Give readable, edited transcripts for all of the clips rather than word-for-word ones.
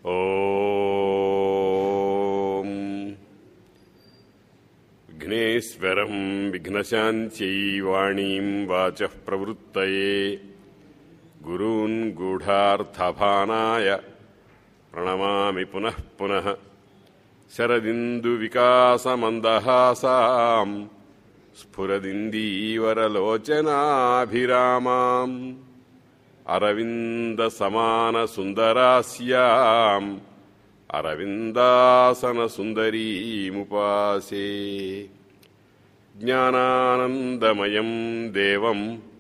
ఓం విఘ్నేశ్వరం విఘ్నశాంత్యై వాణీం వాచః ప్రవృత్తయే గురూన్ గూఢార్థభానాయ ప్రణమామి పునః పునః శరదిందువికాసమందహాసాం స్ఫురదిందీవరలోచనాభిరామాం అరవిందసమానసుందరాస్యాం అరవిందాసనసుందరీముపాసే జ్ఞానానందమయం దేవం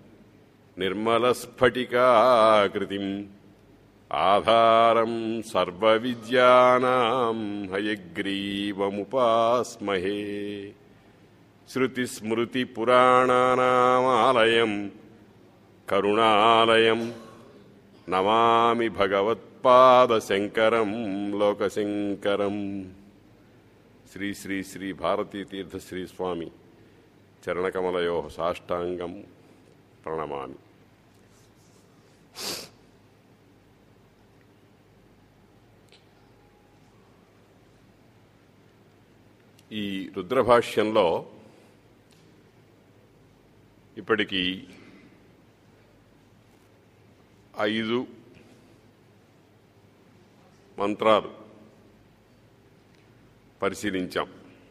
నిర్మలస్ఫటికాకృతిం ఆధారం సర్వవిద్యానాం హయగ్రీవముపాస్మహే శృతిస్మృతిపురాణానామాలయం కరుణాలయం నమామి భగవత్పాదశంకరం లోకశంకరం. శ్రీ శ్రీ శ్రీ భారతీతీర్థశ్రీ స్వామి చరణకమలయో సాష్టాంగం ప్రణమామి. ఈ రుద్రభాష్యంలో ఇప్పటికీ 5 మంత్రాలు పరిశీలించాం.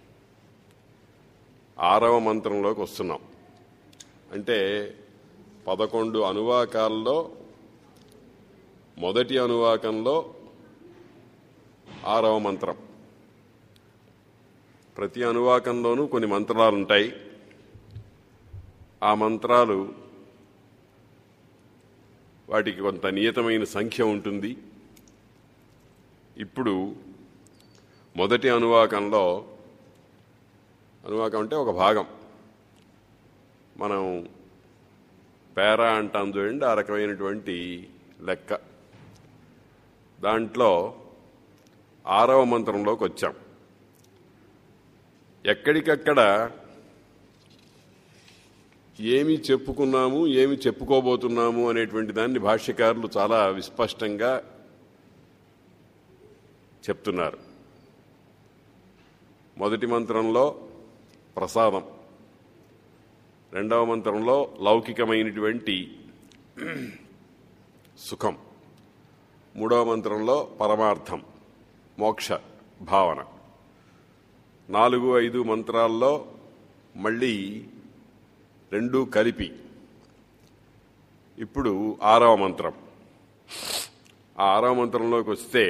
6వ మంత్రంలోకి వస్తున్నాం. అంటే 11 అనువాకాల్లో మొదటి అనువాకంలో 6వ మంత్రం. ప్రతి అనువాకంలోనూ కొన్ని మంత్రాలు ఉంటాయి. ఆ మంత్రాలు వాటికి కొంత నియతమైన సంఖ్య ఉంటుంది. ఇప్పుడు మొదటి అనువాకంలో, అనువాకం అంటే ఒక భాగం, మనం పేరా అంటాం చూడండి, ఆ రకమైనటువంటి లెక్క. దాంట్లో 6వ మంత్రంలోకి వచ్చాం. ఎక్కడికక్కడ ఏమి చెప్పుకున్నాము, ఏమి చెప్పుకోబోతున్నాము అనేటువంటి దాన్ని భాష్యకారులు చాలా విస్పష్టంగా చెప్తున్నారు. మొదటి మంత్రంలో ప్రసాదం, 2వ మంత్రంలో లౌకికమైనటువంటి సుఖం, 3వ మంత్రంలో పరమార్థం మోక్ష భావన, 4, 5 మంత్రాల్లో మళ్ళీ 2 కలిపి ఇప్పుడు 6వ మంత్రం. ఆ 6వ మంత్రంలోకి వస్తే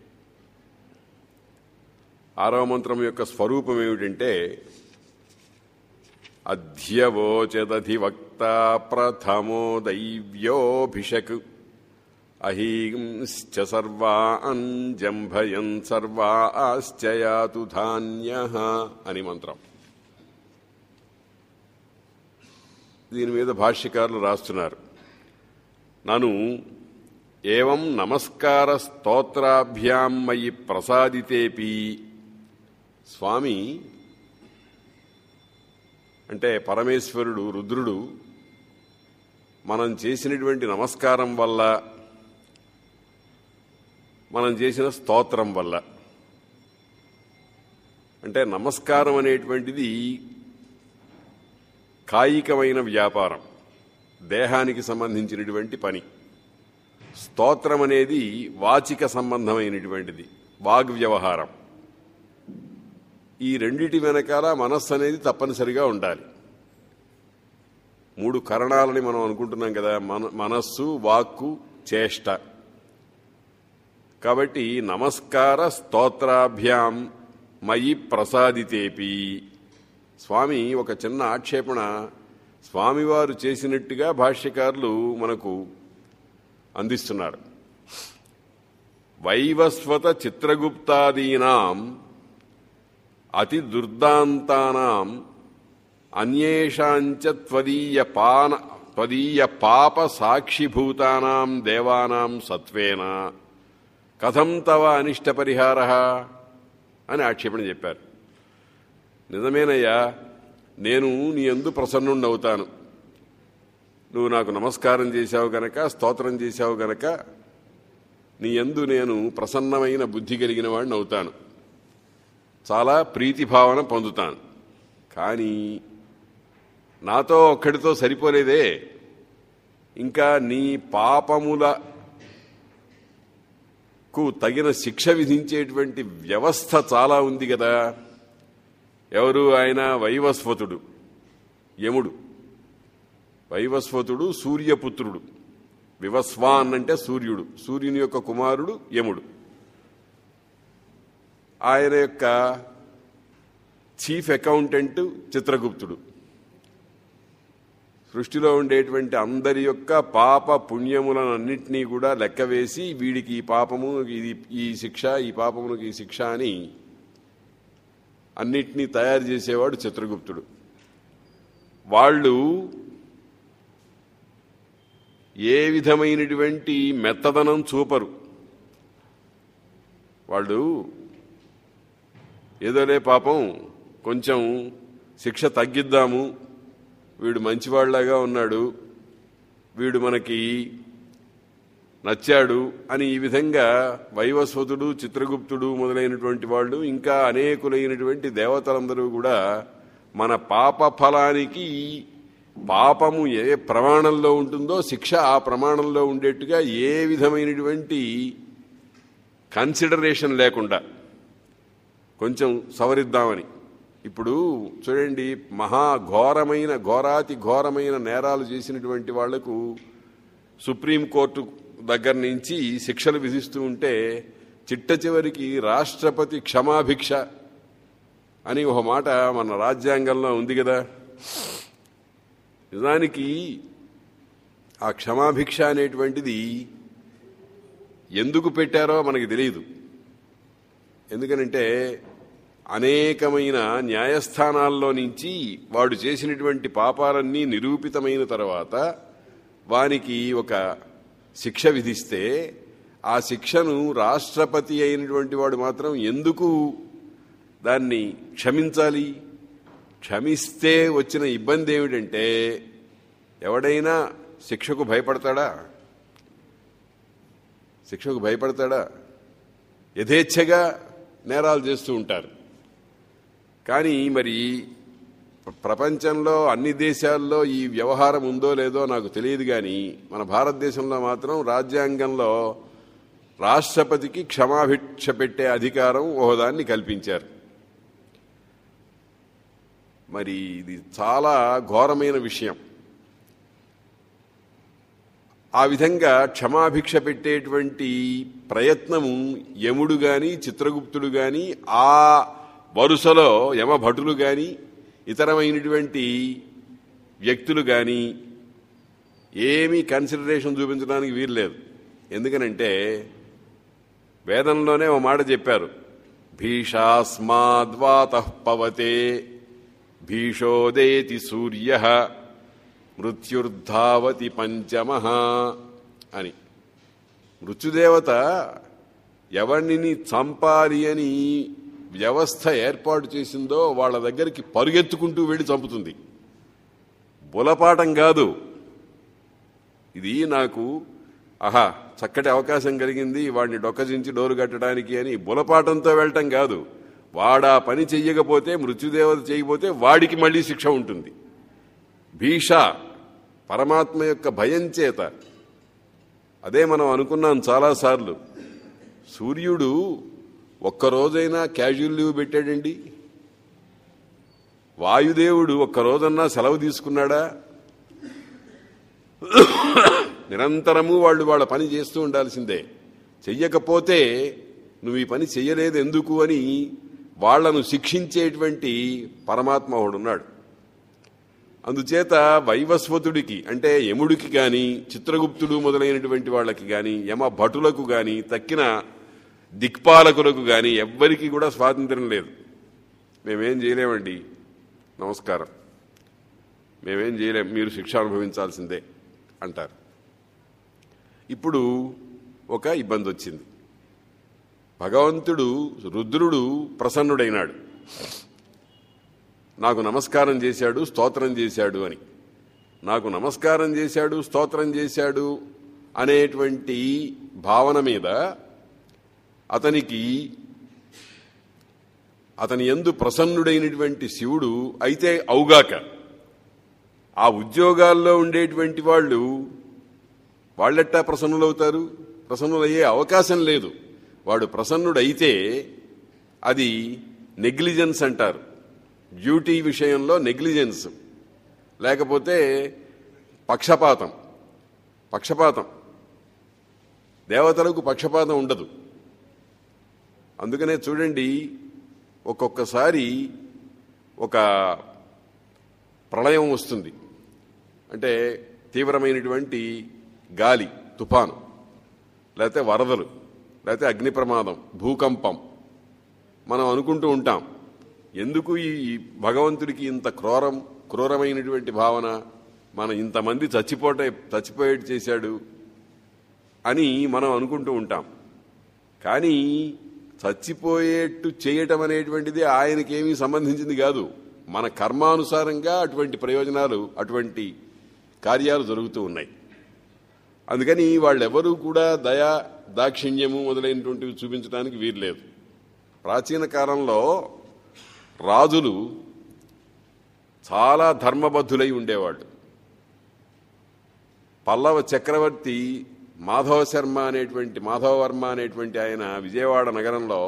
6వ మంత్రం యొక్క స్వరూపం ఏమిటంటే అధ్యవోచదధివక్త ప్రథమో దైవ్యోభిషక్ అహీంశ్చ సర్వాన్ జంభయన్ సర్వాశ్చయాతు ధాన్యః అని మంత్రం. దీని మీద భాష్యకారులు రాస్తున్నారు. నను ఏవం నమస్కార స్తోత్రాభ్యాం మయి ప్రసాదితేపి. స్వామి అంటే పరమేశ్వరుడు, రుద్రుడు మనం చేసినటువంటి నమస్కారం వల్ల, మనం చేసిన స్తోత్రం వల్ల, అంటే నమస్కారం అనేటువంటిది కాయికమైన వ్యాపారం, దేహానికి సంబంధించినటువంటి పని. స్తోత్రం అనేది వాచిక సంబంధమైనటువంటిది, వాగ్వ్యవహారం. ఈ రెండిటి వెనకాల మనస్సు అనేది తప్పనిసరిగా ఉండాలి. 3 కరణాలని మనం అనుకుంటున్నాం కదా, మనస్సు, వాక్కు, చేష్ట. కాబట్టి నమస్కార స్తోత్రాభ్యాం మయి ప్రసాదితేపి. స్వామి ఒక చిన్న ఆక్షేపణ స్వామివారు చేసినట్టుగా భాష్యకారులు మనకు అందిస్తున్నారు. వైవస్వత చిత్రగుప్తాదీనాం అతి దుర్దాంతానాం అన్యేషాంచ త్వదీయ పాప సాక్షిభూతానాం దేవానాం సత్వేన కథం తవ అనిష్ట పరిహారః అని ఆక్షేపణ చెప్పారు. నిజమేనయ్యా, నేను నీ యందు ప్రసన్నుడవుతాను. నువ్వు నాకు నమస్కారం చేశావు గనక, స్తోత్రం చేశావు గనక నీ యందు నేను ప్రసన్నమైన బుద్ధి కలిగిన వాడిని అవుతాను, చాలా ప్రీతిభావన పొందుతాను. కానీ నాతో ఒక్కడితో సరిపోలేదే, ఇంకా నీ పాపములకు తగిన శిక్ష విధించేటువంటి వ్యవస్థ చాలా ఉంది కదా. ఎవరు ఆయన? వైవస్వతుడు, యముడు. వైవస్వతుడు సూర్యపుత్రుడు. వివస్వాన్ అంటే సూర్యుడు, సూర్యుని యొక్క కుమారుడు యముడు. ఆయన యొక్క చీఫ్ అకౌంటెంట్ చిత్రగుప్తుడు. సృష్టిలో ఉండేటువంటి అందరి యొక్క పాప పుణ్యములన్నింటినీ కూడా లెక్కవేసి వీడికి ఈ పాపము ఈ శిక్ష, ఈ పాపములకు ఈ శిక్ష అని అన్నిటినీ తయారు చేసేవాడు చిత్రగుప్తుడు. వాళ్ళు ఏ విధమైనటువంటి మెత్తదనం చూపరు. వాళ్ళు ఏదోలే పాపం కొంచెం శిక్ష తగ్గిద్దాము, వీడు మంచివాళ్లాగా ఉన్నాడు, వీడు మనకి నచ్చాడు అని ఈ విధంగా వైవస్వతుడు, చిత్రగుప్తుడు మొదలైనటువంటి వాళ్ళు ఇంకా అనేకులైనటువంటి దేవతలందరూ కూడా మన పాప ఫలానికి పాపము ఏ ప్రమాణంలో ఉంటుందో శిక్ష ఆ ప్రమాణంలో ఉండేట్టుగా ఏ విధమైనటువంటి కన్సిడరేషన్ లేకుండా కొంచెం సవరిద్దామని. ఇప్పుడు చూడండి, మహాఘోరమైన ఘోరాతి ఘోరమైన నేరాలు చేసినటువంటి వాళ్లకు సుప్రీంకోర్టు దగ్గర నుంచి శిక్షలు విధిస్తూ ఉంటే చిట్ట చివరికి రాష్ట్రపతి క్షమాభిక్ష అని ఒక మాట మన రాజ్యాంగంలో ఉంది కదా. నిజానికి ఆ క్షమాభిక్ష అనేటువంటిది ఎందుకు పెట్టారో మనకి తెలియదు. ఎందుకనంటే అనేకమైన న్యాయస్థానాల్లో నుంచి వాడు చేసినటువంటి పాపాలన్నీ నిరూపితమైన తర్వాత వానికి ఒక శిక్ష విధిస్తే ఆ శిక్షను రాష్ట్రపతి అయినటువంటి వాడు మాత్రం ఎందుకు దాన్ని క్షమించాలి? క్షమిస్తే వచ్చిన ఇబ్బంది ఏమిటంటే, ఎవడైనా శిక్షకు భయపడతాడా? శిక్షకు భయపడతాడా? యథేచ్ఛగా నేరాలు చేస్తూ ఉంటారు. కానీ మరి ప్రపంచంలో అన్ని దేశాల్లో ఈ వ్యవహారం ఉందో లేదో నాకు తెలియదు, కానీ మన భారతదేశంలో మాత్రం రాజ్యాంగంలో రాష్ట్రపతికి క్షమాభిక్ష పెట్టే అధికారం ఓదాన్ని కల్పించారు. మరి ఇది చాలా ఘోరమైన విషయం. ఆ విధంగా క్షమాభిక్ష పెట్టేటువంటి ప్రయత్నము యముడు గాని చిత్రగుప్తుడు గాని ఆ వరుసలో యమభటులు గాని ఇతరమైనటువంటి వ్యక్తులు గాని ఏమీ కన్సిడరేషన్ చూపించడానికి వీల్లేదు. ఎందుకనంటే వేదంలోనే ఓ మాట చెప్పారు, భీషాస్మాద్వాతః పవతే భీషోదేతి సూర్యః మృత్యుర్ధావతి పంచమః అని. మృత్యుదేవత ఎవరిని చంపాలి అని వ్యవస్థ ఏర్పాటు చేసిందో వాళ్ళ దగ్గరికి పరుగెత్తుకుంటూ వెళ్ళి చంపుతుంది. బులపాఠం కాదు ఇది. నాకు చక్కటి అవకాశం కలిగింది వాడిని డొక్కజించి డోరు కట్టడానికి అని బులపాఠంతో వెళ్ళటం కాదు. వాడా పని చెయ్యకపోతే, మృత్యుదేవత చేయకపోతే వాడికి మళ్ళీ శిక్ష ఉంటుంది. భీష పరమాత్మ యొక్క భయం చేత. అదే మనం అనుకున్నాం చాలాసార్లు, సూర్యుడు ఒక్కరోజైనా క్యాజువల్ లీవ్ పెట్టాడండి? వాయుదేవుడు ఒక్కరోజన్నా సెలవు తీసుకున్నాడా? నిరంతరము వాళ్ళు వాళ్ళ పని చేస్తూ ఉండాల్సిందే. చెయ్యకపోతే నువ్వు ఈ పని చెయ్యలేదు ఎందుకు అని వాళ్లను శిక్షించేటువంటి పరమాత్మ ఒకడున్నాడు. అందుచేత వైవస్వతుడికి అంటే యముడికి గాని చిత్రగుప్తుడు మొదలైనటువంటి వాళ్ళకి గాని యమ భటులకు గాని తక్కిన దిక్పాలకులకు గాని ఎవ్వరికీ కూడా స్వాతంత్ర్యం లేదు. మేమేం చేయలేమండి, నమస్కారం, మేమేం చేయలేం, మీరు శిక్ష అనుభవించాల్సిందే అంటారు. ఇప్పుడు ఒక ఇబ్బంది వచ్చింది. భగవంతుడు రుద్రుడు ప్రసన్నుడైనాడు, నాకు నమస్కారం చేశాడు, స్తోత్రం చేశాడు అని. నాకు నమస్కారం చేశాడు, స్తోత్రం చేశాడు అనేటువంటి భావన మీద అతని యందు ప్రసన్నుడైనటువంటి శివుడు అయితే అవుగాక, ఆ ఉద్యోగాల్లో ఉండేటువంటి వాళ్ళెట్టా ప్రసన్నులవుతారు? ప్రసన్నులయ్యే అవకాశం లేదు. వాడు ప్రసన్నుడైతే అది నెగ్లిజెన్స్ అంటారు. డ్యూటీ విషయంలో నెగ్లిజెన్స్, లేకపోతే పక్షపాతం. దేవతలకు పక్షపాతం ఉండదు. అందుకనే చూడండి, ఒక్కొక్కసారి ఒక ప్రళయం వస్తుంది, అంటే తీవ్రమైనటువంటి గాలి, తుఫాను, లేకపోతే వరదలు, లేకపోతే అగ్ని ప్రమాదం, భూకంపం. మనం అనుకుంటూ ఉంటాం, ఎందుకు ఈ భగవంతుడికి ఇంత క్రూరమైనటువంటి భావన, మనం ఇంతమంది చచ్చిపోయేట్టు చేశాడు అని మనం అనుకుంటూ ఉంటాం. కానీ చచ్చిపోయేట్టు చేయటం అనేటువంటిది ఆయనకేమీ సంబంధించింది కాదు. మన కర్మానుసారంగా అటువంటి ప్రయోజనాలు, అటువంటి కార్యాలు జరుగుతూ ఉన్నాయి. అందుకని వాళ్ళెవరూ కూడా దయా దాక్షిణ్యము మొదలైనటువంటివి చూపించడానికి వీల్లేదు. ప్రాచీన కాలంలో రాజులు చాలా ధర్మబద్ధులై ఉండేవాళ్ళు. పల్లవ చక్రవర్తి మాధవవర్మ అనేటువంటి ఆయన విజయవాడ నగరంలో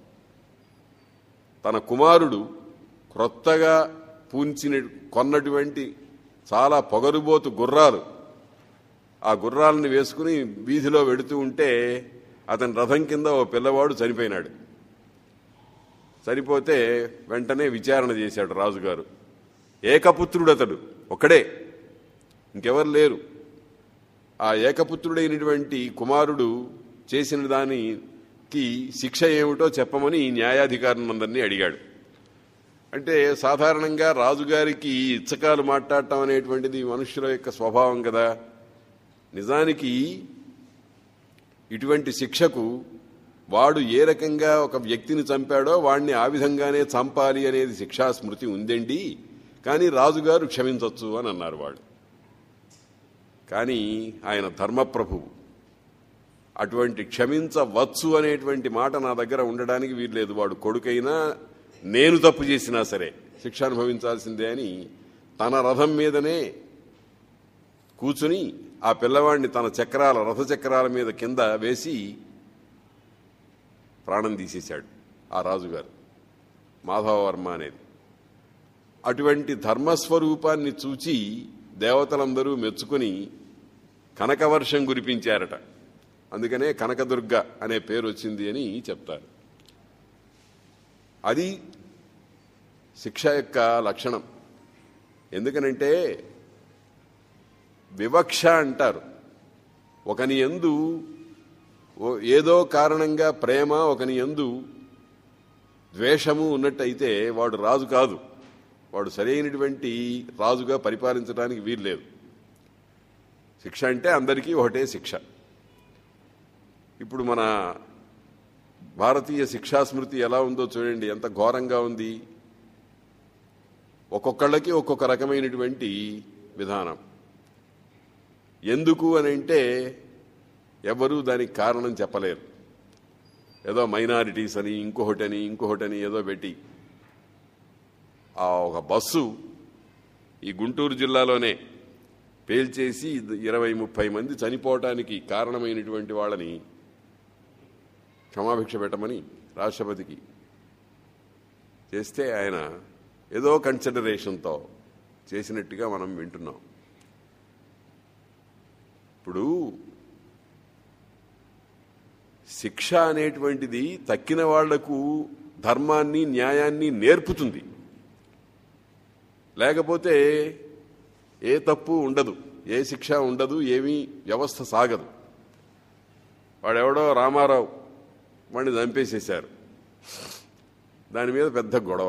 తన కుమారుడు క్రొత్తగా కొన్నటువంటి చాలా పొగరుబోతు గుర్రాలు, ఆ గుర్రాలను వేసుకుని వీధిలో వెడుతూ ఉంటే అతని రథం కింద ఓ పిల్లవాడు చనిపోయినాడు. చనిపోతే వెంటనే విచారణ చేశాడు రాజుగారు. ఏకపుత్రుడు అతడు, ఒక్కడే, ఇంకెవరు లేరు. ఆ ఏకపుత్రుడైనటువంటి కుమారుడు చేసిన దానికి శిక్ష ఏమిటో చెప్పమని న్యాయాధికారులందరినీ అడిగాడు. అంటే సాధారణంగా రాజుగారికి ఇచ్చకాలు మాట్లాడటం అనేటువంటిది మనుష్యుల యొక్క స్వభావం కదా. నిజానికి ఇటువంటి శిక్షకు వాడు ఏ రకంగా ఒక వ్యక్తిని చంపాడో వాడిని ఆ విధంగానే చంపాలి అనేది శిక్షా స్మృతి ఉందండి, కానీ రాజుగారు క్షమించవచ్చు అని అన్నారు వాళ్ళు. కానీ ఆయన ధర్మప్రభువు, అటువంటి క్షమించవచ్చు అనేటువంటి మాట నా దగ్గర ఉండడానికి వీల్లేదు. వాడు కొడుకైనా నేను తప్పు చేసినా సరే శిక్ష అనుభవించాల్సిందే అని తన రథం మీదనే కూర్చుని ఆ పిల్లవాడిని తన రథ చక్రాల మీద కింద వేసి ప్రాణం తీసేశాడు ఆ రాజుగారు, మాధవవర్మ అనేది. అటువంటి ధర్మస్వరూపాన్ని చూచి దేవతలందరూ మెచ్చుకుని కనకవర్షం కురిపించారట. అందుకనే కనకదుర్గ అనే పేరు వచ్చింది అని చెప్తారు. అది శిక్ష యొక్క లక్షణం. ఎందుకనంటే వివక్ష అంటారు. ఒకని యందు ఏదో కారణంగా ప్రేమ, ఒకని యందు ద్వేషము ఉన్నట్టయితే వాడు రాజు కాదు, వాడు సరైనటువంటి రాజుగా పరిపాలించడానికి వీల్లేదు. శిక్ష అంటే అందరికీ ఒకటే శిక్ష. ఇప్పుడు మన భారతీయ శిక్షాస్మృతి ఎలా ఉందో చూడండి, ఎంత ఘోరంగా ఉంది. ఒక్కొక్కళ్ళకి ఒక్కొక్క రకమైనటువంటి విధానం. ఎందుకు అని అంటే ఎవరూ దానికి కారణం చెప్పలేరు. ఏదో మైనారిటీస్ అని ఇంకొకటని ఏదో పెట్టి ఆ ఒక బస్సు ఈ గుంటూరు జిల్లాలోనే పేల్చేసి 20-30 మంది చనిపోవటానికి కారణమైనటువంటి వాళ్ళని క్షమాభిక్ష పెట్టమని రాష్ట్రపతికి చేస్తే ఆయన ఏదో కన్సిడరేషన్తో చేసినట్టుగా మనం వింటున్నాం. ఇప్పుడు శిక్ష అనేటువంటిది తక్కిన వాళ్లకు ధర్మాన్ని, న్యాయాన్ని నేర్పుతుంది. లేకపోతే ఏ తప్పు ఉండదు, ఏ శిక్ష ఉండదు, ఏమీ వ్యవస్థ సాగదు. వాడెవడో రామారావు వాడిని చంపేసేశారు, దాని మీద పెద్ద గొడవ.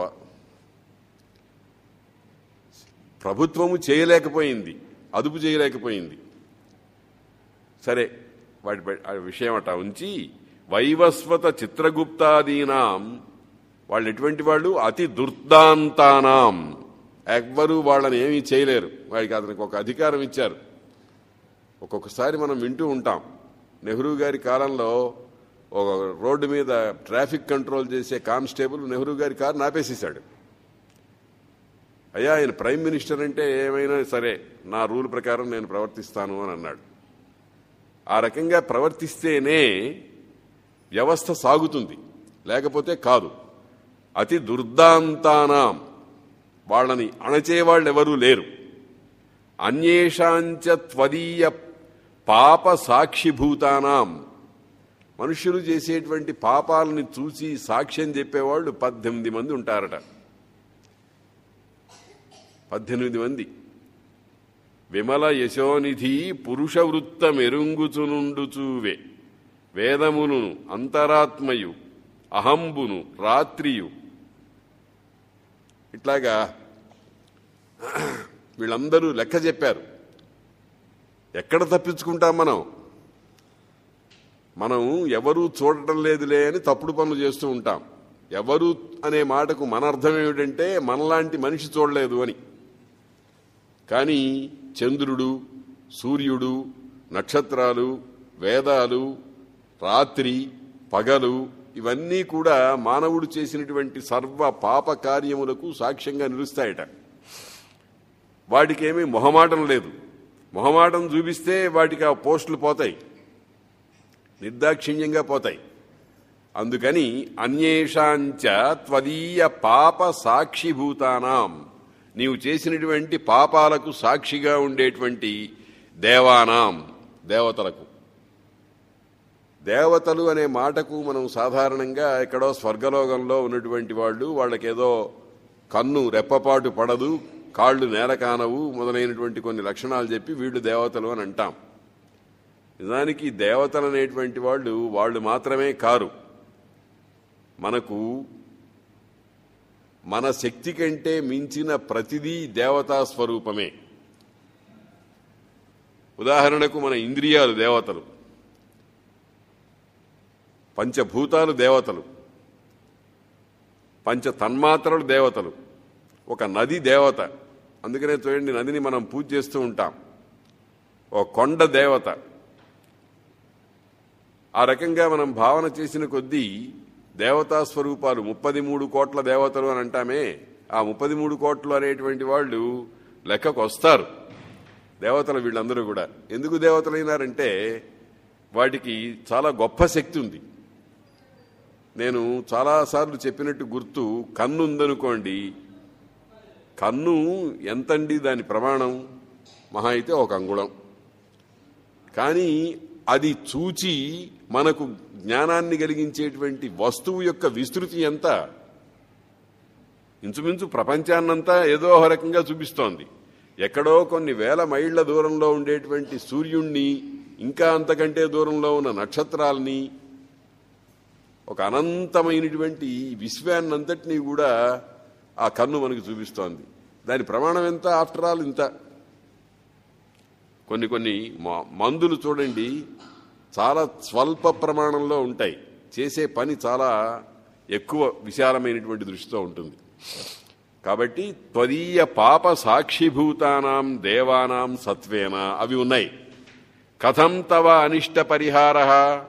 ప్రభుత్వము చేయలేకపోయింది, అదుపు చేయలేకపోయింది. సరే, వాటి విషయం అట ఉంచి వైవస్వత చిత్రగుప్తాదీనాం, వాళ్ళు ఎటువంటి వాళ్ళు, అతి దుర్దాంతానాం, ఎవ్వరూ వాళ్ళని ఏమీ చేయలేరు. వాడికి అతనికి ఒక అధికారం ఇచ్చారు. ఒక్కొక్కసారి మనం వింటూ ఉంటాం, నెహ్రూ గారి కాలంలో ఒక రోడ్డు మీద ట్రాఫిక్ కంట్రోల్ చేసే కానిస్టేబుల్ నెహ్రూ గారి కారు నాపేసేశాడు. అయ్యా, ఆయన ప్రైమ్ మినిస్టర్ అంటే ఏమైనా సరే నా రూల్ ప్రకారం నేను ప్రవర్తిస్తాను అని అన్నాడు. ఆ రకంగా ప్రవర్తిస్తేనే వ్యవస్థ సాగుతుంది, లేకపోతే కాదు. అతి దుర్దాంతానాం, వాళ్ళని అణచేవాళ్ళెవరూ లేరు. అన్యేషాంచ త్వదీయ పాప సాక్షిభూతానాం, మనుష్యులు చేసేటువంటి పాపాలని చూసి సాక్ష్యం చెప్పేవాళ్ళు 18 మంది ఉంటారట. 18 మంది. విమల యశోనిధి పురుష వృత్త మెరుంగుచునుండుచూవే వేదమును అంతరాత్మయు అహంబును రాత్రియు. ఇట్లాగా వీళ్ళందరూ లెక్క చెప్పారు. ఎక్కడ తప్పించుకుంటాం మనం ఎవరూ చూడటం లేదులే అని తప్పుడు పనులు చేస్తూ ఉంటాం. ఎవరు అనే మాటకు మన అర్థం ఏమిటంటే మనలాంటి మనిషి చూడలేదు అని. కానీ చంద్రుడు, సూర్యుడు, నక్షత్రాలు, వేదాలు, రాత్రి, పగలు ఇవన్నీ కూడా మానవుడు చేసినటువంటి సర్వ పాప కార్యములకు సాక్ష్యంగా నిలుస్తాయట. వాటికేమీ మొహమాటం లేదు. మొహమాటం చూపిస్తే వాటికి ఆ పోస్టులు పోతాయి, నిర్దాక్షిణ్యంగా పోతాయి. అందుకని అన్యేషాంచ త్వదీయ పాప సాక్షిభూతానాం, నీవు చేసినటువంటి పాపాలకు సాక్షిగా ఉండేటువంటి దేవానాం, దేవతలకు. దేవతలు అనే మాటకు మనం సాధారణంగా ఎక్కడో స్వర్గలోకంలో ఉన్నటువంటి వాళ్ళు, వాళ్ళకేదో కన్ను రెప్పపాటు పడదు, కాళ్ళు నేల కానవు మొదలైనటువంటి కొన్ని లక్షణాలు చెప్పి వీళ్ళు దేవతలు అని అంటాం. నిజానికి దేవతలు అనేటువంటి వాళ్ళు మాత్రమే కారు. మనకు మన శక్తి కంటే మించిన ప్రతిదీ దేవతా స్వరూపమే. ఉదాహరణకు మన ఇంద్రియాలు దేవతలు, పంచభూతాలు దేవతలు, పంచ తన్మాత్రలు దేవతలు, ఒక నది దేవత. అందుకనే చూడండి, నదిని మనం పూజ చేస్తూ ఉంటాం. ఒక కొండ దేవత. ఆ రకంగా మనం భావన చేసిన కొద్దీ దేవతా స్వరూపాలు 33 కోట్ల దేవతలు అని అంటామే, ఆ 33 కోట్లు అనేటువంటి వాళ్ళు లెక్కకు వస్తారు. దేవతలు వీళ్ళందరూ కూడా ఎందుకు దేవతలైనారంటే వాటికి చాలా గొప్ప శక్తి ఉంది. నేను చాలాసార్లు చెప్పినట్టు గుర్తు, కన్ను ఉందనుకోండి, కన్ను ఎంతండి దాని ప్రమాణం? మహా అయితే 1 అంగుళం. కానీ అది చూచి మనకు జ్ఞానాన్ని కలిగించేటువంటి వస్తువు యొక్క విస్తృతి ఎంత? ఇంచుమించు ప్రపంచాన్నంతా ఏదో ఒక రకంగా చూపిస్తోంది. ఎక్కడో కొన్ని వేల మైళ్ల దూరంలో ఉండేటువంటి సూర్యుణ్ణి, ఇంకా అంతకంటే దూరంలో ఉన్న నక్షత్రాలని, ఒక అనంతమైనటువంటి విశ్వాన్నంతటినీ కూడా ఆ కన్ను మనకు చూపిస్తోంది. దాని ప్రమాణం ఎంత? ఆఫ్టర్ ఆల్ ఇంత. కొన్ని మందులు చూడండి, చాలా స్వల్ప ప్రమాణంలో ఉంటాయి, చేసే పని చాలా ఎక్కువ విశాలమైనటువంటి దృష్టితో ఉంటుంది. కాబట్టి త్వదీయ పాప సాక్షిభూతానాం దేవానాం సత్వేన అవి ఉన్నాయి. కథం తవ అనిష్ట పరిహార,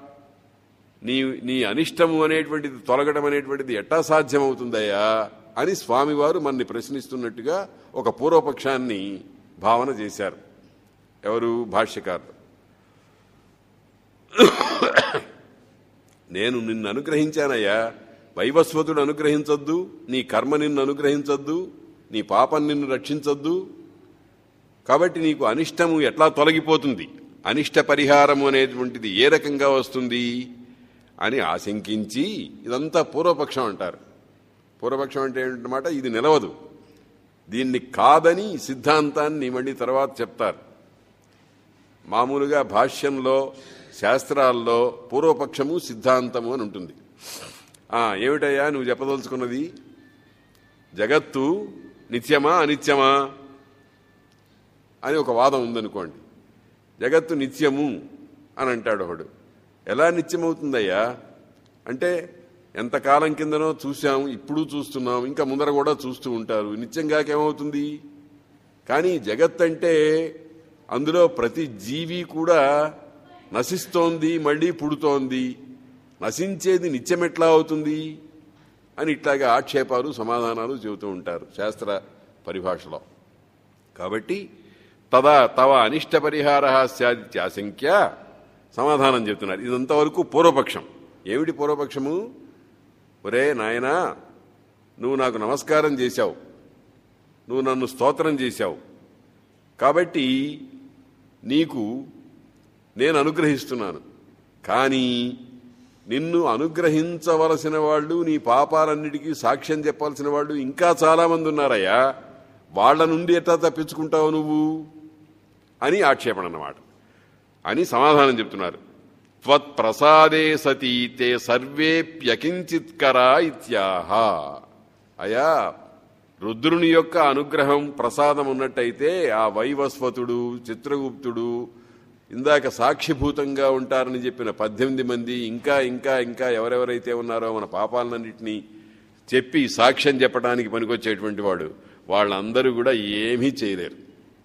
నీ అనిష్టము అనేటువంటిది తొలగడం అనేటువంటిది ఎట్టా సాధ్యమవుతుందయ్యా అని స్వామివారు మనని ప్రశ్నిస్తున్నట్టుగా ఒక పూర్వపక్షాన్ని భావన చేశారు. ఎవరు? భాష్యకారులు. నేను నిన్ను అనుగ్రహించానయ్యా, వైవస్వతుడు అనుగ్రహించొద్దు, నీ కర్మ నిన్ను అనుగ్రహించొద్దు, నీ పాపం నిన్ను రక్షించొద్దు, కాబట్టి నీకు అనిష్టము ఎట్లా తొలగిపోతుంది, అనిష్ట పరిహారము అనేటువంటిది ఏ రకంగా వస్తుంది అని ఆశంకించి, ఇదంతా పూర్వపక్షం అంటారు. పూర్వపక్షం అంటే ఏంటన్నమాట, ఇది నిలవదు, దీన్ని కాదని సిద్ధాంతాన్ని మళ్ళీ తర్వాత చెప్తారు. మామూలుగా భాష్యంలో, శాస్త్రాల్లో పూర్వపక్షము సిద్ధాంతము అని ఉంటుంది. ఏమిటయ్యా నువ్వు చెప్పదలుచుకున్నది? జగత్తు నిత్యమా అనిత్యమా అని ఒక వాదం ఉందనుకోండి. జగత్తు నిత్యము అని అంటాడు ఒకడు. ఎలా నిత్యమవుతుందయ్యా అంటే, ఎంతకాలం కిందనో చూసాం, ఇప్పుడు చూస్తున్నాం, ఇంకా ముందర కూడా చూస్తూ ఉంటారు, నిత్యంగాకేమవుతుంది? కానీ జగత్ అంటే అందులో ప్రతి జీవి కూడా నశిస్తోంది, మళ్ళీ పుడుతోంది, నశించేది నిత్యమెట్లా అవుతుంది అని ఇట్లాగా ఆక్షేపాలు సమాధానాలు చెబుతూ ఉంటారు శాస్త్ర పరిభాషలో. కాబట్టి తదా తవ అనిష్ట పరిహార స్యాదిత్యాశంక్య సమాధానం చెబుతున్నారు. ఇదంతవరకు పూర్వపక్షం. ఏమిటి పూర్వపక్షము? ఒరే నాయనా, నువ్వు నాకు నమస్కారం చేశావు, నువ్వు నన్ను స్తోత్రం చేశావు, కాబట్టి నీకు నేను అనుగ్రహిస్తున్నాను. కానీ నిన్ను అనుగ్రహించవలసిన వాళ్ళు, నీ పాపాలన్నిటికీ సాక్ష్యం చెప్పాల్సిన వాళ్ళు ఇంకా చాలామంది ఉన్నారయ్యా, వాళ్ల నుండి ఎట్లా తప్పించుకుంటావు నువ్వు అని ఆక్షేపణ అన్నమాట. అని సమాధానం చెప్తున్నారు. త్వత్ప్రసాదే సతీ తే సర్వేప్యకించిత్కరా ఇత్యాహ. అయా, రుద్రుని యొక్క అనుగ్రహం ప్రసాదం ఉన్నట్టయితే ఆ వైవస్వతుడు, చిత్రగుప్తుడు, ఇందాక సాక్షిభూతంగా ఉంటారని చెప్పిన 18 మంది, ఇంకా ఇంకా ఇంకా ఎవరెవరైతే ఉన్నారో మన పాపాలన్నింటినీ చెప్పి సాక్ష్యం చెప్పడానికి పనికొచ్చేటువంటి వాడు, వాళ్ళందరూ కూడా ఏమీ చేయలేరు.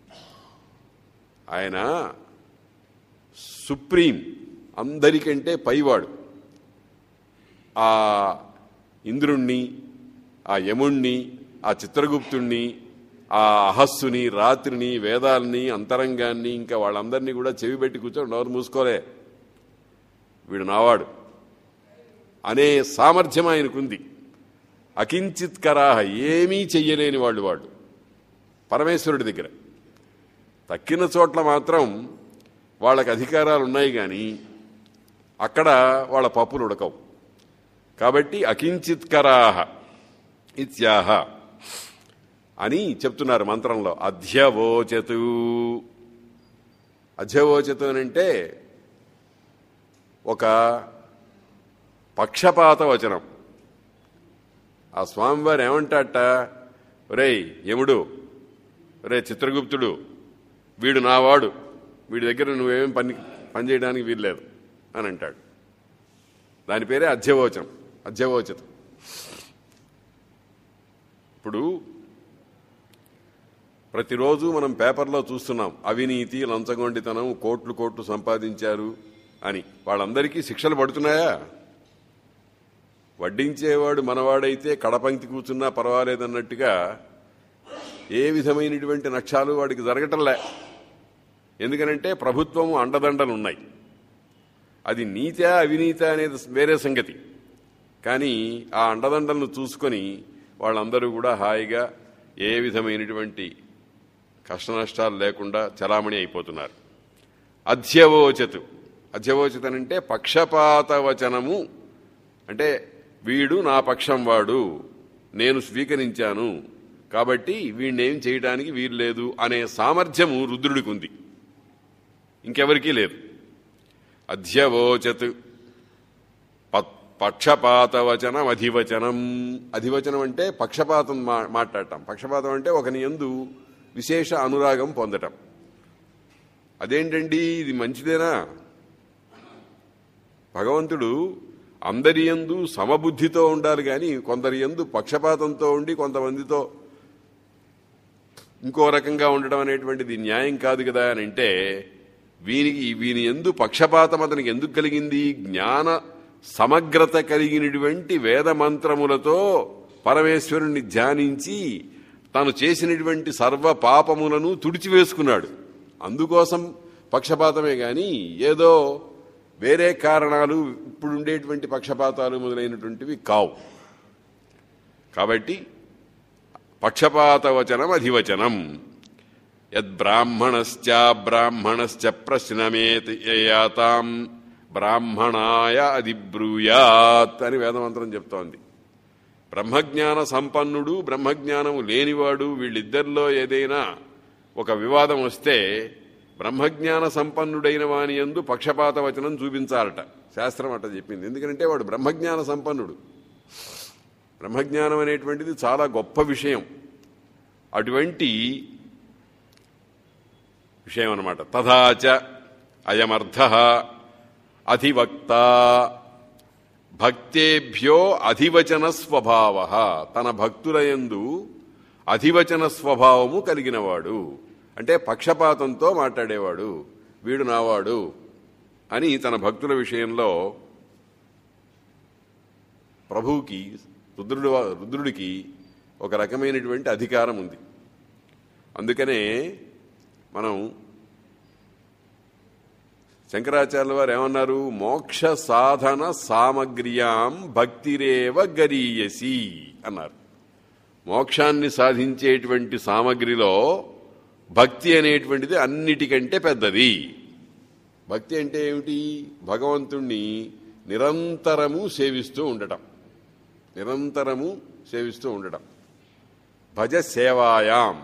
ఆయన సుప్రీం, అందరికంటే పైవాడు. ఆ ఇంద్రుణ్ణి, ఆ యముణ్ణి, ఆ చిత్రగుప్తుణ్ణి, ఆ అహస్సుని, రాత్రిని, వేదాల్ని, అంతరంగాన్ని, ఇంకా వాళ్ళందరినీ కూడా చెవి పెట్టి కూర్చొని నోరు మూసుకోలే, వీడు నావాడు అనే సామర్థ్యం ఆయనకుంది. అకించిత్కరాహ, ఏమీ చెయ్యలేని వాళ్ళు పరమేశ్వరుడి దగ్గర. తక్కిన చోట్ల మాత్రం వాళ్ళకి అధికారాలు ఉన్నాయి, కానీ అక్కడ వాళ్ళ పప్పులు ఉడకవు. కాబట్టి అకించిత్కరాహ ఇత్యాహ అని చెప్తున్నారు మంత్రంలో. అధ్యవోచతు. అధ్యవోచతు అనంటే ఒక పక్షపాత వచనం. ఆ స్వామివారు ఏమంటాట, ఒరేయ్ యముడు, ఒరే చిత్రగుప్తుడు, వీడు నావాడు, వీడి దగ్గర నువ్వేమేం పని చేయడానికి వీల్లేదు అని అంటాడు. దాని పేరే అధ్యవోచనం, అధ్యవోచతం. ఇప్పుడు ప్రతిరోజు మనం పేపర్లో చూస్తున్నాం, అవినీతి, లంచగొండితనం, కోట్లు కోట్లు సంపాదించారు అని. వాళ్ళందరికీ శిక్షలు పడుతున్నాయా? వడ్డించేవాడు మనవాడైతే కడపంక్తి కూర్చున్నా పర్వాలేదన్నట్టుగా ఏ విధమైనటువంటి నష్టాలు వాడికి జరగటంలే. ఎందుకనంటే ప్రభుత్వము అండదండలు ఉన్నాయి. అది నీతా అవినీత అనేది వేరే సంగతి. కానీ ఆ అండదండలను చూసుకొని వాళ్ళందరూ కూడా హాయిగా ఏ విధమైనటువంటి కష్టనష్టాలు లేకుండా చలామణి అయిపోతున్నారు. అధ్యవోచతు. అధ్యవోచతనంటే పక్షపాత వచనము. అంటే వీడు నా పక్షం వాడు, నేను స్వీకరించాను, కాబట్టి వీడినేం చేయడానికి వీల్లేదు అనే సామర్థ్యము రుద్రుడికి ఉంది, ఇంకెవరికీ లేదు. అధ్యవోచత్ పక్షపాతవచనం అధివచనం. అధివచనం అంటే పక్షపాతం మాట్లాడటం. పక్షపాతం అంటే ఒకని యందు విశేష అనురాగం పొందటం. అదేంటండి, ఇది మంచిదేనా? భగవంతుడు అందరి యందు సమబుద్ధితో ఉండాలి, కానీ కొందరి యందు పక్షపాతంతో ఉండి కొంతమందితో ఇంకో రకంగా ఉండడం అనేటువంటిది న్యాయం కాదు కదా అని అంటే, వీని యందు పక్షపాతం అతనికి ఎందుకు కలిగింది? జ్ఞాన సమగ్రత కలిగినటువంటి వేద మంత్రములతో పరమేశ్వరుణ్ణి ధ్యానించి తాను చేసినటువంటి సర్వ పాపములను తుడిచివేసుకున్నాడు. అందుకోసం పక్షపాతమే గాని ఏదో వేరే కారణాలు, ఇప్పుడుండేటువంటి పక్షపాతాలు మొదలైనటువంటివి కావు. కాబట్టి పక్షపాతవచనం అధివచనం. యద్బ్రాహ్మణశ్చ ప్రశ్నమేత్ యయాతాం బ్రాహ్మణాయ అధిబ్రూయాత్ అని వేదమంత్రం చెప్తోంది. బ్రహ్మజ్ఞాన సంపన్నుడు, బ్రహ్మజ్ఞానము లేనివాడు, వీళ్ళిద్దరిలో ఏదైనా ఒక వివాదం వస్తే బ్రహ్మజ్ఞాన సంపన్నుడైన వాని యందు పక్షపాత వచనం చూపించాలట. శాస్త్రం అట్ట చెప్పింది. ఎందుకంటే వాడు బ్రహ్మజ్ఞాన సంపన్నుడు. బ్రహ్మజ్ఞానం అనేటువంటిది చాలా గొప్ప విషయం. అటువంటి విషయం అన్నమాట. తథాచ అయమర్థః అధివక్త భక్తేభ్యో అధివచన స్వభావః. తన భక్తులయందు అధివచన స్వభావము కలిగినవాడు. అంటే పక్షపాతంతో మాట్లాడేవాడు, వీడు నావాడు అని తన భక్తుల విషయంలో ప్రభువుకి రుద్రుడికి ఒక రకమైనటువంటి అధికారం ఉంది. అందుకనే మనం శంకరాచార్యుల వారు ఏమన్నారు, మోక్ష సాధన సామగ్ర్యాం భక్తిరేవ గరీయసి అన్నారు. మోక్షాన్ని సాధించేటువంటి సామగ్రిలో భక్తి అనేటువంటిది అన్నిటికంటే పెద్దది. భక్తి అంటే ఏమిటి? భగవంతుణ్ణి నిరంతరము సేవిస్తూ ఉండటం, నిరంతరము సేవిస్తూ ఉండటం. భజ సేవాయాం.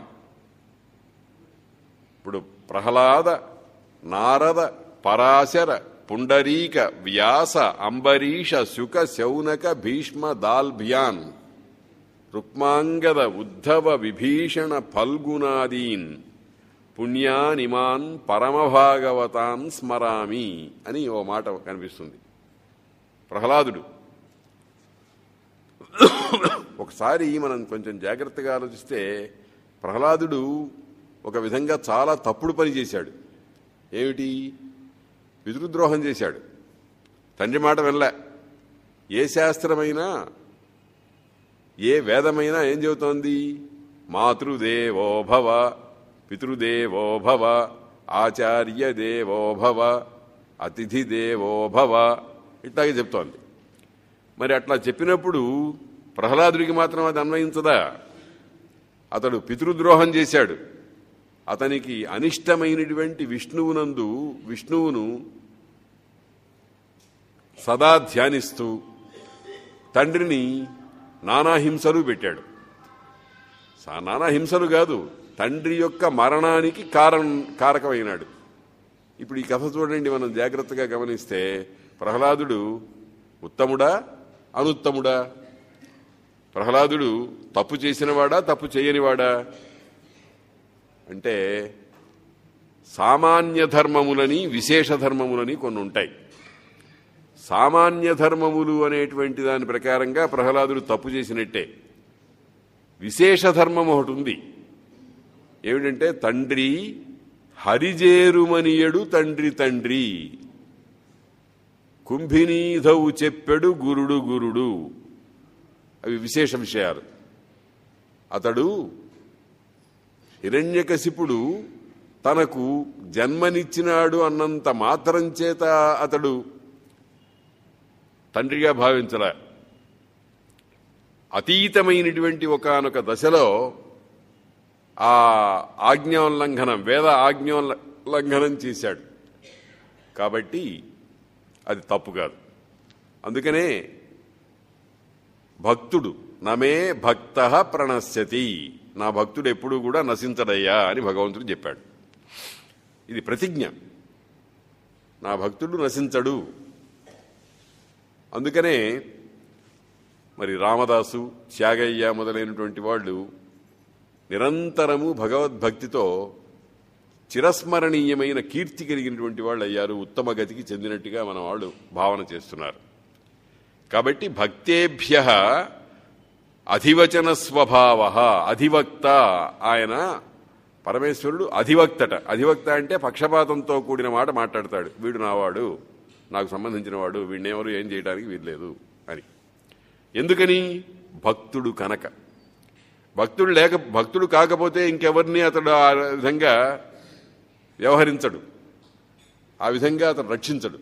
ఇప్పుడు ప్రహ్లాద, నారద, పరాశర, పుండరీక, వ్యాస, అంబరీష, శుక, శౌనక, భీష్మ, దాల్భ్యాన్, రుక్మాంగద, ఉద్ధవ, విభీషణ, ఫల్గునాదీన్ పుణ్యానిమాన్ పరమభాగవతాన్ స్మరామి అని ఓ మాట కనిపిస్తుంది. ప్రహ్లాదుడు ఒకసారి మనం కొంచెం జాగ్రత్తగా ఆలోచిస్తే ప్రహ్లాదుడు ఒక విధంగా చాలా తప్పుడు పని చేశాడు. ఏమిటి? పితృద్రోహం చేశాడు. తండ్రి మాట వెళ్ళా. ఏ శాస్త్రమైనా ఏ వేదమైనా ఏం చెబుతోంది? మాతృదేవో భవ, పితృదేవో భవ, ఆచార్య దేవో భవ, అతిథి దేవో భవ ఇట్లాగే చెప్తోంది. మరి అట్లా చెప్పినప్పుడు ప్రహ్లాదుడికి మాత్రం అది అన్వయించదా? అతడు పితృద్రోహం చేశాడు. అతనికి అనిష్టమైనటువంటి విష్ణువును సదా ధ్యానిస్తూ తండ్రిని నానా హింసలు పెట్టాడు. నానా హింసలు కాదు, తండ్రి యొక్క మరణానికి కారకమైనాడు. ఇప్పుడు ఈ కథ చూడండి, మనం జాగ్రత్తగా గమనిస్తే ప్రహ్లాదుడు ఉత్తముడా అనుత్తముడా? ప్రహ్లాదుడు తప్పు చేసినవాడా తప్పు చేయనివాడా? అంటే సామాన్య ధర్మములని విశేష ధర్మములని కొన్ని ఉంటాయి. సామాన్య ధర్మములు అనేటువంటి దాని ప్రకారంగా ప్రహ్లాదుడు తప్పు చేసినట్టే. విశేష ధర్మం ఒకటి ఉంది. ఏమిటంటే తండ్రి హరిజేరుమనియడు తండ్రి తండ్రి, కుంభినీధవు చెప్పెడు గురుడు గురుడు. అవి విశేష విషయాలు. అతడు హిరణ్యకశిపుడు తనకు జన్మనిచ్చినాడు అన్నంత మాత్రం చేత అతడు తండ్రిగా భావించలే. అతీతమైనటువంటి ఒకానొక దశలో ఆ ఆజ్ఞోల్లంఘనం, వేద ఆజ్ఞోల్లంఘనం చేశాడు. కాబట్టి అది తప్పు కాదు. అందుకనే భక్తుడు నమే భక్త ప్రణశ్యతి, నా భక్తుడు ఎప్పుడూ కూడా నశించడయ్యా అని భగవంతుడు చెప్పాడు. ఇది ప్రతిజ్ఞ. నా భక్తుడు నశించడు. అందుకనే మరి రామదాసు, త్యాగయ్య మొదలైనటువంటి వాళ్ళు నిరంతరము భగవద్భక్తితో చిరస్మరణీయమైన కీర్తి కలిగినటువంటి వాళ్ళు అయ్యారు. ఉత్తమ గతికి చెందినట్టుగా మన వాళ్ళు భావన చేస్తున్నారు. కాబట్టి భక్తేభ్య అధివచన స్వభావ, అధివక్త. ఆయన పరమేశ్వరుడు అధివక్తట. అధివక్త అంటే పక్షపాతంతో కూడిన మాట మాట్లాడతాడు. వీడు నావాడు, నాకు సంబంధించిన వాడు, వీడినెవరు ఏం చేయడానికి వీల్లేదు అని. ఎందుకని? భక్తుడు కనుక. భక్తుడు కాకపోతే ఇంకెవరిని అతడు ఆ విధంగా వ్యవహరించడు, ఆ విధంగా అతడు రక్షించడు.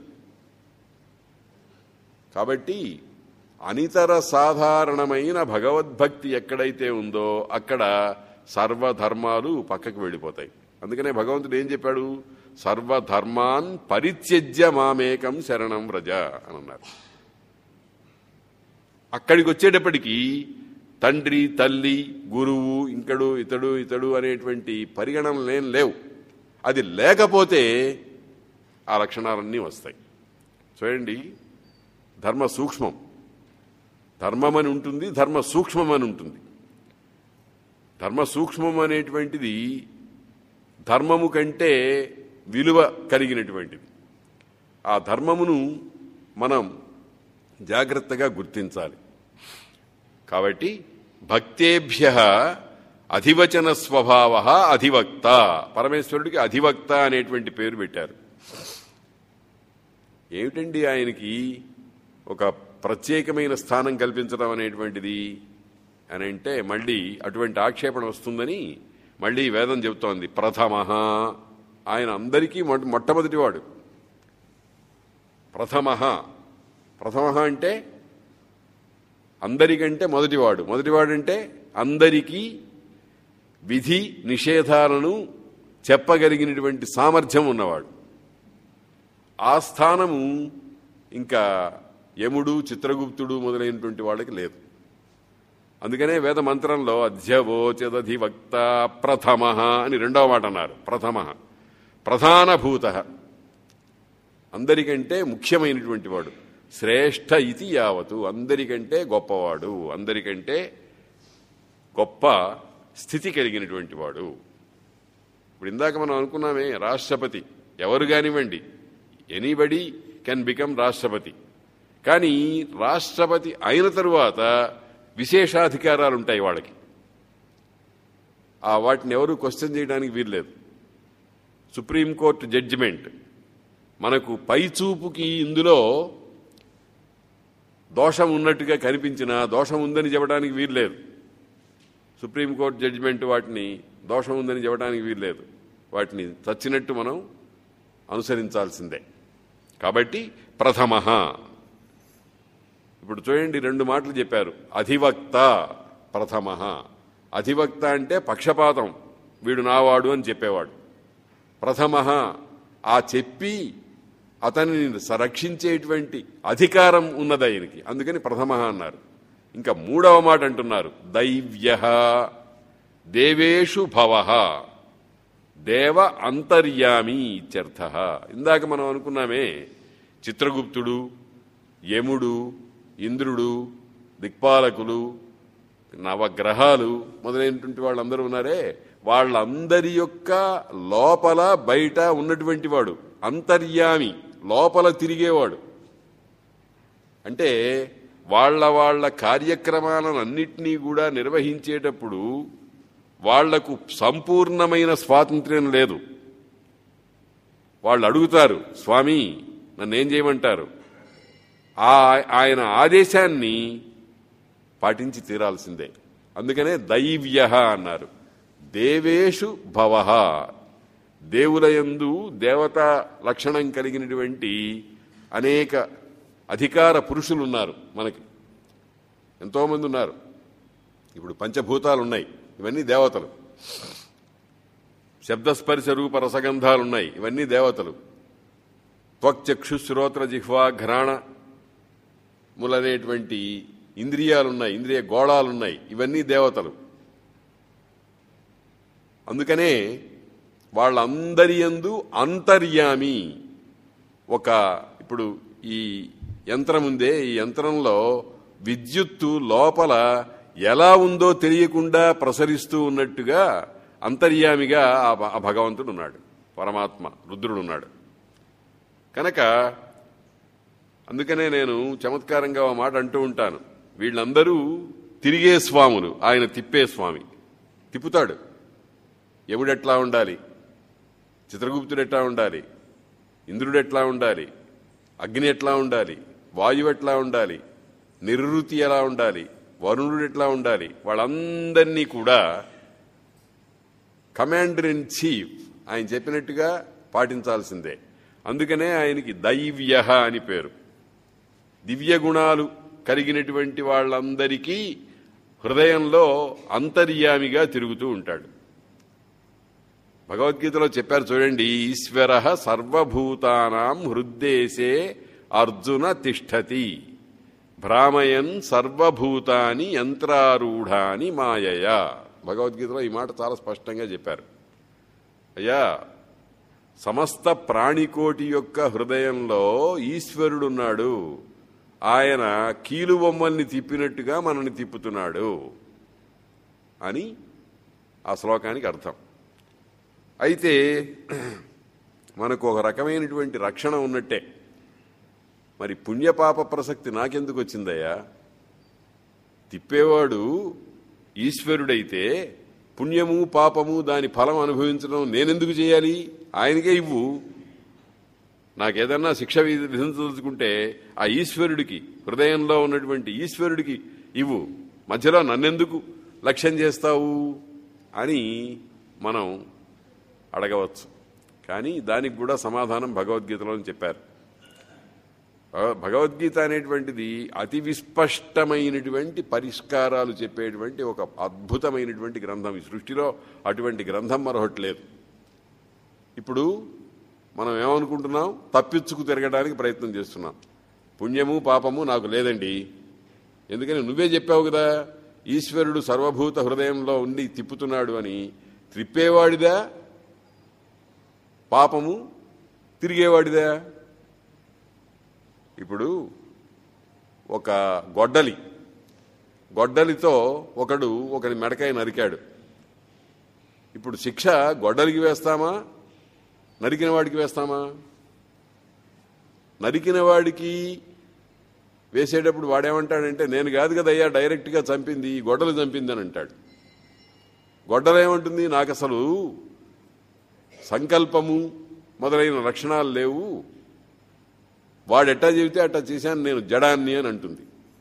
కాబట్టి అనితర సాధారణమైన భగవద్భక్తి ఎక్కడైతే ఉందో అక్కడ సర్వధర్మాలు పక్కకు వెళ్ళిపోతాయి. అందుకనే భగవంతుడు ఏం చెప్పాడు? సర్వధర్మాన్ పరిత్యజ్య మామేకం శరణం వ్రజ అని అన్నారు. అక్కడికి వచ్చేటప్పటికీ తండ్రి, తల్లి, గురువు, ఇంకడు ఇతడు అనేటువంటి పరిగణనలేం లేవు. అది లేకపోతే ఆ లక్షణాలన్నీ వస్తాయి. చూడండి, ధర్మ సూక్ష్మం, ధర్మమని ఉంటుంది, ధర్మ సూక్ష్మం అని ఉంటుంది. ధర్మ సూక్ష్మం అనేటువంటిది ధర్మము కంటే విలువ కలిగినటువంటిది. ఆ ధర్మమును మనం జాగ్రత్తగా గుర్తించాలి. కాబట్టి భక్తేభ్య అధివచన స్వభావ అధివక్త. పరమేశ్వరుడికి అధివక్త అనేటువంటి పేరు పెట్టారు. ఏమిటండి ఆయనకి ఒక ప్రత్యేకమైన స్థానం కల్పించడం అనేటువంటిది అని అంటే మళ్ళీ అటువంటి ఆక్షేపణ వస్తుందని మళ్ళీ వేదం చెబుతోంది. ప్రథమః, ఆయన అందరికీ మొట్టమొదటివాడు. ప్రథమః అంటే అందరికంటే మొదటివాడు. మొదటివాడంటే అందరికీ విధి నిషేధాలను చెప్పగలిగినటువంటి సామర్థ్యం ఉన్నవాడు. ఆ స్థానము ఇంకా యముడు, చిత్రగుప్తుడు మొదలైనటువంటి వాళ్ళకి లేదు. అందుకనే వేద మంత్రంలో అధ్యవోచదధివక్త ప్రథమః అని రెండవ మాట అన్నారు. ప్రథమః ప్రధానభూతః, అందరికంటే ముఖ్యమైనటువంటి వాడు. శ్రేష్ఠ ఇతి యావతు, అందరికంటే గొప్పవాడు, అందరికంటే గొప్ప స్థితి కలిగినటువంటి వాడు. ఇప్పుడు ఇందాక మనం అనుకున్నామే, రాష్ట్రపతి ఎవరు కానివ్వండి, ఎనీబడి కెన్ బికమ్ రాష్ట్రపతి. కానీ రాష్ట్రపతి అయిన తరువాత విశేషాధికారాలు ఉంటాయి వాళ్ళకి. వాటిని ఎవరు క్వశ్చన్ చేయడానికి వీల్లేదు. సుప్రీంకోర్టు జడ్జిమెంట్ మనకు పైచూపుకి ఇందులో దోషం ఉన్నట్టుగా కనిపించినా దోషం ఉందని చెప్పడానికి వీల్లేదు. సుప్రీంకోర్టు జడ్జిమెంట్ వాటిని దోషం ఉందని చెప్పడానికి వీల్లేదు. వాటిని చచ్చినట్టు మనం అనుసరించాల్సిందే. కాబట్టి ప్రథమః. ఇప్పుడు చూడండి, రెండు మాటలు చెప్పారు. అధివక్త ప్రథమః. అధివక్త అంటే పక్షపాతం, వీడు నావాడు అని చెప్పేవాడు. ప్రథమః ఆ చెప్పి అతనిని రక్షించేటువంటి అధికారం ఉన్నది ఆయనకి, అందుకని ప్రథమః అన్నారు. ఇంకా మూడవ మాట అంటున్నారు, దైవ్యః దేవేషు భవః, దేవ అంతర్యామి ఇత్యర్థః. ఇందాక మనం అనుకున్నామే, చిత్రగుప్తుడు, యముడు, ఇంద్రుడు, దిక్పాలకులు, నవగ్రహాలు మొదలైనటువంటి వాళ్ళందరూ ఉన్నారే, వాళ్ళందరి యొక్క లోపల బయట ఉన్నటువంటి వాడు అంతర్యామి, లోపల తిరిగేవాడు. అంటే వాళ్ళ కార్యక్రమాలన్నింటినీ కూడా నిర్వహించేటప్పుడు వాళ్లకు సంపూర్ణమైన స్వాతంత్ర్యం లేదు. వాళ్ళు అడుగుతారు, స్వామి నన్నేం చేయమంటారు? ఆయన ఆదేశాన్ని పాటించి తీరాల్సిందే. అందుకనే దైవ్యః అన్నారు. దేవేషు భవః, దేవులయందు దేవతా లక్షణం కలిగినటువంటి అనేక అధికార పురుషులు ఉన్నారు. మనకి ఎంతోమంది ఉన్నారు. ఇప్పుడు పంచభూతాలు ఉన్నాయి, ఇవన్నీ దేవతలు. శబ్దస్పర్శ రూప రసగంధాలున్నాయి, ఇవన్నీ దేవతలు. త్వక్చక్షు శ్రోత్ర జిహ్వా ఘ్రాణ ములనేటువంటి ఇంద్రియాలున్నాయి, ఇంద్రియ గోళాలున్నాయి, ఇవన్నీ దేవతలు. అందుకనే వాళ్ళందరి యందు అంతర్యామి. ఇప్పుడు ఈ యంత్రం ఉందే, ఈ యంత్రంలో విద్యుత్తు లోపల ఎలా ఉందో తెలియకుండా ప్రసరిస్తూ ఉన్నట్టుగా అంతర్యామిగా ఆ భగవంతుడు ఉన్నాడు, పరమాత్మ రుద్రుడు ఉన్నాడు. కనుక అందుకనే నేను చమత్కారంగా ఒక మాట అంటూ ఉంటాను, వీళ్ళందరూ తిరిగే స్వాములు, ఆయన తిప్పే స్వామి. తిప్పుతాడు. యముడు ఎట్లా ఉండాలి, చిత్రగుప్తుడు ఎట్లా ఉండాలి, ఇంద్రుడు ఎట్లా ఉండాలి, అగ్ని ఎట్లా ఉండాలి, వాయువు ఎట్లా ఉండాలి, నిరుతి ఎలా ఉండాలి, వరుణుడు ఎట్లా ఉండాలి, వాళ్ళందరినీ కూడా కమాండర్ ఇన్ చీఫ్ ఆయన చెప్పినట్టుగా పాటించాల్సిందే. అందుకనే ఆయనకి దైవ్యః అని పేరు. దివ్య గుణాలు కలిగినటువంటి వాళ్ళందరికీ హృదయంలో అంతర్యామిగా తిరుగుతూ ఉంటాడు. భగవద్గీతలో చెప్పారు చూడండి, ఈశ్వరః సర్వభూతానాం హృద్దేశే అర్జున తిష్టతి భ్రామయన్ సర్వభూతాని యంత్రారూఢాని మాయయా. భగవద్గీతలో ఈ మాట చాలా స్పష్టంగా చెప్పారు. అయ్యా, సమస్త ప్రాణికోటి యొక్క హృదయంలో ఈశ్వరుడున్నాడు. ఆయన కీలుబొమ్మల్ని తిప్పినట్టుగా మనల్ని తిప్పుతున్నాడు అని ఆ శ్లోకానికి అర్థం. అయితే మనకు ఒక రకమైనటువంటి రక్షణ ఉన్నట్టే. మరి పుణ్యపాప ప్రసక్తి నాకెందుకు వచ్చిందయ్యా? తిప్పేవాడు ఈశ్వరుడైతే పుణ్యము పాపము దాని ఫలం అనుభవించడం నేనెందుకు చేయాలి? ఆయనకే ఇవ్వు. నాకేదన్నా శిక్ష విధించదలుచుకుంటే ఆ ఈశ్వరుడికి, హృదయంలో ఉన్నటువంటి ఈశ్వరుడికి ఇవ్వు, మధ్యలో నన్నెందుకు లక్ష్యం చేస్తావు అని మనం అడగవచ్చు. కానీ దానికి కూడా సమాధానం భగవద్గీతలో చెప్పారు. భగవద్గీత అనేటువంటిది అతి విస్పష్టమైనటువంటి పరిష్కారాలు చెప్పేటువంటి ఒక అద్భుతమైనటువంటి గ్రంథం. ఈ సృష్టిలో అటువంటి గ్రంథం మరొకటి లేదు. ఇప్పుడు మనం ఏమనుకుంటున్నాం? తప్పించుకు తిరగడానికి ప్రయత్నం చేస్తున్నాం. పుణ్యము పాపము నాకు లేదండి, ఎందుకని నువ్వే చెప్పావు కదా ఈశ్వరుడు సర్వభూత హృదయంలో ఉండి తిప్పుతున్నాడు అని. త్రిప్పేవాడిదా పాపము, తిరిగేవాడిదా? ఇప్పుడు ఒక గొడ్డలితో ఒకని మెడకాయ నరికాడు. ఇప్పుడు శిక్ష గొడ్డలికి వేస్తామా, నరికిన వాడికి వేస్తామా? నరికిన వాడికి వేసేటప్పుడు వాడేమంటాడంటే, నేను కాదు కదయ్యా డైరెక్ట్గా చంపింది, ఈ గొడ్డలు చంపింది అని అంటాడు. గొడ్డలేమంటుంది, నాకు అసలు సంకల్పము మొదలైన లక్షణాలు లేవు, వాడెట్టా చెబితే అట్టా చేశాను, నేను జడాన్ని అని అంటుంది.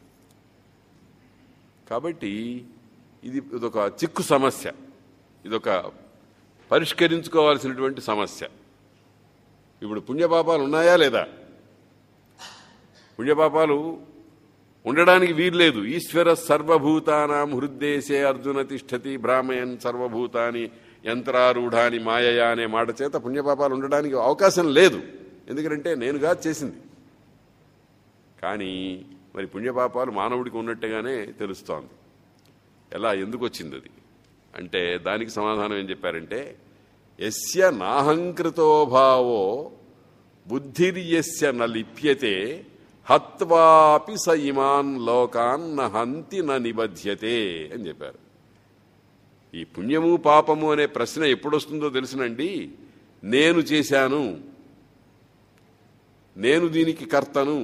కాబట్టి ఇదొక చిక్కు సమస్య, ఇదొక పరిష్కరించుకోవాల్సినటువంటి సమస్య. ఇప్పుడు పుణ్యపాపాలు ఉన్నాయా లేదా? పుణ్యపాపాలు ఉండడానికి వీల్లేదు. ఈశ్వర సర్వభూతానాం హృద్దేశే అర్జున తిష్టతి భ్రామయన్ సర్వభూతాని యంత్రారూఢాని మాయయా అనే మాట చేత పుణ్యపాపాలు ఉండడానికి అవకాశం లేదు. ఎందుకంటే నేనుగా చేసింది. కానీ మరి పుణ్యపాపాలు మానవుడికి ఉన్నట్టుగానే తెలుస్తోంది. ఎలా, ఎందుకు వచ్చింది అది అంటే దానికి సమాధానం ఏం చెప్పారంటే, యస్య నాహంకృతో భావో బుద్ధిర్యస్య న లిప్యతే హత్వాపి స ఇమాన్ లోకాన్ న హంతి న నిబధ్యతే అని చెప్పారు. ఈ పుణ్యము పాపము అనే ప్రశ్న ఎప్పుడొస్తుందో తెలుసునండి, నేను చేశాను, నేను దీనికి కర్తను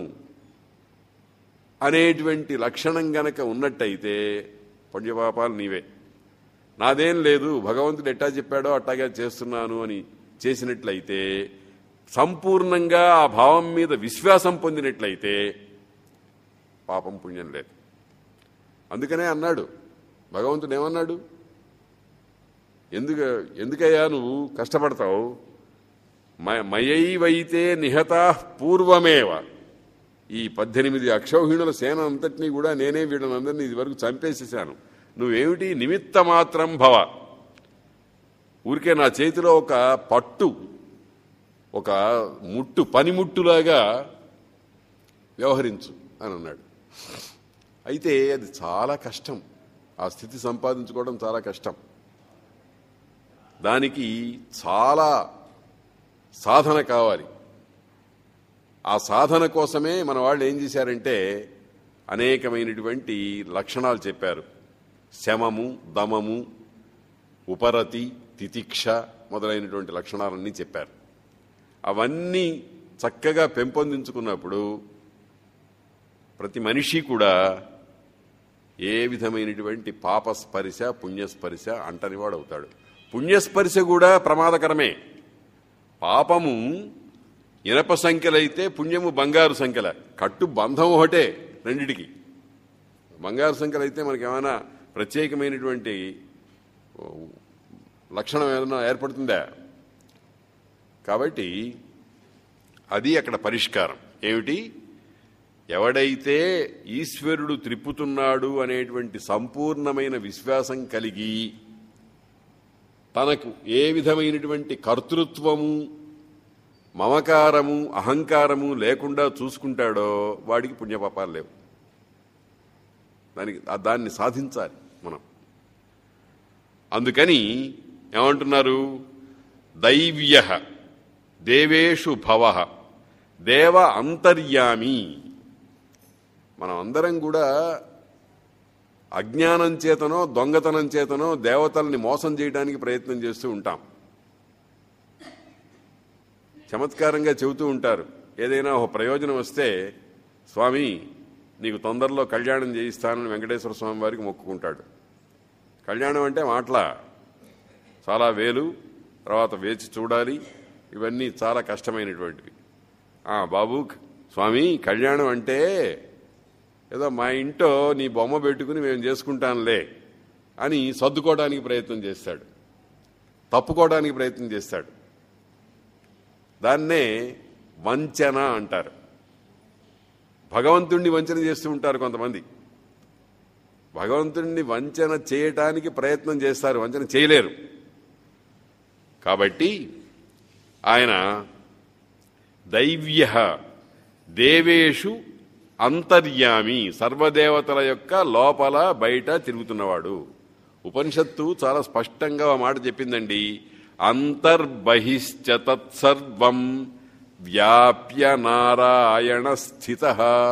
అనేటువంటి లక్షణం గనక ఉన్నట్టయితే పుణ్యపాపాలు నీవే. నాదేం లేదు, భగవంతుడు ఎట్టా చెప్పాడో అట్టాగా చేస్తున్నాను అని చేసినట్లయితే, సంపూర్ణంగా ఆ భావం మీద విశ్వాసం పొందినట్లయితే పాపం పుణ్యం లేదు. అందుకనే అన్నాడు భగవంతుడు, ఏమన్నాడు, ఎందుకయ్యా నువ్వు కష్టపడతావు, మయైవైతే నిహతా పూర్వమేవ. ఈ 18 అక్షౌహిణుల సేన అంతటినీ కూడా నేనే వీళ్ళనందరినీ ఇదివరకు చంపేసేసాను, నువ్వేమిటి నిమిత్త మాత్రం భవ, ఊరికే నా చేతిలో ఒక పట్టు, ఒక ముట్టు, పనిముట్టులాగా వ్యవహరించు అని అన్నాడు. అయితే అది చాలా కష్టం, ఆ స్థితి సంపాదించుకోవడం చాలా కష్టం. దానికి చాలా సాధన కావాలి. ఆ సాధన కోసమే మన వాళ్ళు ఏం చేశారంటే అనేకమైనటువంటి లక్షణాలు చెప్పారు. శమము, దమము, ఉపరతి, తితిక్ష మొదలైనటువంటి లక్షణాలన్నీ చెప్పారు. అవన్నీ చక్కగా పెంపొందించుకున్నప్పుడు ప్రతి మనిషి కూడా ఏ విధమైనటువంటి పాపస్పర్శ పుణ్యస్పర్శ అంటనివాడు అవుతాడు. పుణ్యస్పర్శ కూడా ప్రమాదకరమే. పాపము ఇనప సంఖ్యలైతే పుణ్యము బంగారు సంఖ్యల. కట్టు బంధం ఒకటే రెండిటికి. బంగారు సంఖ్యలైతే మనకి ఏమైనా ప్రత్యేకమైనటువంటి లక్షణం ఏదైనా ఏర్పడుతుందా? కాబట్టి అది అక్కడ పరిష్కారం. ఏమిటి? ఎవడైతే ఈశ్వరుడు త్రిప్పుతున్నాడు అనేటువంటి సంపూర్ణమైన విశ్వాసం కలిగి తనకు ఏ విధమైనటువంటి కర్తృత్వము, మమకారము, అహంకారము లేకుండా చూసుకుంటాడో వాడికి పుణ్యపాపాలు లేవు. దాన్ని సాధించాలి మనం. అందుకని ఏమంటున్నారు? దైవ్య దేవేషు భవ దేవ అంతర్యామి. మనం అందరం కూడా అజ్ఞానం చేతనో దొంగతనం చేతనో దేవతల్ని మోసం చేయడానికి ప్రయత్నం చేస్తూ ఉంటాం. చమత్కారంగా చెబుతూ ఉంటారు. ఏదైనా ఒక ప్రయోజనం వస్తే, స్వామి నీకు తొందరలో కళ్యాణం చేయిస్తానని వెంకటేశ్వర స్వామి వారికి మొక్కుకుంటాడు. కళ్యాణం అంటే మాటలా, చాలా వేలు, తర్వాత వేచి చూడాలి, ఇవన్నీ చాలా కష్టమైనటువంటివి. బాబు స్వామి కళ్యాణం అంటే ఏదో మా ఇంట్లో నీ బొమ్మ పెట్టుకుని మేము చేసుకుంటానులే అని సర్దుకోవడానికి ప్రయత్నం చేస్తాడు, తప్పుకోవడానికి ప్రయత్నం చేస్తాడు. దాన్నే వంచన అంటారు. భగవంతుణ్ణి వంచన చేస్తూ ఉంటారు కొంతమంది. భగవంతుణ్ణి వంచన చేయటానికి ప్రయత్నం చేస్తారు, వంచన చేయలేరు. కాబట్టి ఆయన దైవ్య దేవేషు అంతర్యామి, సర్వదేవతల యొక్క లోపల బయట తిరుగుతున్నవాడు. ఉపనిషత్తు చాలా స్పష్టంగా ఆ మాట చెప్పిందండి. అంతర్బహిశ్చ తత్సర్వం వ్యాప్య నారాయణ స్థిత.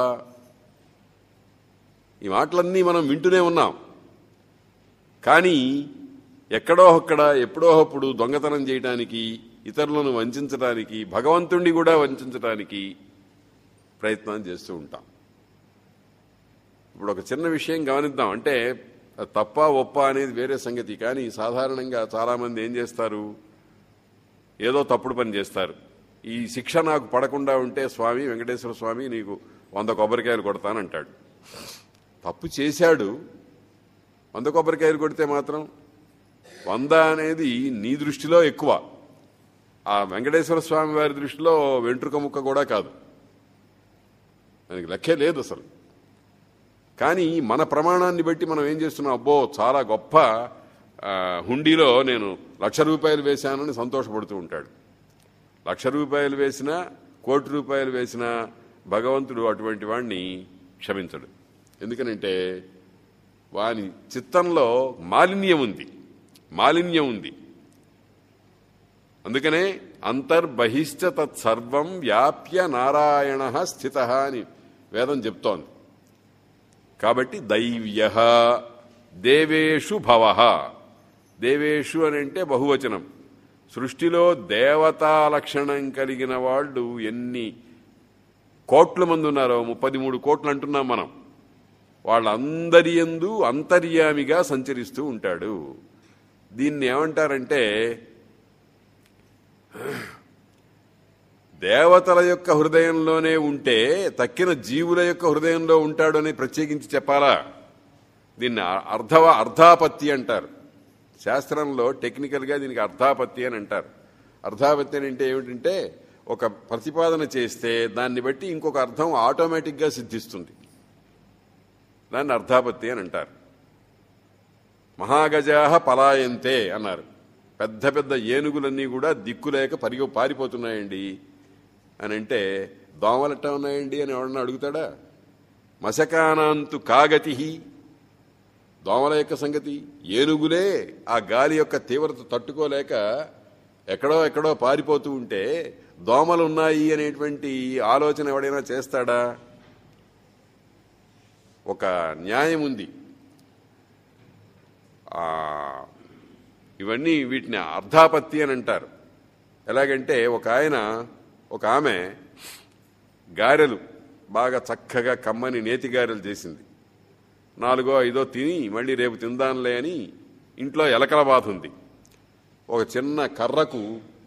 ఈ మాటలన్నీ మనం వింటూనే ఉన్నాం. కానీ ఎక్కడో అక్కడ ఎప్పుడో అప్పుడు దొంగతనం చేయడానికి, ఇతరులను వంచడానికి, భగవంతుణ్ణి కూడా వంచడానికి ప్రయత్నం చేస్తూ ఉంటాం. ఇప్పుడు ఒక చిన్న విషయం గమనిద్దాం. అంటే తప్ప ఒప్ప అనేది వేరే సంగతి. కానీ సాధారణంగా చాలామంది ఏం చేస్తారు, ఏదో తప్పుడు పని చేస్తారు. ఈ శిక్ష నాకు పడకుండా ఉంటే స్వామి వెంకటేశ్వర స్వామి నీకు 100 కొబ్బరికాయలు కొడతానంటాడు. తప్పు చేశాడు, 100 కొబ్బరికాయలు కొడితే మాత్రం 100 అనేది నీ దృష్టిలో ఎక్కువ, ఆ వెంకటేశ్వర స్వామి వారి దృష్టిలో వెంట్రుక ముక్క కూడా కాదు, దానికి లెక్కే లేదు అసలు. కానీ మన ప్రమాణాన్ని బట్టి మనం ఏం చేస్తున్నాం, అబ్బో చాలా గొప్ప హుండీలో నేను 1,00,000 రూపాయలు వేశానని సంతోషపడుతూ ఉంటాడు. 1,00,000 రూపాయలు వేసినా, 1,00,00,000 రూపాయలు వేసినా భగవంతుడు అటువంటి వాడిని క్షమించడు. ఎందుకనంటే వాని చిత్తంలో మాలిన్యం ఉంది. అందుకనే అంతర్బహిశ్చ తత్సర్వం వ్యాప్య నారాయణ స్థిత అని వేదం చెప్తోంది. కాబట్టి దైవ్య దేవేషు భవ. దేవేషు అని అంటే బహువచనం. సృష్టిలో దేవతా లక్షణం కలిగిన వాళ్ళు ఎన్ని కోట్ల మంది ఉన్నారో, 33 కోట్లు అంటున్నాం మనం. వాళ్ళందరి యందు అంతర్యామిగా సంచరిస్తూ ఉంటాడు. దీన్ని ఏమంటారంటే దేవతల యొక్క హృదయంలోనే ఉంటే తక్కిన జీవుల యొక్క హృదయంలో ఉంటాడు అని ప్రత్యేకించి చెప్పాలా? దీన్ని అర్ధాపత్తి అంటారు. శాస్త్రంలో టెక్నికల్గా దీనికి అర్ధాపత్తి అని అంటారు. అర్ధాపత్తి అంటే ఏమిటంటే ఒక ప్రతిపాదన చేస్తే దాన్ని బట్టి ఇంకొక అర్థం ఆటోమేటిక్గా సిద్ధిస్తుంది. దాన్ని అర్ధాపత్తి అని అంటారు. మహాగజాహ పలాయంతే అన్నారు. పెద్ద పెద్ద ఏనుగులన్నీ కూడా దిక్కులేక పారిపోతున్నాయండి అని అంటే దోమలెట్టా ఉన్నాయండి అని ఎవడన్నా అడుగుతాడా? మశకానాంతు కాగతి, దోమల యొక్క సంగతి. ఏనుగులే ఆ గాలి యొక్క తీవ్రత తట్టుకోలేక ఎక్కడో పారిపోతూ ఉంటే దోమలు ఉన్నాయి అనేటువంటి ఆలోచన ఎవడైనా చేస్తాడా? ఒక న్యాయం ఉంది. వీటిని అర్ధాపత్తి అని అంటారు. ఎలాగంటే ఒక ఆమె గారెలు బాగా చక్కగా కమ్మని నేతి గారెలు చేసింది. 4 or 5 తిని మళ్ళీ రేపు తిందాంలే అని ఇంట్లో ఎలకల బాధ ఉంది. ఒక చిన్న కర్రకు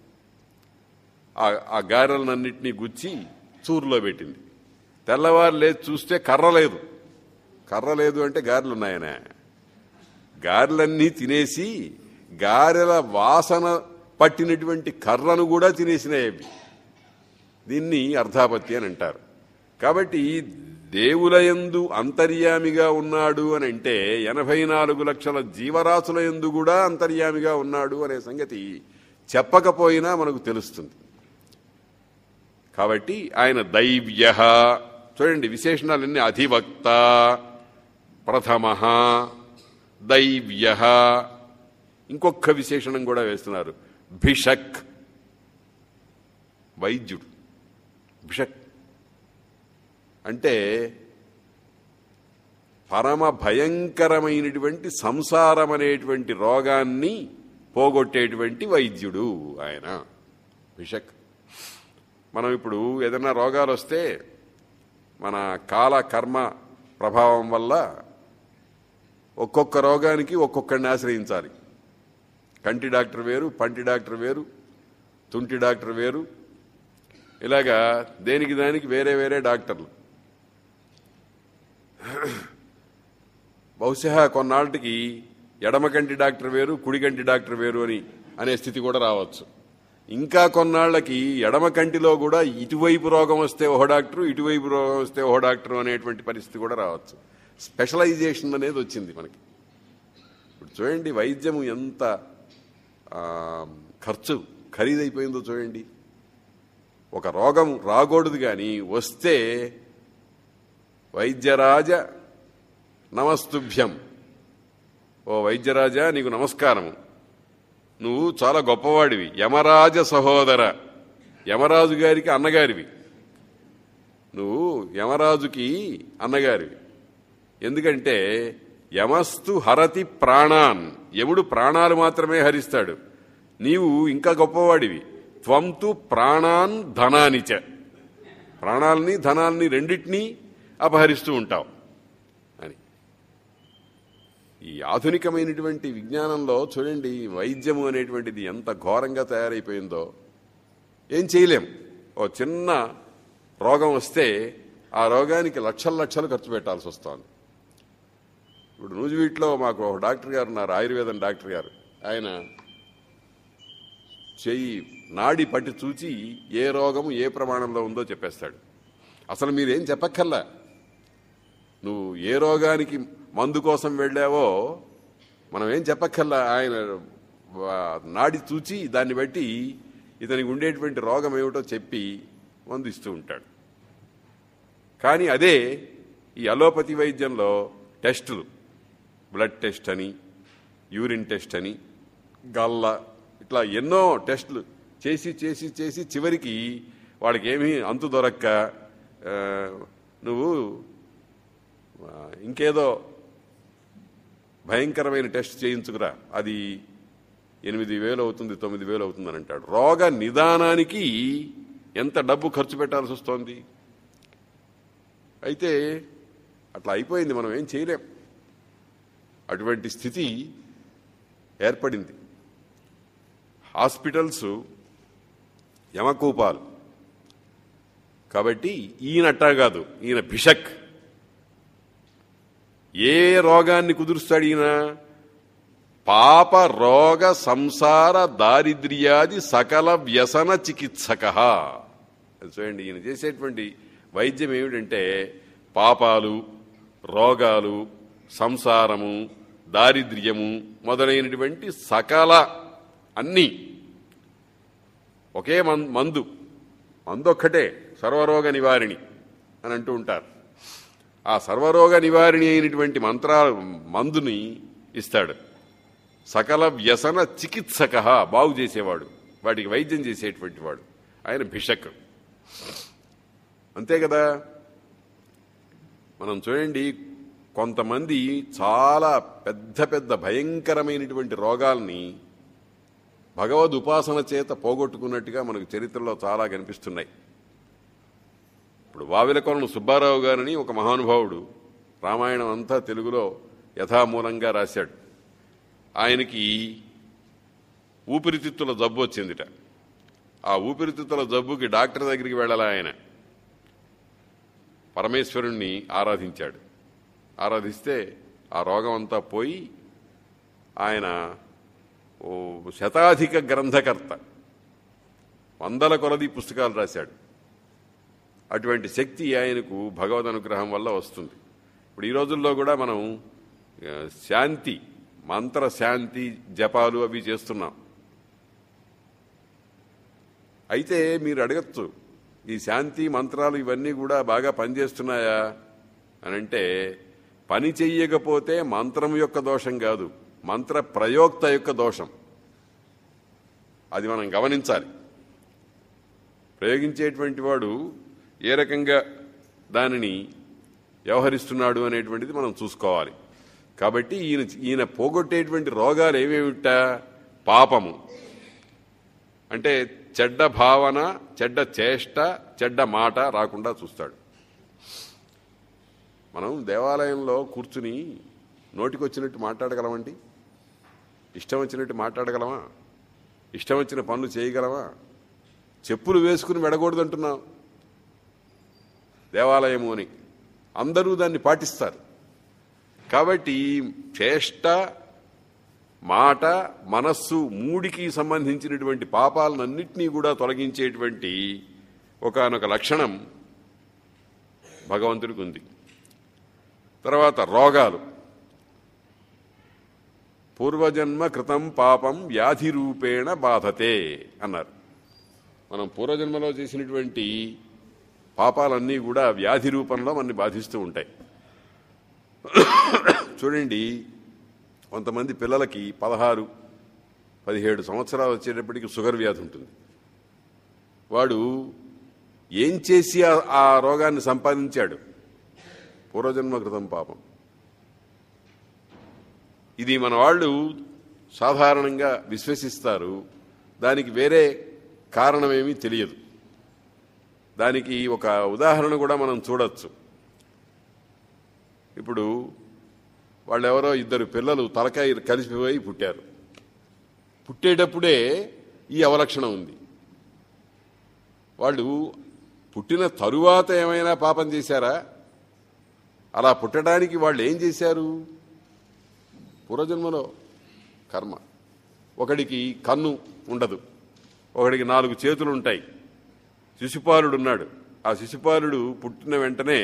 ఆ గారెలన్నింటినీ గుచ్చి చూరులో పెట్టింది. తెల్లవారు లేచి చూస్తే కర్ర లేదు అంటే గారెలు ఉన్నాయనే. గారెలన్నీ తినేసి గారెల వాసన పట్టినటువంటి కర్రను కూడా తినేసినాయి అవి. దీన్ని అర్ధాపత్తి అని అంటారు. కాబట్టి దేవులయందు అంతర్యామిగా ఉన్నాడు అని అంటే 84 లక్షల జీవరాశుల యందు కూడా అంతర్యామిగా ఉన్నాడు అనే సంగతి చెప్పకపోయినా మనకు తెలుస్తుంది. కాబట్టి ఆయన దైవ్య. చూడండి విశేషణాలన్నీ అధివక్త, ప్రథమ, దైవ్య. ఇంకొక విశేషణం కూడా వేస్తున్నారు, భిషక్, వైద్యుడు. భిషక్ అంటే పరమ భయంకరమైనటువంటి సంసారం అనేటువంటి రోగాన్ని పోగొట్టేటువంటి వైద్యుడు ఆయన భిషక్. మనం ఇప్పుడు ఏదైనా రోగాలు వస్తే మన కాల కర్మ ప్రభావం వల్ల ఒక్కొక్క రోగానికి ఒక్కొక్కడిని ఆశ్రయించాలి. కంటి డాక్టర్ వేరు, పంటి డాక్టర్ వేరు, తుంటి డాక్టర్ వేరు, ఇలాగా దేనికి దానికి వేరే వేరే డాక్టర్లు. బహుశా కొన్నాళ్ళకి ఎడమ కంటి డాక్టర్ వేరు, కుడి కంటి డాక్టర్ వేరు అనే స్థితి కూడా రావచ్చు. ఇంకా కొన్నాళ్లకి ఎడమ కంటిలో కూడా ఇటువైపు రోగం వస్తే ఓహో డాక్టరు, ఇటువైపు రోగం వస్తే ఓహో డాక్టరు అనేటువంటి పరిస్థితి కూడా రావచ్చు. స్పెషలైజేషన్ అనేది వచ్చింది మనకి. ఇప్పుడు చూడండి వైద్యం ఎంత ఖరీదైపోయిందో చూడండి. ఒక రోగం రాకూడదు కానీ వస్తే వైద్యరాజ నమస్తుభ్యం, ఓ వైద్యరాజా నీకు నమస్కారము, నువ్వు చాలా గొప్పవాడివి, యమరాజ సహోదర, యమరాజు గారికి అన్నగారివి, నువ్వు యమరాజుకి అన్నగారివి. ఎందుకంటే యమస్తు హరతి ప్రాణాన్, యముడు ప్రాణాలు మాత్రమే హరిస్తాడు, నీవు ఇంకా గొప్పవాడివి. త్వంతు ప్రాణాన్ ధనానిచ, ప్రాణాలని ధనాల్ని రెండింటినీ అపహరిస్తూ ఉంటావు అని. ఈ ఆధునికమైనటువంటి విజ్ఞానంలో చూడండి వైద్యము అనేటువంటిది ఎంత ఘోరంగా తయారైపోయిందో. ఏం చేయలేం. ఓ చిన్న రోగం వస్తే ఆ రోగానికి లక్షలు లక్షలు ఖర్చు పెట్టాల్సి వస్తుంది. ఇప్పుడు నూజివీట్లో మాకు ఒక డాక్టర్ గారు ఉన్నారు, ఆయుర్వేదం డాక్టర్ గారు. ఆయన చెయ్యి నాడి పట్టి చూచి ఏ రోగము ఏ ప్రమాణంలో ఉందో చెప్పేస్తాడు. అసలు మీరేం చెప్పక్కర్లా, నువ్వు ఏ రోగానికి మందు కోసం వెళ్ళావో మనం ఏం చెప్పక్కర్లా, ఆయన నాడి చూచి దాన్ని బట్టి ఇతనికి ఉండేటువంటి రోగం ఏమిటో చెప్పి మందు ఇస్తూ ఉంటాడు. కానీ అదే ఈ అలోపతి వైద్యంలో టెస్టులు, బ్లడ్ టెస్ట్ అని, యూరిన్ టెస్ట్ అని, గల్ల, ఇట్లా ఎన్నో టెస్టులు చేసి చేసి చేసి చివరికి వాడికి ఏమీ అంతు దొరక్క నువ్వు ఇంకేదో భయంకరమైన టెస్ట్ చేయించుకురా, అది 8,000 అవుతుంది, 9,000 అవుతుంది అని అంటాడు. రోగ నిదానానికి ఎంత డబ్బు ఖర్చు పెట్టాల్సి వస్తోంది. అయితే అట్లా అయిపోయింది, మనం ఏం చేయలేం. అటువంటి స్థితి ఏర్పడింది. హాస్పిటల్స్ యమకూపాలు. కాబట్టి ఈయనట్టా కాదు, ఈయన భిషక్. ఏ రోగాన్ని కుదురుస్తాడు ఈయన? పాప రోగ సంసార దారిద్ర్యాది సకల వ్యసన చికిత్సక. చూడండి ఈయన చేసేటువంటి వైద్యం ఏమిటంటే పాపాలు, రోగాలు, సంసారము, దారిద్ర్యము మొదలైనటువంటి సకల అన్నీ ఒకే మందు ఒక్కటే, సర్వరోగ నివారిణి అని అంటూ ఉంటారు. ఆ సర్వరోగ నివారిణి అయినటువంటి మందుని ఇస్తాడు. సకల వ్యసన చికిత్సక, బాగు చేసేవాడు, వాటికి వైద్యం చేసేటువంటి వాడు ఆయన భిషక్. అంతే కదా. మనం చూడండి కొంతమంది చాలా పెద్ద పెద్ద భయంకరమైనటువంటి రోగాల్ని భగవద్ ఉపాసన చేత పోగొట్టుకున్నట్టుగా మనకు చరిత్రలో చాలా కనిపిస్తున్నాయి. ఇప్పుడు వావిలకొలను సుబ్బారావు గారని ఒక మహానుభావుడు రామాయణం అంతా తెలుగులో యథామూలంగా రాశాడు. ఆయనకి ఊపిరితిత్తుల జబ్బు వచ్చిందిట. ఆ ఊపిరితిత్తుల జబ్బుకి డాక్టర్ దగ్గరికి వెళ్ళాలి. ఆయన పరమేశ్వరుణ్ణి ఆరాధించాడు. ఆరాధిస్తే ఆ రోగం అంతా పోయి ఆయన శతాధిక గ్రంథకర్త, 100 కొలది పుస్తకాలు రాశాడు. అటువంటి శక్తి ఆయనకు భగవద్ అనుగ్రహం వల్ల వస్తుంది. ఇప్పుడు ఈ రోజుల్లో కూడా మనం శాంతి, మంత్ర శాంతి జపాలు అవి చేస్తున్నాం. అయితే మీరు అడగచ్చు, ఈ శాంతి మంత్రాలు ఇవన్నీ కూడా బాగా పనిచేస్తున్నాయా అని అంటే, పని చెయ్యకపోతే మంత్రం యొక్క దోషం కాదు, మంత్ర ప్రయోక్త యొక్క దోషం. అది మనం గమనించాలి. ప్రయోగించేటువంటి వాడు ఏ రకంగా దానిని వ్యవహరిస్తున్నాడు అనేటువంటిది మనం చూసుకోవాలి. కాబట్టి ఈయన పోగొట్టేటువంటి రోగాలు ఏమేమిటా? పాపము అంటే చెడ్డ భావన, చెడ్డ చేష్ట, చెడ్డ మాట రాకుండా చూస్తాడు. మనం దేవాలయంలో కూర్చుని నోటికొచ్చినట్టు మాట్లాడగలమండి? ఇష్టం వచ్చినట్టు మాట్లాడగలమా? ఇష్టం వచ్చిన పనులు చేయగలమా? చెప్పులు వేసుకుని వెళ్ళకూడదంటున్నాం దేవాలయము అని. అందరూ దాన్ని పాటిస్తారు. కాబట్టి చేష్ట, మాట, మనస్సు మూడికి సంబంధించినటువంటి పాపాలన్నింటినీ కూడా తొలగించేటువంటి ఒకానొక లక్షణం భగవంతుడికి ఉంది. తర్వాత రోగాలు. పూర్వజన్మ కృతం పాపం వ్యాధి రూపేణ బాధతే అన్నారు. మనం పూర్వజన్మలో చేసినటువంటి పాపాలన్నీ కూడా వ్యాధి రూపంలో మనని బాధిస్తూ ఉంటాయి. చూడండి, కొంతమంది పిల్లలకి 16, 17 సంవత్సరాలు వచ్చేటప్పటికి షుగర్ వ్యాధి ఉంటుంది. వాడు ఏం చేసి ఆ రోగాన్ని సంపాదించాడు? పూర్వజన్మ కృతం పాపం. ఇది మన వాళ్ళు సాధారణంగా విశ్వసిస్తారు. దానికి వేరే కారణమేమీ తెలియదు. దానికి ఒక ఉదాహరణ కూడా మనం చూడొచ్చు. ఇప్పుడు వాళ్ళెవరో 2 పిల్లలు తలకాయ కలిసిపోయి పుట్టారు. పుట్టేటప్పుడే ఈ అవలక్షణం ఉంది. వాళ్ళు పుట్టిన తరువాత ఏమైనా పాపం చేశారా? అలా పుట్టడానికి వాళ్ళు ఏం చేశారు? పూర్వజన్మలో కర్మ. ఒకడికి కన్ను ఉండదు, ఒకడికి 4 చేతులు ఉంటాయి. శిశుపాలుడు ఉన్నాడు. ఆ శిశుపాలుడు పుట్టిన వెంటనే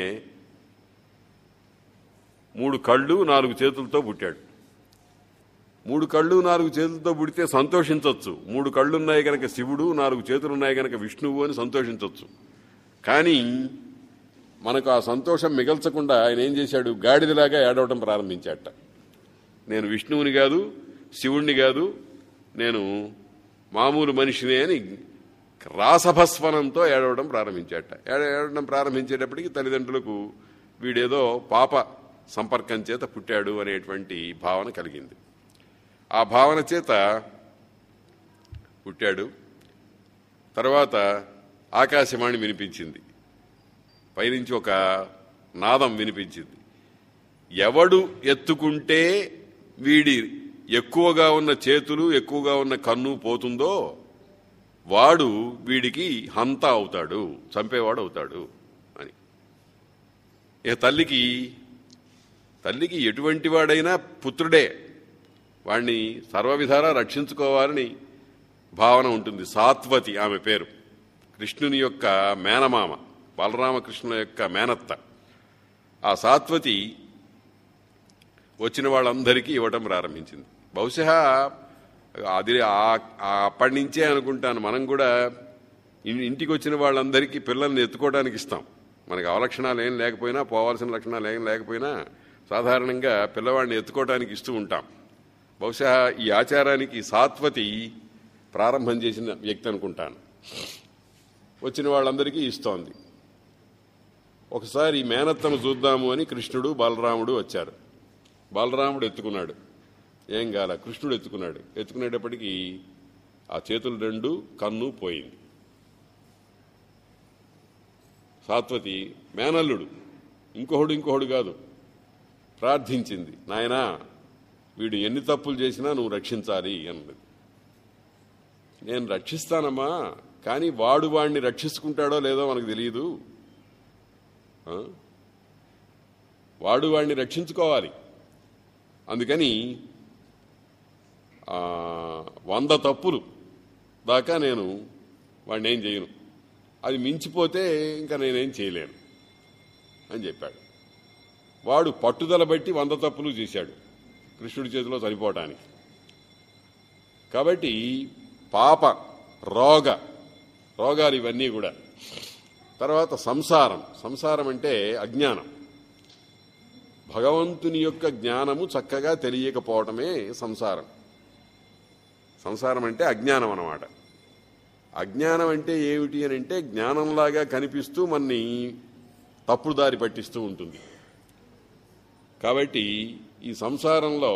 3 కళ్ళు 4 చేతులతో పుట్టాడు. 3 కళ్ళు 4 చేతులతో పుడితే సంతోషించవచ్చు. 3 కళ్ళున్నాయి కనుక శివుడు, 4 చేతులున్నాయి కనుక విష్ణువు అని సంతోషించవచ్చు. కానీ మనకు ఆ సంతోషం మిగల్చకుండా ఆయన ఏం చేశాడు? గాడిదలాగా ఏడవటం ప్రారంభించాట. నేను విష్ణువుని కాదు, శివుణ్ణి కాదు, నేను మామూలు మనిషినే అని రాసభస్వనంతో ఏడవడం ప్రారంభించాట. ఏడవడం ప్రారంభించేటప్పటికి తల్లిదండ్రులకు వీడేదో పాప సంపర్కం చేత పుట్టాడు అనేటువంటి భావన కలిగింది. ఆ భావన చేత పుట్టాడు. తర్వాత ఆకాశవాణి వినిపించింది. పైనుంచి ఒక నాదం వినిపించింది. ఎవడు ఎత్తుకుంటే వీడి ఎక్కువగా ఉన్న చేతులు, ఎక్కువగా ఉన్న కన్ను పోతుందో వాడు వీడికి హంత అవుతాడు, చంపేవాడు అవుతాడు అని. ఇక తల్లికి ఎటువంటి వాడైనా పుత్రుడే. వాణ్ణి సర్వవిధాలా రక్షించుకోవాలని భావన ఉంటుంది. సాత్వతి ఆమె పేరు. కృష్ణుని యొక్క మేనమామ, బలరామకృష్ణుల యొక్క మేనత్త. ఆ సాత్వతి వచ్చిన వాళ్ళందరికీ ఇవ్వటం ప్రారంభించింది. బహుశా అది అప్పటి నుంచే అనుకుంటాను మనం కూడా ఇంటికి వచ్చిన వాళ్ళందరికీ పిల్లల్ని ఎత్తుకోవడానికి ఇస్తాం. మనకు అవలక్షణాలు ఏం లేకపోయినా, పోవాల్సిన లక్షణాలు ఏం లేకపోయినా సాధారణంగా పిల్లవాడిని ఎత్తుకోవడానికి ఇస్తూ ఉంటాం. బహుశా ఈ ఆచారానికి సాత్వతి ప్రారంభం చేసిన వ్యక్తి అనుకుంటాను. వచ్చిన వాళ్ళందరికీ ఇస్తోంది. ఒకసారి మేనత్తను చూద్దాము అని కృష్ణుడు, బలరాముడు వచ్చారు. బలరాముడు ఎత్తుకున్నాడు, ఏం కాల. కృష్ణుడు ఎత్తుకున్నాడు. ఎత్తుకునేటప్పటికీ ఆ చేతులు 2, కన్ను పోయింది. సాత్వతి మేనల్లుడు, ఇంకొకడు కాదు, ప్రార్థించింది, నాయనా వీడు ఎన్ని తప్పులు చేసినా నువ్వు రక్షించాలి అన్నది. నేను రక్షిస్తానమ్మా, కానీ వాడిని రక్షించుకుంటాడో లేదో మనకు తెలియదు. వాడిని రక్షించుకోవాలి. అందుకని 100 తప్పులు దాకా నేను వాడిని ఏం చేయను, అది మించిపోతే ఇంకా నేనేం చేయలేను అని చెప్పాడు. వాడు పట్టుదల బట్టి 100 తప్పులు చేశాడు కృష్ణుడి చేతిలో చనిపోవటానికి. కాబట్టి పాప, రోగాలు ఇవన్నీ కూడా. తర్వాత సంసారం అంటే అజ్ఞానం. భగవంతుని యొక్క జ్ఞానము చక్కగా తెలియకపోవటమే సంసారం. సంసారం అంటే అజ్ఞానం అన్నమాట. అజ్ఞానం అంటే ఏమిటి అని అంటే జ్ఞానంలాగా కనిపిస్తూ మన్ని తప్పుడు దారి పట్టిస్తూ ఉంటుంది. కాబట్టి ఈ సంసారంలో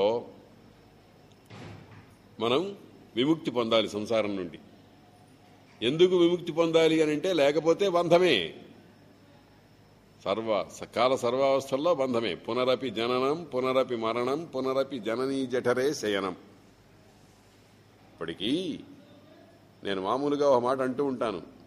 మనం విముక్తి పొందాలి సంసారం నుండి. ఎందుకు విముక్తి పొందాలి అని అంటే లేకపోతే బంధమే. కాల సర్వావస్థల్లో బంధమే. పునరపి జననం, పునరపి మరణం, పునరపి జననీ జఠరే శయనం. ఇప్పటికీ నేను మామూలుగా ఒక మాట అంటూ ఉంటాను,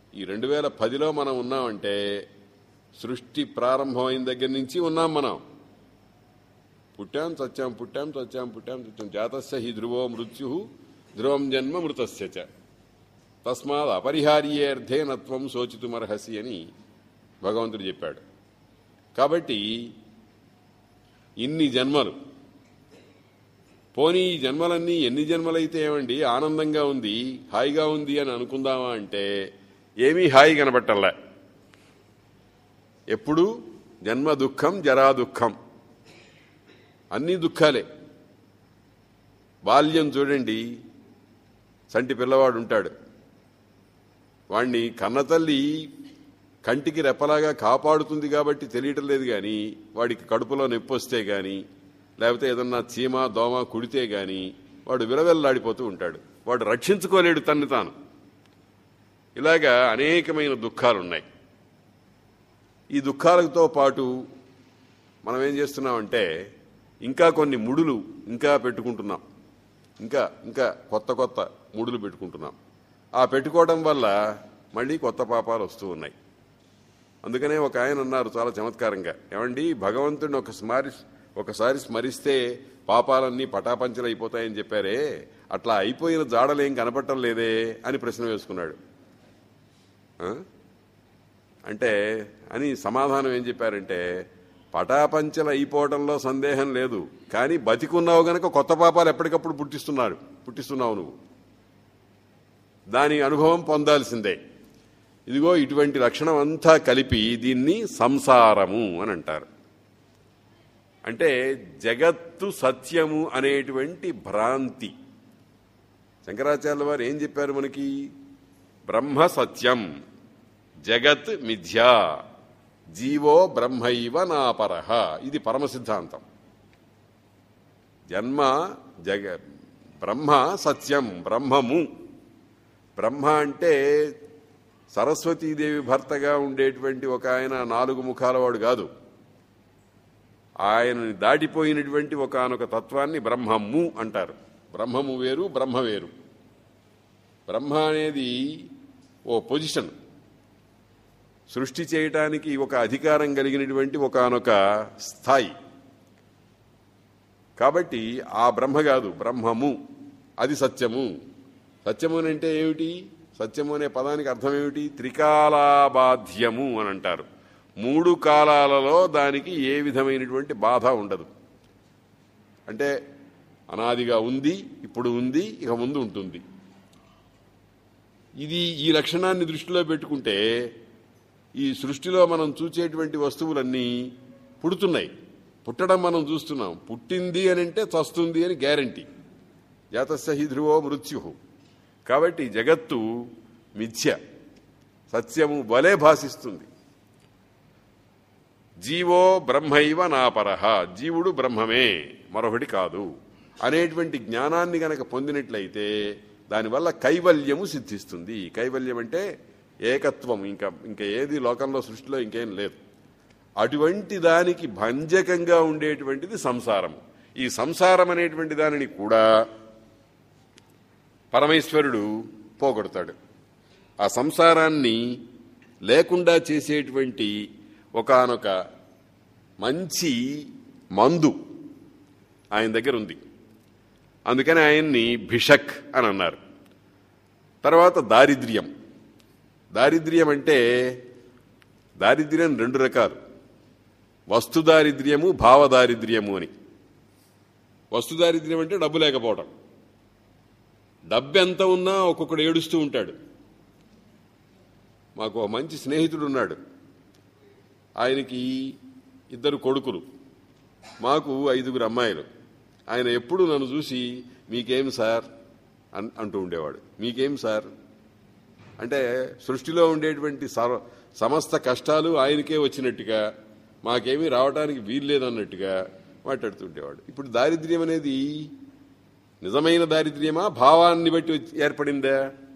ఈ 2010లో మనం ఉన్నామంటే సృష్టి ప్రారంభమైన దగ్గర నుంచి ఉన్నాం మనం. పుట్టాం చచ్చాం, పుట్టాం చచ్చాం, పుట్టాం చచ్చాం. జాతస్య హి ధ్రువో మృత్యు ధ్రువం జన్మ మృతస్య చ తస్మాత్ అపరిహార్యే అర్థే నత్వం శోచితుమర్హసి అని భగవంతుడు చెప్పాడు. కాబట్టి ఇన్ని జన్మలు, పోనీ ఈ జన్మలన్నీ ఎన్ని జన్మలైతే ఏమండి ఆనందంగా ఉంది, హాయిగా ఉంది అని అనుకుందామా అంటే ఏమీ హాయి కనబట్టల్లా. ఎప్పుడు జన్మ దుఃఖం, జరా దుఃఖం, అన్నీ దుఃఖాలే. బాల్యం చూడండి, సంటి పిల్లవాడు ఉంటాడు, వాణ్ణి కన్నతల్లి కంటికి రెప్పలాగా కాపాడుతుంది కాబట్టి తెలియటం లేదు. కానీ వాడికి కడుపులో నొప్పి వస్తే కానీ, లేకపోతే ఏదన్నా చీమ దోమ కుడితే కానీ వాడు విలవెల్లాడిపోతూ ఉంటాడు. వాడు రక్షించుకోలేడు తన్ని తాను. ఇలాగా అనేకమైన దుఃఖాలున్నాయి. ఈ దుఃఖాలతో పాటు మనం ఏం చేస్తున్నామంటే ఇంకా కొన్ని ముడులు ఇంకా పెట్టుకుంటున్నాం. ఇంకా ఇంకా కొత్త కొత్త ముడులు పెట్టుకుంటున్నాం. ఆ పెట్టుకోవడం వల్ల మళ్ళీ కొత్త పాపాలు వస్తూ ఉన్నాయి. అందుకనే ఒక ఆయన అన్నారు చాలా చమత్కారంగా, ఏమండి భగవంతుడిని ఒకసారి స్మరిస్తే పాపాలన్నీ పటాపంచలు అయిపోతాయని చెప్పారే, అట్లా అయిపోయిన జాడలేం కనపడటం లేదే అని ప్రశ్న వేసుకున్నాడు. అంటే అని సమాధానం ఏం చెప్పారంటే, పటాపంచలు అయిపోవడంలో సందేహం లేదు, కానీ బతికున్నావు గనక కొత్త పాపాలు ఎప్పటికప్పుడు పుట్టిస్తున్నావు నువ్వు. దాని అనుభవం పొందాల్సిందే. ఇదిగో ఇటువంటి లక్షణం అంతా కలిపి దీన్ని సంసారము అని అంటారు. అంటే జగత్తు సత్యము అనేటువంటి భ్రాంతి. శంకరాచార్యుల వారు ఏం చెప్పారు మనకి? బ్రహ్మ సత్యం, జగత్ మిథ్యా, జీవో బ్రహ్మైవ నాపరః. ఇది పరమ సిద్ధాంతం. బ్రహ్మ సత్యం, బ్రహ్మము. బ్రహ్మ అంటే సరస్వతీదేవి భర్తగా ఉండేటువంటి ఒక ఆయన 4 ముఖాల వాడు కాదు. ఆయనని దాటిపోయినటువంటి ఒకానొక తత్వాన్ని బ్రహ్మము అంటారు. బ్రహ్మము వేరు, బ్రహ్మ వేరు. బ్రహ్మ అనేది ఓ పొజిషన్, సృష్టి చేయటానికి ఒక అధికారం కలిగినటువంటి ఒకానొక స్థాయి. కాబట్టి ఆ బ్రహ్మ కాదు, బ్రహ్మము. అది సత్యము. సత్యము అంటే ఏమిటి? సత్యము అనే పదానికి అర్థం ఏమిటి? త్రికాలాబాధ్యము అని అంటారు. 3 కాలాలలో దానికి ఏ విధమైనటువంటి బాధ ఉండదు. అంటే అనాదిగా ఉంది, ఇప్పుడు ఉంది, ఇక ముందు ఉంటుంది. ఈ లక్షణాన్ని దృష్టిలో పెట్టుకుంటే ఈ సృష్టిలో మనం చూసేటువంటి వస్తువులన్నీ పుడుతున్నాయి. పుట్టడం మనం చూస్తున్నాం. పుట్టింది అని అంటే చస్తుంది అని గ్యారంటీ. జాతస్య హి ధ్రువో మృత్యు. కాబట్టి జగత్తు మిథ్య, సత్యము వలె భాషిస్తుంది. జీవో బ్రహ్మైవ నాపరః, జీవుడు బ్రహ్మమే, మరొకటి కాదు అనేటువంటి జ్ఞానాన్ని గనక పొందినట్లయితే దానివల్ల కైవల్యము సిద్ధిస్తుంది. కైవల్యం అంటే ఏకత్వం. ఇంకా ఏది లోకంలో సృష్టిలో ఇంకేం లేదు. అటువంటి దానికి భంజకంగా ఉండేటువంటిది సంసారము. ఈ సంసారం అనేటువంటి దానిని కూడా పరమేశ్వరుడు పోగొడతాడు. ఆ సంసారాన్ని లేకుండా చేసేటువంటి ఒకానొక మంచి మందు ఆయన దగ్గర ఉంది. అందుకని ఆయన్ని భిషక్ అని అన్నారు. తర్వాత దారిద్ర్యం. దారిద్ర్యం అంటే దారిద్ర్యం 2 రకాలు, వస్తు దారిద్ర్యము, భావ దారిద్ర్యము అని. వస్తు దారిద్ర్యం అంటే డబ్బు లేకపోవడం. డబ్బు ఎంత ఉన్నా ఒక్కొక్కడు ఏడుస్తూ ఉంటాడు. మాకు ఒక మంచి స్నేహితుడు ఉన్నాడు. ఆయనకి 2 కొడుకులు, మాకు 5 అమ్మాయిలు. ఆయన ఎప్పుడు నన్ను చూసి మీకేం సార్ అంటూ ఉండేవాడు. మీకేం సార్ అంటే సృష్టిలో ఉండేటువంటి సమస్త కష్టాలు ఆయనకే వచ్చినట్టుగా, మాకేమీ రావడానికి వీల్లేదన్నట్టుగా మాట్లాడుతుండేవాడు. ఇప్పుడు దారిద్ర్యం అనేది నిజమైన దారిద్ర్యమా, భావాన్ని బట్టి ఏర్పడిందా?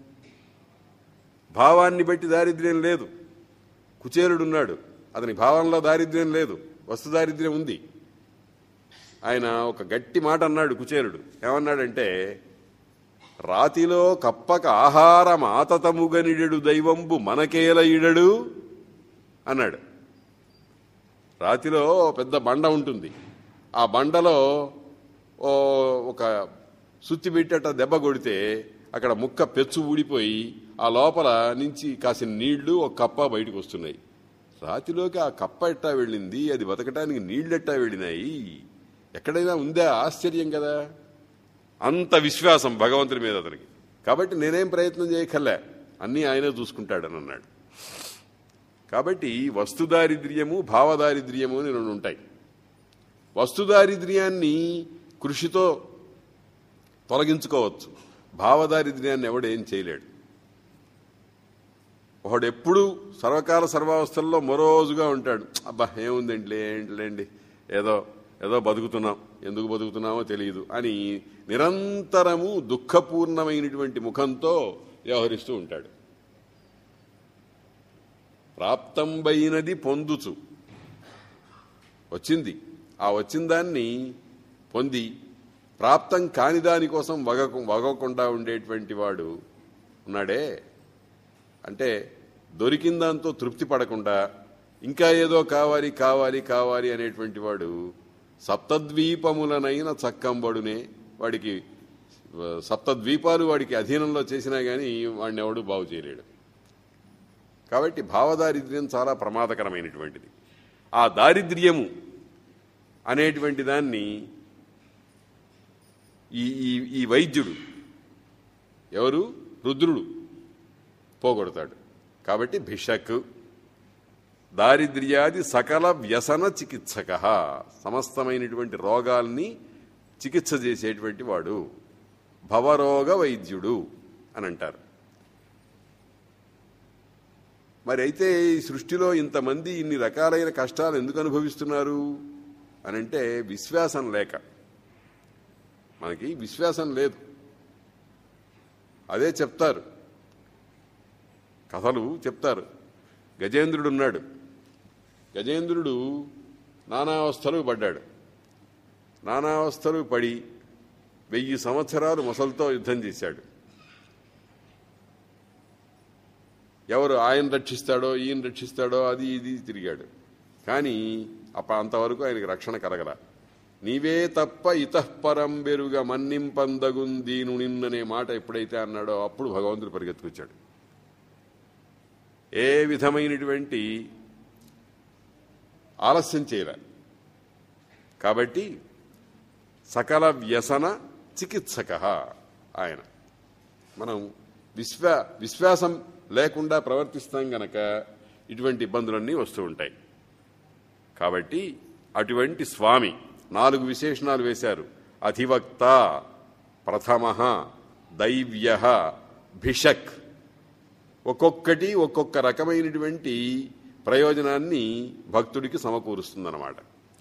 భావాన్ని బట్టి దారిద్ర్యం లేదు. కుచేలుడున్నాడు, అతని భావంలో దారిద్ర్యం లేదు, వస్తు దారిద్ర్యం ఉంది. ఆయన ఒక గట్టి మాట అన్నాడు కుచేలుడు. ఏమన్నాడంటే, రాతిలో కప్పక ఆహారం ఆతతముగనిడెడు దైవంబు మనకేల ఇడడు అన్నాడు. రాతిలో పెద్ద బండ ఉంటుంది. ఆ బండలో ఒక సుత్తి పెట్టేట దెబ్బ కొడితే అక్కడ ముక్క పెచ్చు ఊడిపోయి ఆ లోపల నుంచి కాసిన నీళ్లు ఒక కప్ప బయటకు వస్తున్నాయి. రాతిలోకి ఆ కప్ప ఎట్టా వెళ్ళింది, అది బతకటానికి నీళ్లెట్టా వెళ్ళినాయి, ఎక్కడైనా ఉందా? ఆశ్చర్యం కదా. అంత విశ్వాసం భగవంతుడి మీద అతనికి. కాబట్టి నేనేం ప్రయత్నం చేయకల్లా, అన్నీ ఆయనే చూసుకుంటాడని అన్నాడు. కాబట్టి వస్తుదారిద్ర్యము భావదారిద్ర్యము అని రెండు ఉంటాయి. వస్తుదారిద్ర్యాన్ని కృషితో తొలగించుకోవచ్చు, భావదారిద్ర్యాన్ని ఎవడేం చేయలేడు. ఒకడెప్పుడు సర్వకాల సర్వావస్థల్లో మరోజుగా ఉంటాడు. అబ్బా ఏముందండి ఏదో ఏదో బతుకుతున్నాం, ఎందుకు బతుకుతున్నామో తెలియదు అని నిరంతరము దుఃఖపూర్ణమైనటువంటి ముఖంతో వ్యవహరిస్తూ ఉంటాడు. ప్రాప్తంబైనది పొందుచు, వచ్చింది, ఆ వచ్చిన దాన్ని పొంది ప్రాప్తం కాని దానికోసం వగకుండా ఉండేటువంటి వాడు ఉన్నాడే, అంటే దొరికిన దాంతో తృప్తి పడకుండా ఇంకా ఏదో కావాలి కావాలి కావాలి అనేటువంటి వాడు సప్తద్వీపములనైన చక్కంబడునే. వాడికి సప్తద్వీపాలు వాడికి అధీనంలో చేసినా కానీ వాడిని ఎవడు బాగు చేయలేడు. కాబట్టి భావదారిద్ర్యం చాలా ప్రమాదకరమైనటువంటిది. ఆ దారిద్ర్యము అనేటువంటి దాన్ని ఈ వైద్యుడు ఎవరు? రుద్రుడు పోగొడతాడు. కాబట్టి భిషక్ దారిద్ర్యాది సకల వ్యసన చికిత్సక, సమస్తమైనటువంటి రోగాల్ని చికిత్స చేసేటువంటి వాడు భవరోగ వైద్యుడు అని అంటారు. మరి అయితే ఈ సృష్టిలో ఇంతమంది ఇన్ని రకాలైన కష్టాలు ఎందుకు అనుభవిస్తున్నారు అనంటే విశ్వాసం లేక. మనకి విశ్వాసం లేదు. అదే చెప్తారు, కథలు చెప్తారు. గజేంద్రుడున్నాడు. గజేంద్రుడు నానావస్థలు పడ్డాడు. నానావస్థలు పడి 1000 సంవత్సరాలు మొసలతో యుద్ధం చేశాడు. ఎవరు ఆయన రక్షిస్తాడో ఈయన రక్షిస్తాడో అది ఇది తిరిగాడు. కానీ అంతవరకు ఆయనకి రక్షణ కలగల. నీవే తప్ప ఇతఃపరం బెరుగ మన్నింపందగుందీను నిన్ననే మాట ఎప్పుడైతే అన్నాడో అప్పుడు భగవంతుడు పరిగెత్తుకొచ్చాడు. ఏ విధమైనటువంటి ఆలస్యం చేయలే. కాబట్టి సకల వ్యసన చికిత్సక ఆయన. మనం విశ్వాసం లేకుండా ప్రవర్తిస్తాం గనక ఇటువంటి ఇబ్బందులన్నీ వస్తూ ఉంటాయి. కాబట్టి అటువంటి స్వామి 4 విశేషణాలు వేశారు. అధివక్త, ప్రథమ, దైవ్య, భిషక్. ఒక్కొక్కటి ఒక్కొక్క రకమైనటువంటి ప్రయోజనాన్ని భక్తుడికి సమకూరుస్తుందన్నమాట.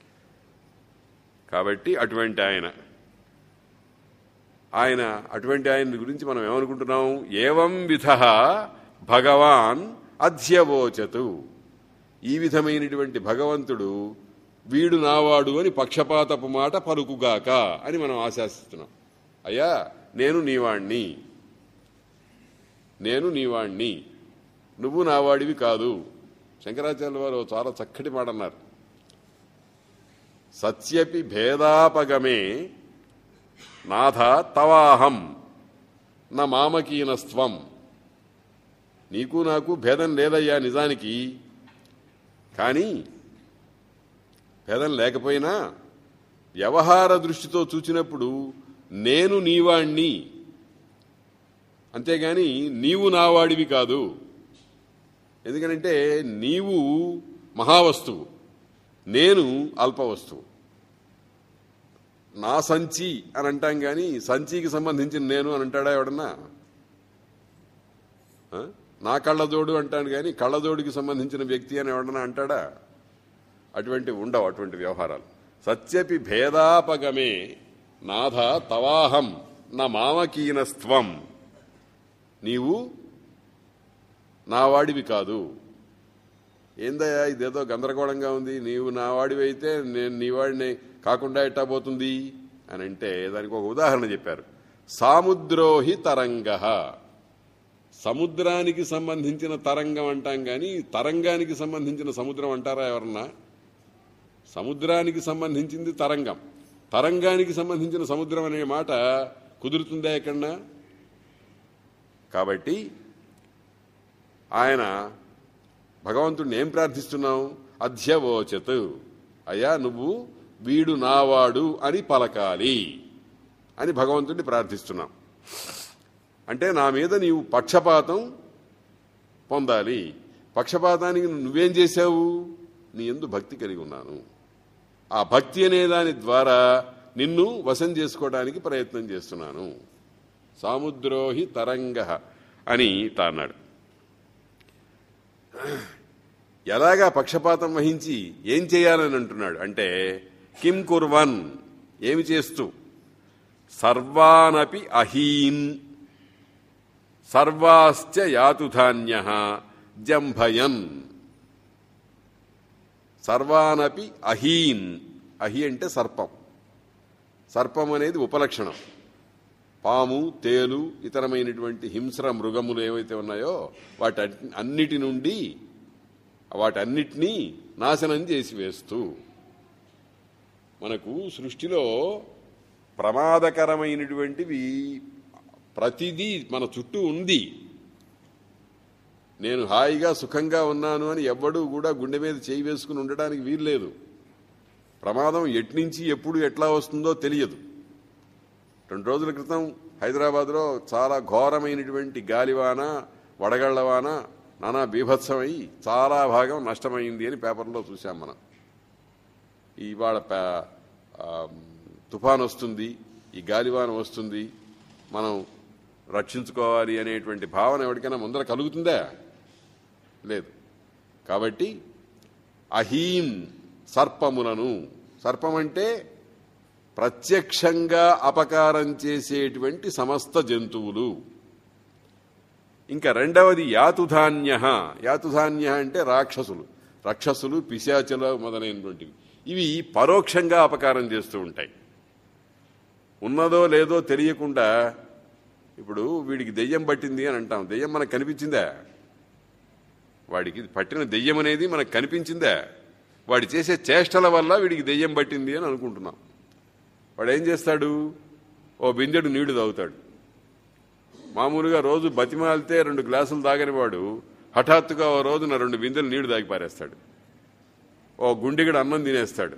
కాబట్టి అటువంటి ఆయన గురించి మనం ఏమనుకుంటున్నాం? ఏవం విధ భగవాన్ అధ్యవోచతు. ఈ విధమైనటువంటి భగవంతుడు వీడు నావాడు అని పక్షపాతపు మాట పలుకుగాక అని మనం ఆశాసిస్తున్నాం. అయ్యా నేను నీవాణ్ణి, నువ్వు నావాడివి కాదు. శంకరాచార్యుల వారు చాలా చక్కటి మాట అన్నారు. సత్యపి భేదాపగమే నాథ తవాహం నా మామకీనస్త్వం. నీకు నాకు భేదం లేదయ్యా నిజానికి. కానీ భేదం లేకపోయినా వ్యవహార దృష్టితో చూచినప్పుడు నేను నీవాణ్ణి, అంతేగాని నీవు నావాడివి కాదు. ఎందుకనంటే నీవు మహావస్తువు, నేను అల్పవస్తువు. నా సంచి అని అంటాం కానీ సంచికి సంబంధించిన నేను అని అంటాడా ఎవడన్నా? నా కళ్ళజోడు అంటాను కానీ కళ్ళజోడుకి సంబంధించిన వ్యక్తి అని ఎవడన్నా అంటాడా? అటువంటి ఉండవు అటువంటి వ్యవహారాలు. సత్యపి భేదాపగమే నాథ తవాహం నా మామకీనస్త్వం. నీవు నావాడివి కాదు. ఏందయ్యా ఇదేదో గందరగోళంగా ఉంది, నీవు నావాడివి అయితే నేను నీవాడిని కాకుండా ఎట్టా పోతుంది అని అంటే దానికి ఒక ఉదాహరణ చెప్పారు. సాముద్రోహి తరంగ. సముద్రానికి సంబంధించిన తరంగం అంటాం కానీ తరంగానికి సంబంధించిన సముద్రం అంటారా ఎవరన్నా? సముద్రానికి సంబంధించింది తరంగం, తరంగానికి సంబంధించిన సముద్రం అనే మాట కుదురుతుందా ఎక్కడన్నా? కాబట్టి ఆయన భగవంతుడిని ఏం ప్రార్థిస్తున్నావు? అధ్యవోచత్, అయ్యా నువ్వు వీడు నావాడు అని పలకాలి అని భగవంతుడిని ప్రార్థిస్తున్నాం. అంటే నా మీద నీవు పక్షపాతం పొందాలి. పక్షపాతానికి నువ్వేం చేశావు? నీ యందు భక్తి కలిగి ఉన్నాను. ఆ భక్తి అనే దాని ద్వారా నిన్ను వశం చేసుకోవడానికి ప్రయత్నం చేస్తున్నాను. సాముద్రోహి తరంగ అని తాన్నాడు. ఎలాగా పక్షపాతం వహించి ఏం చేయాలని అంటున్నాడు అంటే, కిం కుర్వన్, ఏమి చేస్తూ, సర్వానపి అహీన్ సర్వాశ్చ యాతుధాన్య జంభయన్. సర్వానపి అహీన్, అహి అంటే సర్పం. సర్పం అనేది ఉపలక్షణం. పాము, తేలు, ఇతరమైనటువంటి హింస్ర మృగములు ఏవైతే ఉన్నాయో వాటన్నిటినీ నాశనం చేసి వేస్తూ, మనకు సృష్టిలో ప్రమాదకరమైనటువంటివి ప్రతిదీ మన చుట్టూ ఉంది. నేను హాయిగా సుఖంగా ఉన్నాను అని ఎవ్వడూ కూడా గుండె మీద చేయి వేసుకుని ఉండడానికి వీల్లేదు. ప్రమాదం ఎట్నుంచి ఎప్పుడు ఎట్లా వస్తుందో తెలియదు. 2 రోజుల క్రితం హైదరాబాద్లో చాలా ఘోరమైనటువంటి గాలివాన, వడగళ్లవాన, నానా బీభత్సమై చాలా భాగం నష్టమైంది అని పేపర్లో చూశాం మనం. ఇవాళ తుఫాన్ వస్తుంది, ఈ గాలివాన వస్తుంది, మనం రక్షించుకోవాలి అనేటువంటి భావన ఎవరికైనా ముందర కలుగుతుందా? లేదు. కాబట్టి అహీన్ సర్పములను, సర్పం అంటే ప్రత్యక్షంగా అపకారం చేసేటువంటి సమస్త జంతువులు. ఇంకా రెండవది యాతుధాన్య. యాతుధాన్య అంటే రక్షసులు, పిశాచులు మొదలైనటువంటివి. ఇవి పరోక్షంగా అపకారం చేస్తూ ఉంటాయి. ఉన్నదో లేదో తెలియకుండా, ఇప్పుడు వీడికి దెయ్యం పట్టింది అని అంటాం. దెయ్యం మనకు కనిపించిందా? వాడికి పట్టిన దెయ్యం అనేది మనకు కనిపించిందా? వాడు చేసే చేష్టల వల్ల వీడికి దెయ్యం పట్టింది అని అనుకుంటున్నాం. వాడు ఏం చేస్తాడు? ఓ బిందెడు నీళ్లు తాగుతాడు. మామూలుగా రోజు బతిమాలితే 2 గ్లాసులు తాగని వాడు హఠాత్తుగా ఓ రోజున 2 బిందెలు నీళ్లు తాగి పారేస్తాడు. ఓ గుండెగడ అన్నం తినేస్తాడు.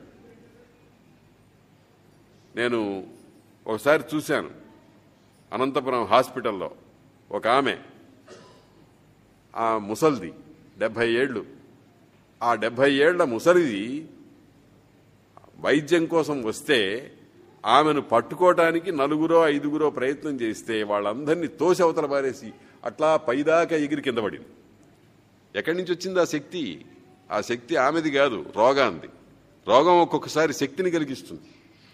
నేను ఒకసారి చూశాను అనంతపురం హాస్పిటల్లో ఒక ఆమె, ఆ ముసలిది 70 ఏళ్ళు. ఆ 70 ఏళ్ల ముసలిది వైద్యం కోసం వస్తే ఆమెను పట్టుకోవటానికి 4-5 ప్రయత్నం చేస్తే వాళ్ళందరినీ తోసి అవతల పారేసి అట్లా పైదాకా ఎగిరి కింద పడింది. ఎక్కడి నుంచి వచ్చింది ఆ శక్తి? ఆ శక్తి ఆమెది కాదు, రోగాంది. రోగం ఒక్కొక్కసారి శక్తిని కలిగిస్తుంది.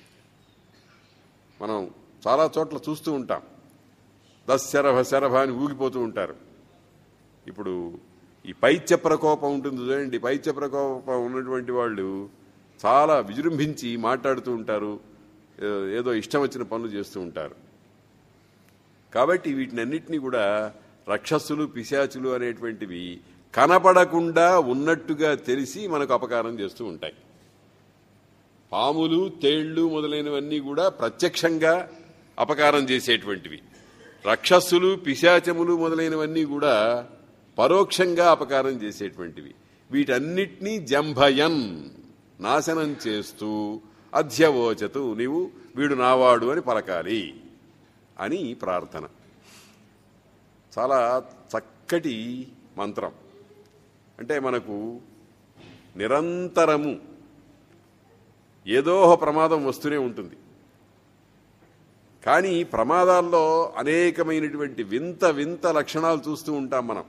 మనం చాలా చోట్ల చూస్తూ ఉంటాం. 10 శరభ అని ఊగిపోతూ ఉంటారు. ఇప్పుడు ఈ పైత్య ప్రకోపం ఉంటుంది చూడండి. పైత్య ప్రకోపం ఉన్నటువంటి వాళ్ళు చాలా విజృంభించి మాట్లాడుతూ ఉంటారు, ఏదో ఇష్టం వచ్చిన పనులు చేస్తూ ఉంటారు. కాబట్టి వీటినన్నిటినీ కూడా రాక్షసులు, పిశాచులు అనేటువంటివి కనపడకుండా ఉన్నట్టుగా తెలిసి మనకు అపకారం చేస్తూ ఉంటాయి. పాములు, తేళ్లు మొదలైనవన్నీ కూడా ప్రత్యక్షంగా అపకారం చేసేటువంటివి. రాక్షసులు, పిశాచములు మొదలైనవన్నీ కూడా పరోక్షంగా అపకారం చేసేటువంటివి. వీటన్నిటినీ జంభయన్, నాశనం చేస్తూ, అధ్యవోచతు, నీవు వీడు నావాడు అని పలకాలి అని ప్రార్థన. చాలా చక్కటి మంత్రం. అంటే మనకు నిరంతరము ఏదో ప్రమాదం వస్తూనే ఉంటుంది. కానీ ప్రమాదాల్లో అనేకమైనటువంటి వింత వింత లక్షణాలు చూస్తూ ఉంటాం మనం.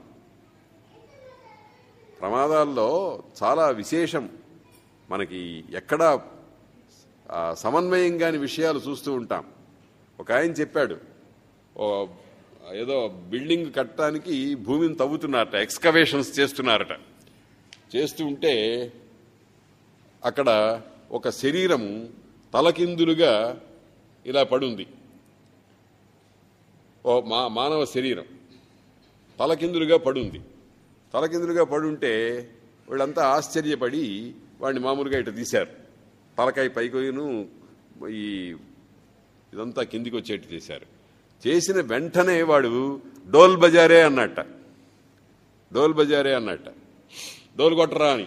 ప్రమాదాల్లో చాలా విశేషం, మనకి ఎక్కడా సమన్వయం కాని విషయాలు చూస్తూ ఉంటాం. ఒక ఆయన చెప్పాడు, ఏదో బిల్డింగ్ కట్టడానికి భూమిని తవ్వుతున్నారట, ఎక్స్కవేషన్స్ చేస్తున్నారట. చేస్తూ ఉంటే అక్కడ ఒక శరీరం తలకిందులుగా ఇలా పడుంది. మానవ శరీరం తలకిందులుగా పడుంది. తలకిందులుగా పడుంటే వీళ్ళంతా ఆశ్చర్యపడి వాడిని మామూలుగా ఇటు తీశారు. తలకాయ పైకొయ్యను ఇదంతా కిందికి వచ్చేట్టు చేశారు. చేసిన వెంటనే వాడు డోల్ బజారే అన్నట్ట. డోల్ కొట్టరా అని.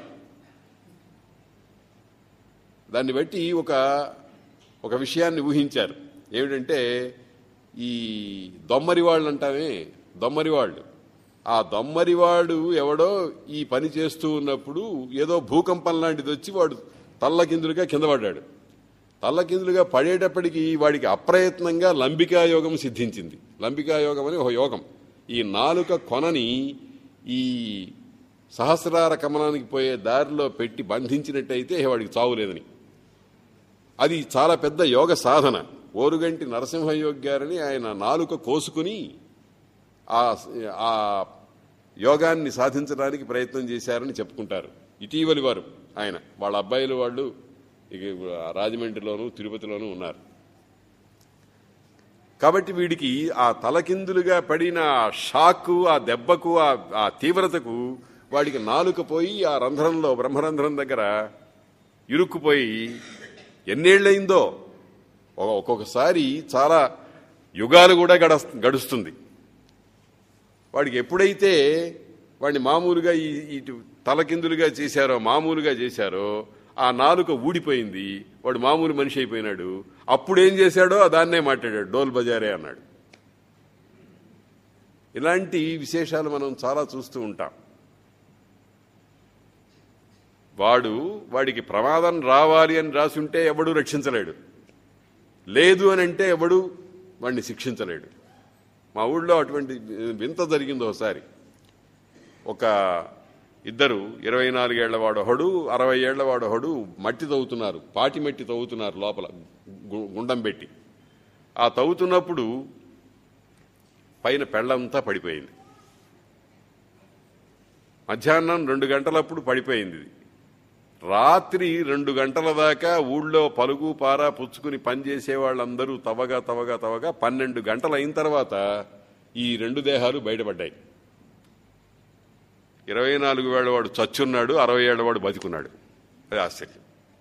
దాన్ని బట్టి ఒక విషయాన్ని ఊహించారు. ఏమిటంటే ఈ దొమ్మరివాళ్ళు అంటామే, దొమ్మరివాళ్ళు. ఆ దొమ్మరివాడు ఎవడో ఈ పని చేస్తూ ఉన్నప్పుడు ఏదో భూకంపం లాంటిది వచ్చి వాడు తల్లకిందులుగా కింద పడ్డాడు. తల్లకిందులుగా పడేటప్పటికి వాడికి అప్రయత్నంగా లంబికా యోగం సిద్ధించింది. లంబికా యోగం అని ఒక యోగం. ఈ నాలుక కొనని ఈ సహస్రార కమలానికి పోయే దారిలో పెట్టి బంధించినట్టయితే వాడికి చావులేదని. అది చాలా పెద్ద యోగ సాధన. ఓరుగంటి నరసింహయోగి గారని ఆయన నాలుక కోసుకుని ఆ యోగాన్ని సాధించడానికి ప్రయత్నం చేశారని చెప్పుకుంటారు. ఇటీవలి వారు ఆయన వాళ్ళ అబ్బాయిలు వాళ్ళు రాజమండ్రిలోనూ తిరుపతిలోనూ ఉన్నారు. కాబట్టి వీడికి ఆ తలకిందులుగా పడిన షాకు, ఆ దెబ్బకు, ఆ తీవ్రతకు వాడికి నాలుక పోయి ఆ రంధ్రంలో బ్రహ్మరంధ్రం దగ్గర ఇరుక్కుపోయి ఎన్నేళ్లయిందో, ఒక్కొక్కసారి చాలా యుగాలు కూడా గడుస్తుంది. వాడికి ఎప్పుడైతే వాడిని మామూలుగా ఇటు తలకిందులుగా చేశారో, మామూలుగా చేశారో, ఆ నాలుక ఊడిపోయింది. వాడు మామూలు మనిషి అయిపోయినాడు. అప్పుడేం చేశాడో దాన్నే మాట్లాడాడు, డోల్ బజారే అన్నాడు. ఇలాంటి విశేషాలు మనం చాలా చూస్తూ ఉంటాం. వాడికి ప్రమాదం రావాలి అని రాసుంటే ఎవడూ రక్షించలేడు, లేదు అని అంటే ఎవడు వాడిని శిక్షించలేడు. మా ఊళ్ళో అటువంటి వింత జరిగింది. ఒకసారి ఇద్దరు 24 ఏళ్ల వాడొకడు, 60 ఏళ్ల వాడొకడు మట్టి తవ్వుతున్నారు, పాటి మట్టి తవ్వుతున్నారు లోపల గుండం పెట్టి. ఆ తవ్వుతున్నప్పుడు పైన పెళ్ళంతా పడిపోయింది. మధ్యాహ్నం 2 గంటలప్పుడు పడిపోయింది. రాత్రి 2 గంటల దాకా ఊళ్ళో పలుగు పారా పుచ్చుకుని పనిచేసే వాళ్ళందరూ తవ్వగా 12 గంటలు అయిన తర్వాత ఈ 2 దేహాలు బయటపడ్డాయి. 24 ఏళ్ల వాడు చచ్చున్నాడు, 60 ఏళ్ల వాడు బతికున్నాడు. అది ఆశ్చర్యం.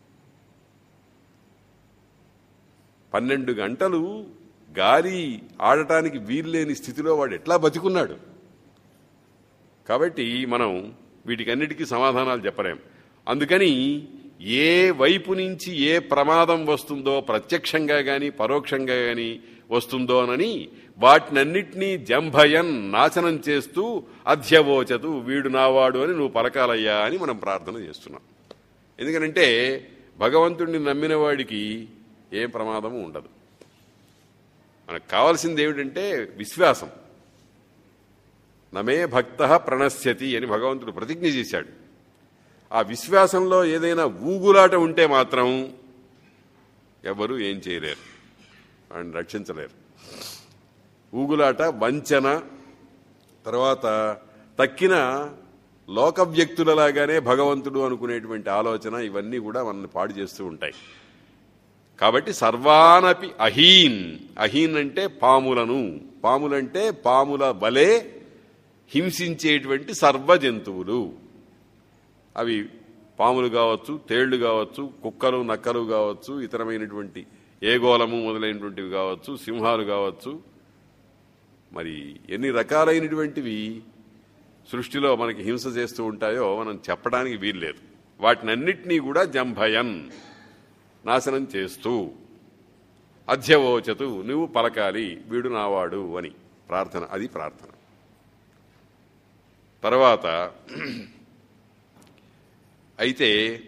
12 గంటలు గాలి ఆడటానికి వీల్లేని స్థితిలో వాడు ఎట్లా బతికున్నాడు? కాబట్టి మనం వీటికన్నిటికీ సమాధానాలు చెప్పలేం. అందుకని ఏ వైపు నుంచి ఏ ప్రమాదం వస్తుందో, ప్రత్యక్షంగా గాని పరోక్షంగా గాని వస్తుందోనని వాటినన్నిటినీ జంభయన్ నాశనం చేస్తూ అధ్యవోచతు వీడు నావాడు అని నువ్వు పలకాలయ్యా అని మనం ప్రార్థన చేస్తున్నాం. ఎందుకనంటే భగవంతుడిని నమ్మిన వాడికి ఏం ప్రమాదము ఉండదు. మనకు కావాల్సింది ఏమిటంటే విశ్వాసం. నమే భక్త ప్రణశ్యతి అని భగవంతుడు ప్రతిజ్ఞ చేశాడు. ఆ విశ్వాసంలో ఏదైనా ఊగులాట ఉంటే మాత్రం ఎవరు ఏం చేయలేరు, వాడిని రక్షించలేరు. ఊగులాట, వంచన, తర్వాత తక్కిన లోక వ్యక్తులలాగానే భగవంతుడు అనుకునేటువంటి ఆలోచన, ఇవన్నీ కూడా మనల్ని పాడు చేస్తూ ఉంటాయి. కాబట్టి సర్వానపి అహీన్. అహీన్ అంటే పాములను, పాములంటే పాముల వలె హింసించేటువంటి సర్వ జంతువులు. అవి పాములు కావచ్చు, తేళ్లు కావచ్చు, కుక్కలు నక్కలు కావచ్చు, ఇతరమైనటువంటి ఏగోళము మొదలైనటువంటివి కావచ్చు, సింహాలు కావచ్చు. మరి ఎన్ని రకాలైనటువంటివి సృష్టిలో మనకి హింస చేస్తూ ఉంటాయో మనం చెప్పడానికి వీల్లేదు. వాటినన్నిటినీ కూడా జంభయన్ నాశనం చేస్తూ అధ్యవోచతు నువ్వు పలకాలి వీడు నావాడు అని ప్రార్థన. అది ప్రార్థన. తర్వాత అయితే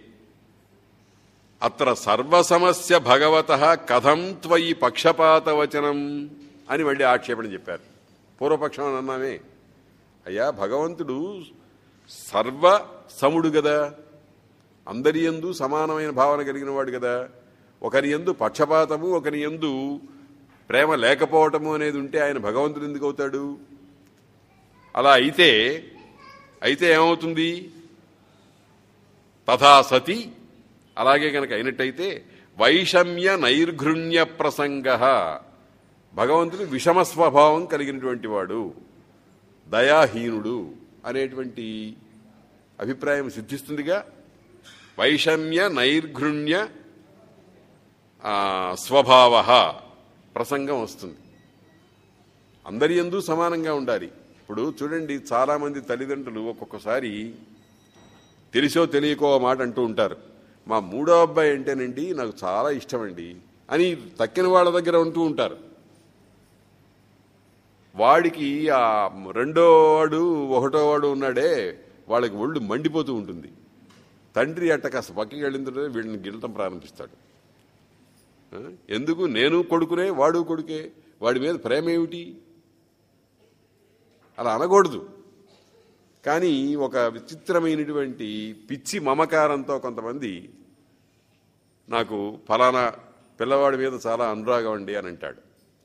అత్ర సర్వసమస్య భగవతః కథం త్వయి పక్షపాతవచనం అని మళ్ళీ ఆక్షేపణ చెప్పారు. పూర్వపక్షం అని అన్నామే. అయ్యా భగవంతుడు సర్వసముడు కదా, అందరి యందు సమానమైన భావన కలిగిన వాడు కదా. ఒకరి యందు పక్షపాతము, ఒకరి యందు ప్రేమ లేకపోవటము అనేది ఉంటే ఆయన భగవంతుడు ఎందుకు అవుతాడు? అలా అయితే ఏమవుతుంది? తథా సతి, అలాగే కనుక అయినట్టయితే వైషమ్య నైర్ఘృణ్య ప్రసంగ భగవంతుడు విషమ స్వభావం కలిగినటువంటి వాడు, దయాహీనుడు అనేటువంటి అభిప్రాయం సిద్ధిస్తుందిగా. వైషమ్య నైర్ఘృణ్య స్వభావ ప్రసంగం వస్తుంది. అందరి యందు సమానంగా ఉండాలి. ఇప్పుడు చూడండి, చాలామంది తల్లిదండ్రులు ఒక్కొక్కసారి తెలిసో తెలియకో మాట అంటూ ఉంటారు. మా మూడో అబ్బాయి అంటేనండి నాకు చాలా ఇష్టమండి అని తక్కిన వాళ్ళ దగ్గర ఉంటూ ఉంటారు. వాడికి ఆ రెండో వాడు ఒకటో వాడు ఉన్నాడే, వాళ్ళకి ఒళ్ళు మండిపోతూ ఉంటుంది. తండ్రి అట్ట కాస్త పక్కకి వెళ్ళిన తర్వాత వీళ్ళని గిల్లటం ప్రారంభిస్తాడు. ఎందుకు? నేను కొడుకునే, వాడు కొడుకే, వాడి మీద ప్రేమ ఏమిటి? అలా అనకూడదు. కానీ ఒక విచిత్రమైనటువంటి పిచ్చి మమకారంతో కొంతమంది నాకు ఫలానా పిల్లవాడి మీద చాలా అనురాగం అండి అని అంటాడు.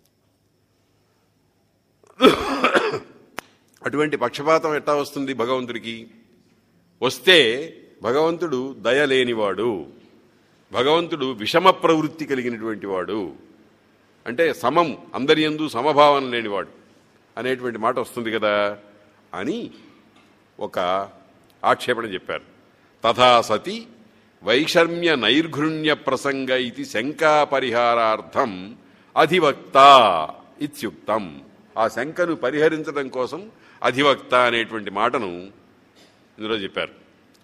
అటువంటి పక్షపాతం ఎట్టా వస్తుంది భగవంతుడికి? వస్తే భగవంతుడు దయలేనివాడు, భగవంతుడు విషమ ప్రవృత్తి కలిగినటువంటి వాడు, అంటే సమం అందరి యందు సమభావన లేనివాడు అనేటువంటి మాట వస్తుంది కదా అని ఒక ఆక్షేపణ చెప్పారు. తథా సతి వైషమ్య నైర్ఘృణ్య ప్రసంగ ఇది శంకా పరిహారార్థం అధివక్త ఇత్యుక్తం. ఆ శంకను పరిహరించడం కోసం అధివక్త అనేటువంటి మాటను ఇందులో చెప్పారు.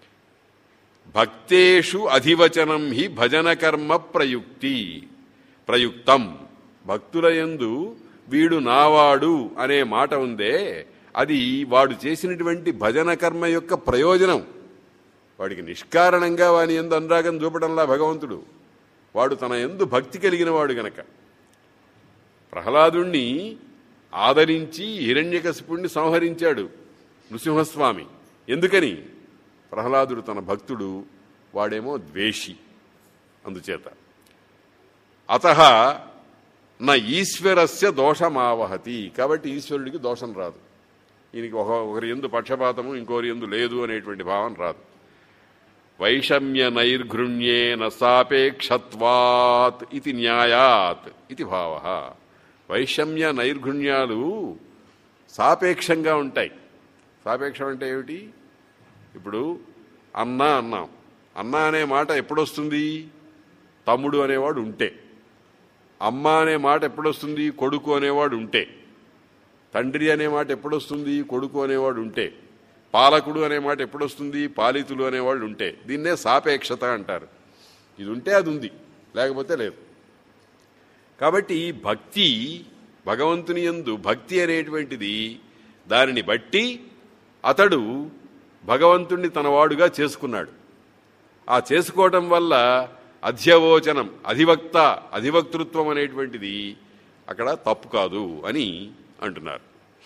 భక్తేషు అధివచనం హి భజన కర్మ ప్రయుక్తం. భక్తులయందు వీడు నావాడు అనే మాట ఉందే, అది వాడు చేసినటువంటి భజన కర్మ యొక్క ప్రయోజనం. వాడికి నిష్కారణంగా వాని యందు అనురాగం చూపడంలా భగవంతుడు, వాడు తన యందు భక్తి కలిగిన వాడు గనక. ప్రహ్లాదుణ్ణి ఆదరించి హిరణ్యకశిపుణ్ణి సంహరించాడు నృసింహస్వామి. ఎందుకని? ప్రహ్లాదుడు తన భక్తుడు, వాడేమో ద్వేషి. అందుచేత అతః నా ఈశ్వరస్య దోషమావహతి. కాబట్టి ఈశ్వరుడికి దోషం రాదు. ఈయనకి ఒకరి యందు పక్షపాతము ఇంకోరి యందు లేదు అనేటువంటి భావం రాదు. వైషమ్య నైర్ఘృణ్యేన సాపేక్షత్వాత్ ఇది న్యాయాత్ ఇది భావ. వైషమ్య నైర్ఘృణ్యాలు సాపేక్షంగా ఉంటాయి. సాపేక్షం అంటే ఏమిటి? ఇప్పుడు అన్న అన్నాం. అన్న అనే మాట ఎప్పుడొస్తుంది? తమ్ముడు అనేవాడు ఉంటే. అమ్మ అనే మాట ఎప్పుడొస్తుంది? కొడుకు అనేవాడు ఉంటే. తండ్రి అనే మాట ఎప్పుడొస్తుంది? కొడుకు అనేవాడు ఉంటే. పాలకుడు అనే మాట ఎప్పుడొస్తుంది? పాలితులు అనేవాళ్ళు ఉంటే. దీన్నే సాపేక్షత అంటారు. ఇది ఉంటే అది ఉంది, లేకపోతే లేదు. కాబట్టి భక్తి, భగవంతుని యందు భక్తి అనేటువంటిది, దానిని బట్టి అతడు భగవంతుణ్ణి తన వాడుగా చేసుకున్నాడు. ఆ చేసుకోవటం వల్ల అధ్యవోచనం, అధివక్తృత్వం అనేటువంటిది అక్కడ తప్పు కాదు అని అంటున్నారు.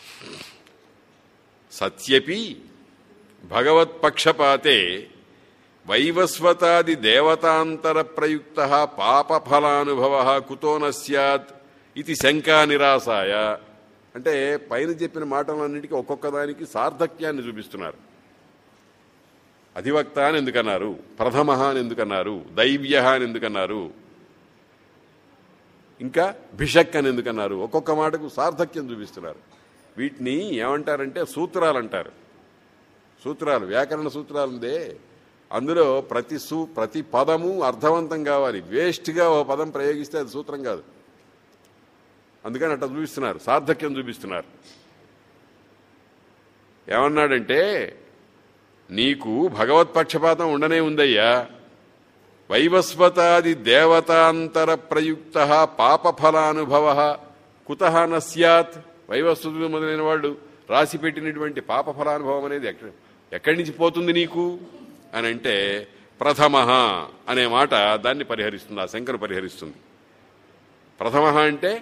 సత్యపి భగవత్పక్షపాతే వైవస్వతాది దేవతాంతర ప్రయుక్త పాపఫలానుభవ కుతో న స్యాత్ ఇది శంకా నిరాసాయ. అంటే పైన చెప్పిన మాటలన్నిటికీ ఒక్కొక్క దానికి సార్థక్యాన్ని చూపిస్తున్నారు. అధివక్త అని ఎందుకన్నారు? ప్రథమ అని ఎందుకన్నారు? దైవ్య అని ఎందుకన్నారు? ఇంకా భిషక్ అని ఎందుకన్నారు? ఒక్కొక్క మాటకు సార్థక్యం చూపిస్తున్నారు. వీటిని ఏమంటారంటే సూత్రాలు అంటారు. సూత్రాలు, వ్యాకరణ సూత్రాలు ఉందే, అందులో ప్రతి పదము అర్థవంతం కావాలి. వేస్ట్గా ఓ పదం ప్రయోగిస్తే అది సూత్రం కాదు. అందుకని అట్లా చూపిస్తున్నారు, సార్థక్యం చూపిస్తున్నారు. ఏమన్నాడంటే, నీకు భగవత్పక్షపాతం ఉండనే ఉందయ్యా. వైవస్వతాది దేవతాంతర ప్రయుక్త పాపఫలానుభవ కుతః న స్యాత్. వైవస్వతులు మొదలైన వాళ్ళు రాసిపెట్టినటువంటి పాపఫలానుభవం అనేది ఎక్కడి నుంచి పోతుంది నీకు అని అంటే, ప్రథమ అనే మాట దాన్ని పరిహరిస్తుంది, ఆ శంకను పరిహరిస్తుంది. ప్రథమ అంటే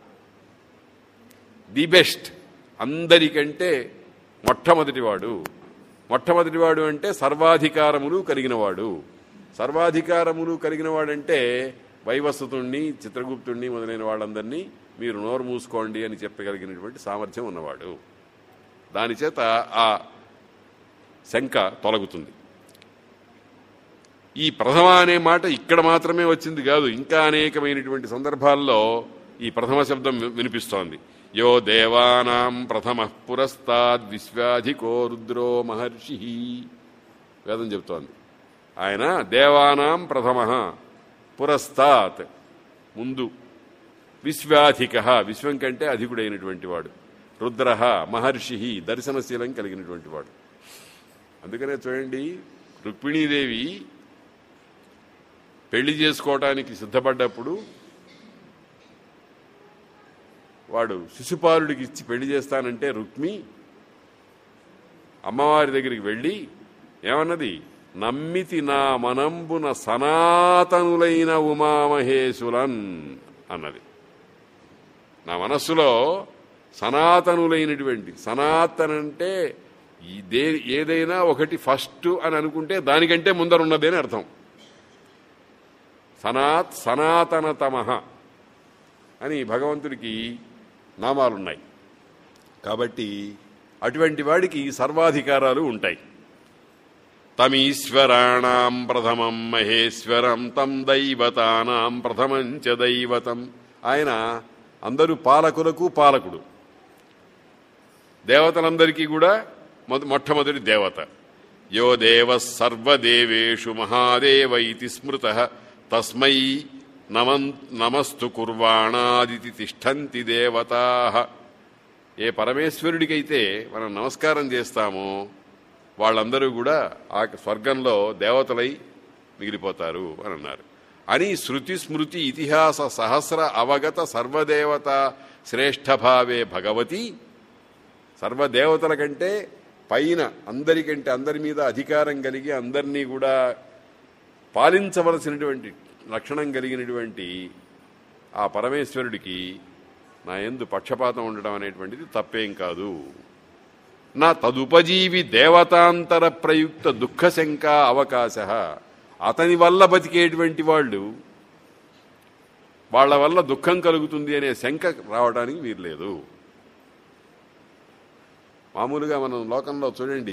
ది బెస్ట్, అందరికంటే మొట్టమొదటివాడు. మొట్టమొదటివాడు అంటే సర్వాధికారములు కలిగినవాడు. సర్వాధికారములు కలిగినవాడంటే వైవస్వతుణ్ణి, చిత్రగుప్తుణ్ణి మొదలైన వాళ్ళందరినీ మీరు నోరు మూసుకోండి అని చెప్పగలిగినటువంటి సామర్థ్యం ఉన్నవాడు. దానిచేత ఆ శంక తొలగుతుంది. ఈ ప్రథమ అనే మాట ఇక్కడ మాత్రమే వచ్చింది కాదు, ఇంకా అనేకమైనటువంటి సందర్భాల్లో ఈ ప్రథమ శబ్దం వినిపిస్తోంది. యో దేవానాం ప్రథమ పురస్తాద్ విశ్వాధికో రుద్రో మహర్షి. వేదం చెబుతోంది ఆయన దేవానాం ప్రథమ పురస్తాత్ ముందు, విశ్వాధిక విశ్వం కంటే అధికుడైనటువంటి వాడు, రుద్ర మహర్షి దర్శనశీలం కలిగినటువంటి వాడు. అందుకనే చూడండి, రుక్మిణీదేవి పెళ్లి చేసుకోవటానికి సిద్ధపడ్డప్పుడు వాడు శిశుపాలుడికి ఇచ్చి పెళ్లి చేస్తానంటే రుక్మి అమ్మవారి దగ్గరికి వెళ్ళి ఏమన్నది? నమ్మితి నా మనంబున సనాతనులైన ఉమామహేశులన్ అన్నది. నా మనస్సులో సనాతనులైనటువంటి, సనాతన అంటే ఏదైనా ఒకటి ఫస్ట్ అని అనుకుంటే దానికంటే ముందరున్నది అని అర్థం. సనాతనతమః అని భగవంతుడికి నామాలున్నాయి. కాబట్టి అటువంటి వాడికి సర్వాధికారాలు ఉంటాయి. తమీశ్వరాణం ప్రథమం మహేశ్వరం తం దైవతానాం ప్రథమం చ దైవతం. ఆయన అందరూ పాలకులకు పాలకుడు, దేవతలందరికీ కూడా మొట్టమొదటి దేవత. యో దేవ సర్వదేవేషు మహాదేవ ఇతి స్మృతః తస్మై నమస్తు కుర్వాణాదితి తిష్టంతి దేవతాః. ఏ పరమేశ్వరుడికైతే మనం నమస్కారం చేస్తామో వాళ్ళందరూ కూడా ఆ స్వర్గంలో దేవతలై మిగిలిపోతారు అని అన్నారు. అని శృతి స్మృతి ఇతిహాస సహస్ర అవగత సర్వదేవత శ్రేష్ఠభావే భగవతి. సర్వదేవతల కంటే పైన అందరికంటే అందరి మీద అధికారం కలిగి అందరినీ కూడా పాలించవలసినటువంటి లక్షణం కలిగినటువంటి ఆ పరమేశ్వరుడికి నా యందు పక్షపాతం ఉండడం అనేటువంటిది తప్పేం కాదు. నా తదుపజీవి దేవతాంతర ప్రయుక్త దుఃఖశంక అవకాశ. అతని వల్ల బతికేటువంటి వాళ్ళు, వాళ్ల వల్ల దుఃఖం కలుగుతుంది అనే శంక రావడానికి వీర్లేదు. మామూలుగా మనం లోకంలో చూడండి,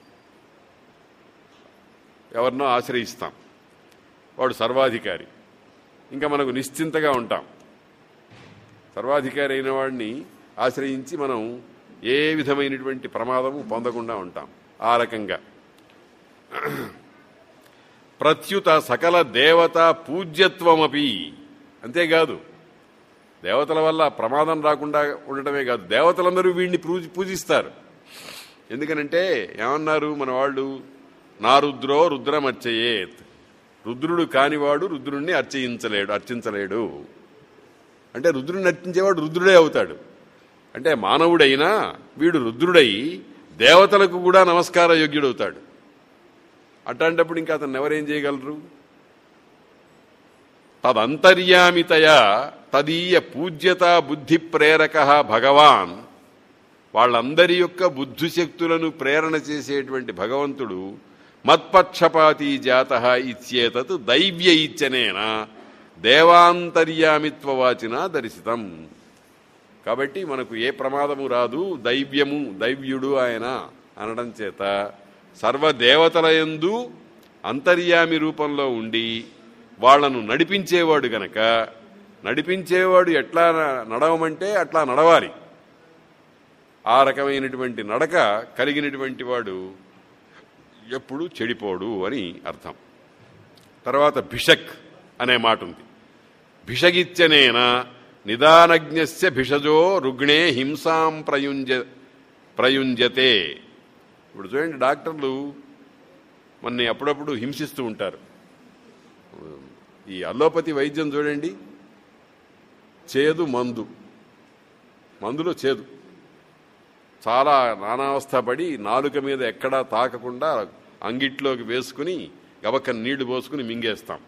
ఎవరినో ఆశ్రయిస్తాం, వాడు సర్వాధికారి, ఇంకా మనకు నిశ్చింతగా ఉంటాం. సర్వాధికారి అయిన వాడిని ఆశ్రయించి మనం ఏ విధమైనటువంటి ప్రమాదము పొందకుండా ఉంటాం. ఆ రకంగా ప్రత్యుత సకల దేవత పూజ్యత్వమపి. అంతేకాదు, దేవతల వల్ల ప్రమాదం రాకుండా ఉండటమే కాదు, దేవతలందరూ వీడిని పూజిస్తారు. ఎందుకనంటే ఏమన్నారు మన వాళ్ళు? నా రుద్రో రుద్రమర్చయేత్. రుద్రుడు కానివాడు రుద్రుణ్ణి అర్చించలేడు. అంటే రుద్రుడిని అర్చించేవాడు రుద్రుడే అవుతాడు. అంటే మానవుడైనా వీడు రుద్రుడై దేవతలకు కూడా నమస్కార యోగ్యుడవుతాడు. అట్లాంటప్పుడు ఇంకా అతను ఎవరేం చేయగలరు? తదంతర్యామితయా తదీయ పూజ్యత బుద్ధి ప్రేరక భగవాన్. వాళ్ళందరి యొక్క బుద్ధిశక్తులను ప్రేరణ చేసేటువంటి భగవంతుడు మత్పక్షపాతీ జాతః ఇత్యేతత్ దైవ్య ఇచ్చనేన దేవాంతర్యామిత్వవాచిన దర్శితం. కాబట్టి మనకు ఏ ప్రమాదము రాదు, దైవ్యుడు ఆయన అనడం చేత సర్వదేవతలయందు అంతర్యామి రూపంలో ఉండి వాళ్లను నడిపించేవాడు గనక, నడిపించేవాడు ఎట్లా నడవమంటే అట్లా నడవాలి. ఆ రకమైనటువంటి నడక కలిగినటువంటి వాడు ఎప్పుడు చెడిపోడు అని అర్థం. తర్వాత భిషక్ అనే మాట ఉంది. భిషగిత్యనేన నిదానజ్ఞస్య భిషజో రుగ్ణే హింసాం ప్రయుంజతే. ఇప్పుడు చూడండి, డాక్టర్లు మనని అప్పుడప్పుడు హింసిస్తూ ఉంటారు. ఈ అల్లోపతి వైద్యం చూడండి, చేదు మందులో చేదు, చాలా నానావస్థ పడి నాలుక మీద ఎక్కడా తాకకుండా అంగిట్లోకి వేసుకుని గబక్కన నీళ్లు పోసుకుని మింగేస్తాం.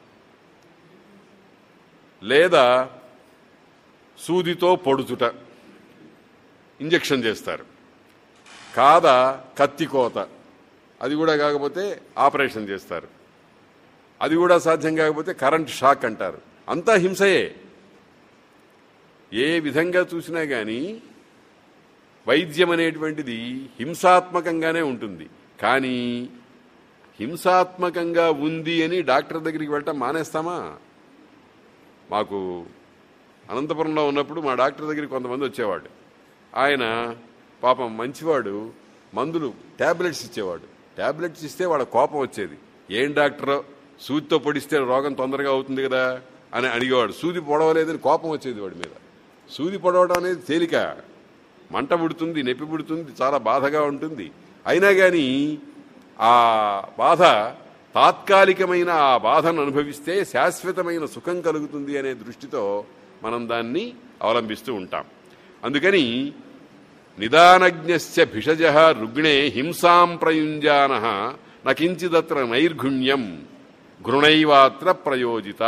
లేదా సూదితో పొడుచుట, ఇంజెక్షన్ చేస్తారు. కాదా కత్తికోత, అది కూడా కాకపోతే ఆపరేషన్ చేస్తారు. అది కూడా సాధ్యం కాకపోతే కరెంట్ షాక్ అంటారు. అంతా హింసయే. ఏ విధంగా చూసినా కానీ వైద్యం అనేటువంటిది హింసాత్మకంగానే ఉంటుంది. కానీ హింసాత్మకంగా ఉంది అని డాక్టర్ దగ్గరికి వెళ్ళటం మానేస్తామా? మాకు అనంతపురంలో ఉన్నప్పుడు మా డాక్టర్ దగ్గరికి కొంతమంది వచ్చేవాడు. ఆయన పాపం మంచివాడు, మందులు ట్యాబ్లెట్స్ ఇచ్చేవాడు. ట్యాబ్లెట్స్ ఇస్తే వాళ్ళ కోపం వచ్చేది. ఏం డాక్టరో, సూదితో పొడిస్తే రోగం తొందరగా అవుతుంది కదా అని అడిగేవాడు. సూది పొడవలేదని కోపం వచ్చేది వాడి మీద. సూది పొడవడం అనేది తేలిక, మంట పుడుతుంది, నొప్పి పుడుతుంది, చాలా బాధగా ఉంటుంది. అయినా కానీ ఆ బాధ తాత్కాలికమైన ఆ బాధను అనుభవిస్తే శాశ్వతమైన సుఖం కలుగుతుంది అనే దృష్టితో మనం దాన్ని అవలంబిస్తూ ఉంటాం. అందుకని నిదానజ్ఞస్య భిషజ రుగ్ణే హింసాం ప్రయుంజాన నకించిదత్ర నైర్ఘుణ్యం ఘృణైవాత్ర ప్రయోజిత.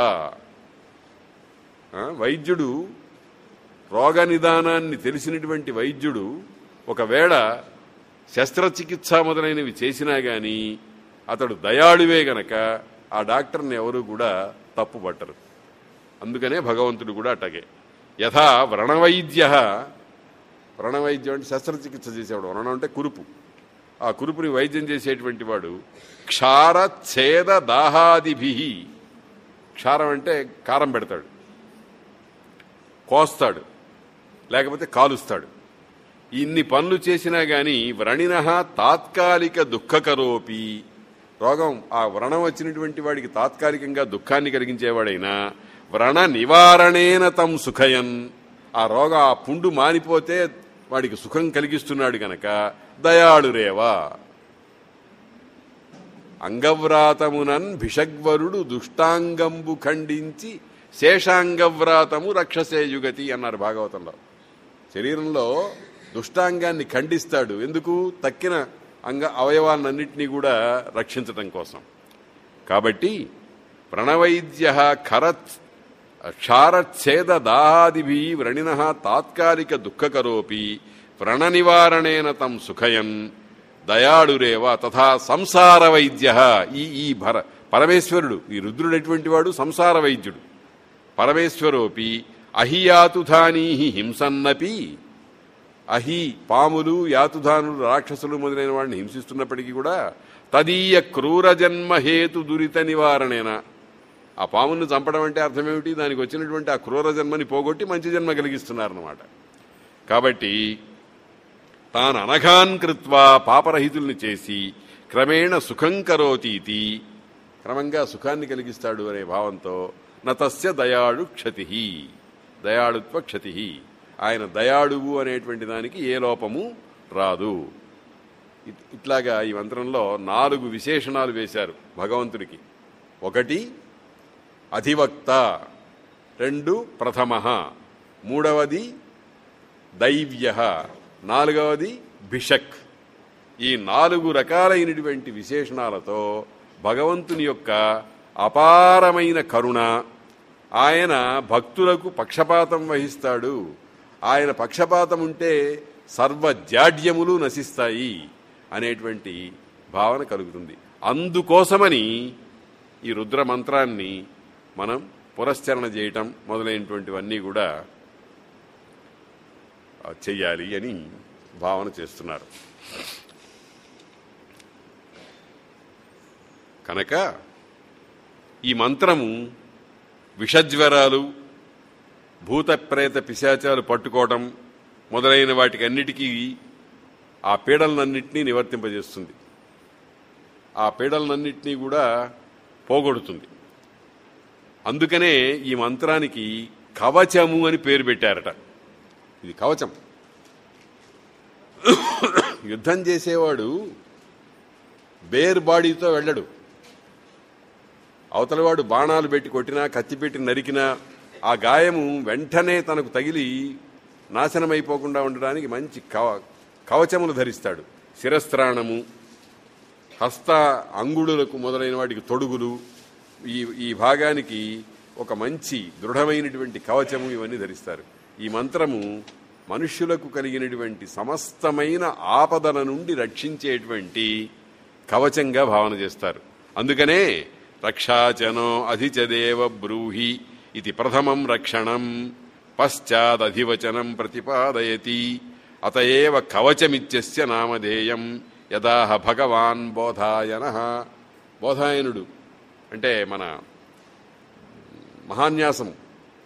వైద్యుడు, రోగ నిదానాన్ని తెలిసినటువంటి వైద్యుడు ఒకవేళ శస్త్రచికిత్స మొదలైనవి చేసినా గాని అతడు దయాళువే గనక ఆ డాక్టర్ని ఎవరూ కూడా తప్పుపట్టరు. అందుకనే భగవంతుడు కూడా అటగే. యథా వ్రణవైద్య, వ్రణవైద్యం అంటే శస్త్రచికిత్స చేసేవాడు. వ్రణం అంటే కురుపు. ఆ కురుపుని వైద్యం చేసేటువంటి వాడు క్షార ఛేద దాహాదిభి, క్షారం అంటే కారం పెడతాడు, కోస్తాడు, లేకపోతే కాలుస్తాడు. ఇన్ని పనులు చేసినా గాని వ్రణిన తాత్కాలిక దుఃఖకరోపి, రోగం ఆ వ్రణం వచ్చినటువంటి వాడికి తాత్కాలికంగా దుఃఖాన్ని కలిగించేవాడైనా వ్రణ నివారణేన తం సుఖయన్, ఆ రోగం ఆ పుండు మానిపోతే వాడికి సుఖం కలిగిస్తున్నాడు గనక దయాళురేవా. అంగవ్రాతమునన్ భిషగ్వరుడు దుష్టాంగంబు ఖండించి శేషాంగవ్రాతము రక్షసేయుగతి అన్నారు భాగవతంలో. శరీరంలో దుష్టాంగాన్ని ఖండిస్తాడు. ఎందుకు? తక్కిన అవయవాలన్నింటినీ కూడా రక్షించటం కోసం. కాబట్టి ప్రణవైద్య క్షారచ్ఛేద దాహాదిభి వ్రణిన తాత్కాలిక దుఃఖకరోపి వ్రణ నివారణేన తం సుఖయన్ దయాళురేవ. తథా సంసార వైద్య, ఈ పరమేశ్వరుడు, ఈ రుద్రుడు ఎటువంటి వాడు? సంసార వైద్యుడు. పరమేశ్వరోపి అహియాతుధానీ హింసన్నపి, అహి పాములు, యాతుధానులు, రాక్షసులు మొదలైన వాడిని హింసిస్తున్నప్పటికీ కూడా తదీయ క్రూర జన్మ హేతు దురిత నివారణేన, ఆ పామును చంపడం అంటే అర్థమేమిటి? దానికి వచ్చినటువంటి ఆ క్రూర జన్మని పోగొట్టి మంచి జన్మ కలిగిస్తున్నారన్నమాట. కాబట్టి తాను అనఘాన్ కృత్వా, పాపరహితుల్ని చేసి క్రమేణ సుఖం కరోతీతి, క్రమంగా సుఖాన్ని కలిగిస్తాడు అనే భావంతో నతస్య దయాళు క్షతి, దయాళుత్వ క్షతి, ఆయన దయాళువు అనేటువంటి దానికి ఏ లోపము రాదు. ఇట్లాగా ఈ మంత్రంలో 4 విశేషణాలు వేశారు భగవంతుడికి. 1 అధివక్త, 2 ప్రథమ, 3వది దైవ్య, 4వది భిషక్. ఈ 4 రకాలైనటువంటి విశేషణాలతో భగవంతుని యొక్క అపారమైన కరుణ, ఆయన భక్తులకు పక్షపాతం వహిస్తాడు, ఆయన పక్షపాతం ఉంటే సర్వజాడ్యములు నశిస్తాయి అనేటువంటి భావన కలుగుతుంది. అందుకోసమని ఈ రుద్ర మంత్రాన్ని మనం పురస్చరణ చేయటం మొదలైనటువంటివన్నీ కూడా చెయ్యాలి అని భావన చేస్తున్నారు. కనుక ఈ మంత్రము విషజ్వరాలు, భూత ప్రేత పిశాచాలు పట్టుకోవటం మొదలైన వాటికి అన్నిటికీ ఆ పీడలనన్నింటినీ నివర్తింపజేస్తుంది, ఆ పీడలనన్నింటినీ కూడా పోగొడుతుంది. అందుకనే ఈ మంత్రానికి కవచము అని పేరు పెట్టారట. ఇది కవచం. యుద్ధం చేసేవాడు బేర్ బాడీతో వెళ్ళడు. అవతలవాడు బాణాలు పెట్టి కొట్టినా, కత్తి పెట్టి నరికినా ఆ గాయము వెంటనే తనకు తగిలి నాశనమైపోకుండా ఉండడానికి మంచి కవచములు ధరిస్తాడు. శిరస్త్రాణము, హస్త అంగుళులకు మొదలైన వాటికి తొడుగులు, ఈ భాగానికి ఒక మంచి దృఢమైనటువంటి కవచము, ఇవన్నీ ధరిస్తారు. ఈ మంత్రము మనుష్యులకు కలిగినటువంటి సమస్తమైన ఆపదల నుండి రక్షించేటువంటి కవచంగా భావన చేస్తారు. అందుకనే రక్షాచనో అధిచదేవ బ్రూహి ఇది ప్రథమం రక్షణం పశ్చాదధివచనం ప్రతిపాదయతి అతయేవ కవచమిత్యస్య నామధేయం యదాహ భగవాన్ బోధాయనః. బోధాయనుడు అంటే మన మహాన్యాసం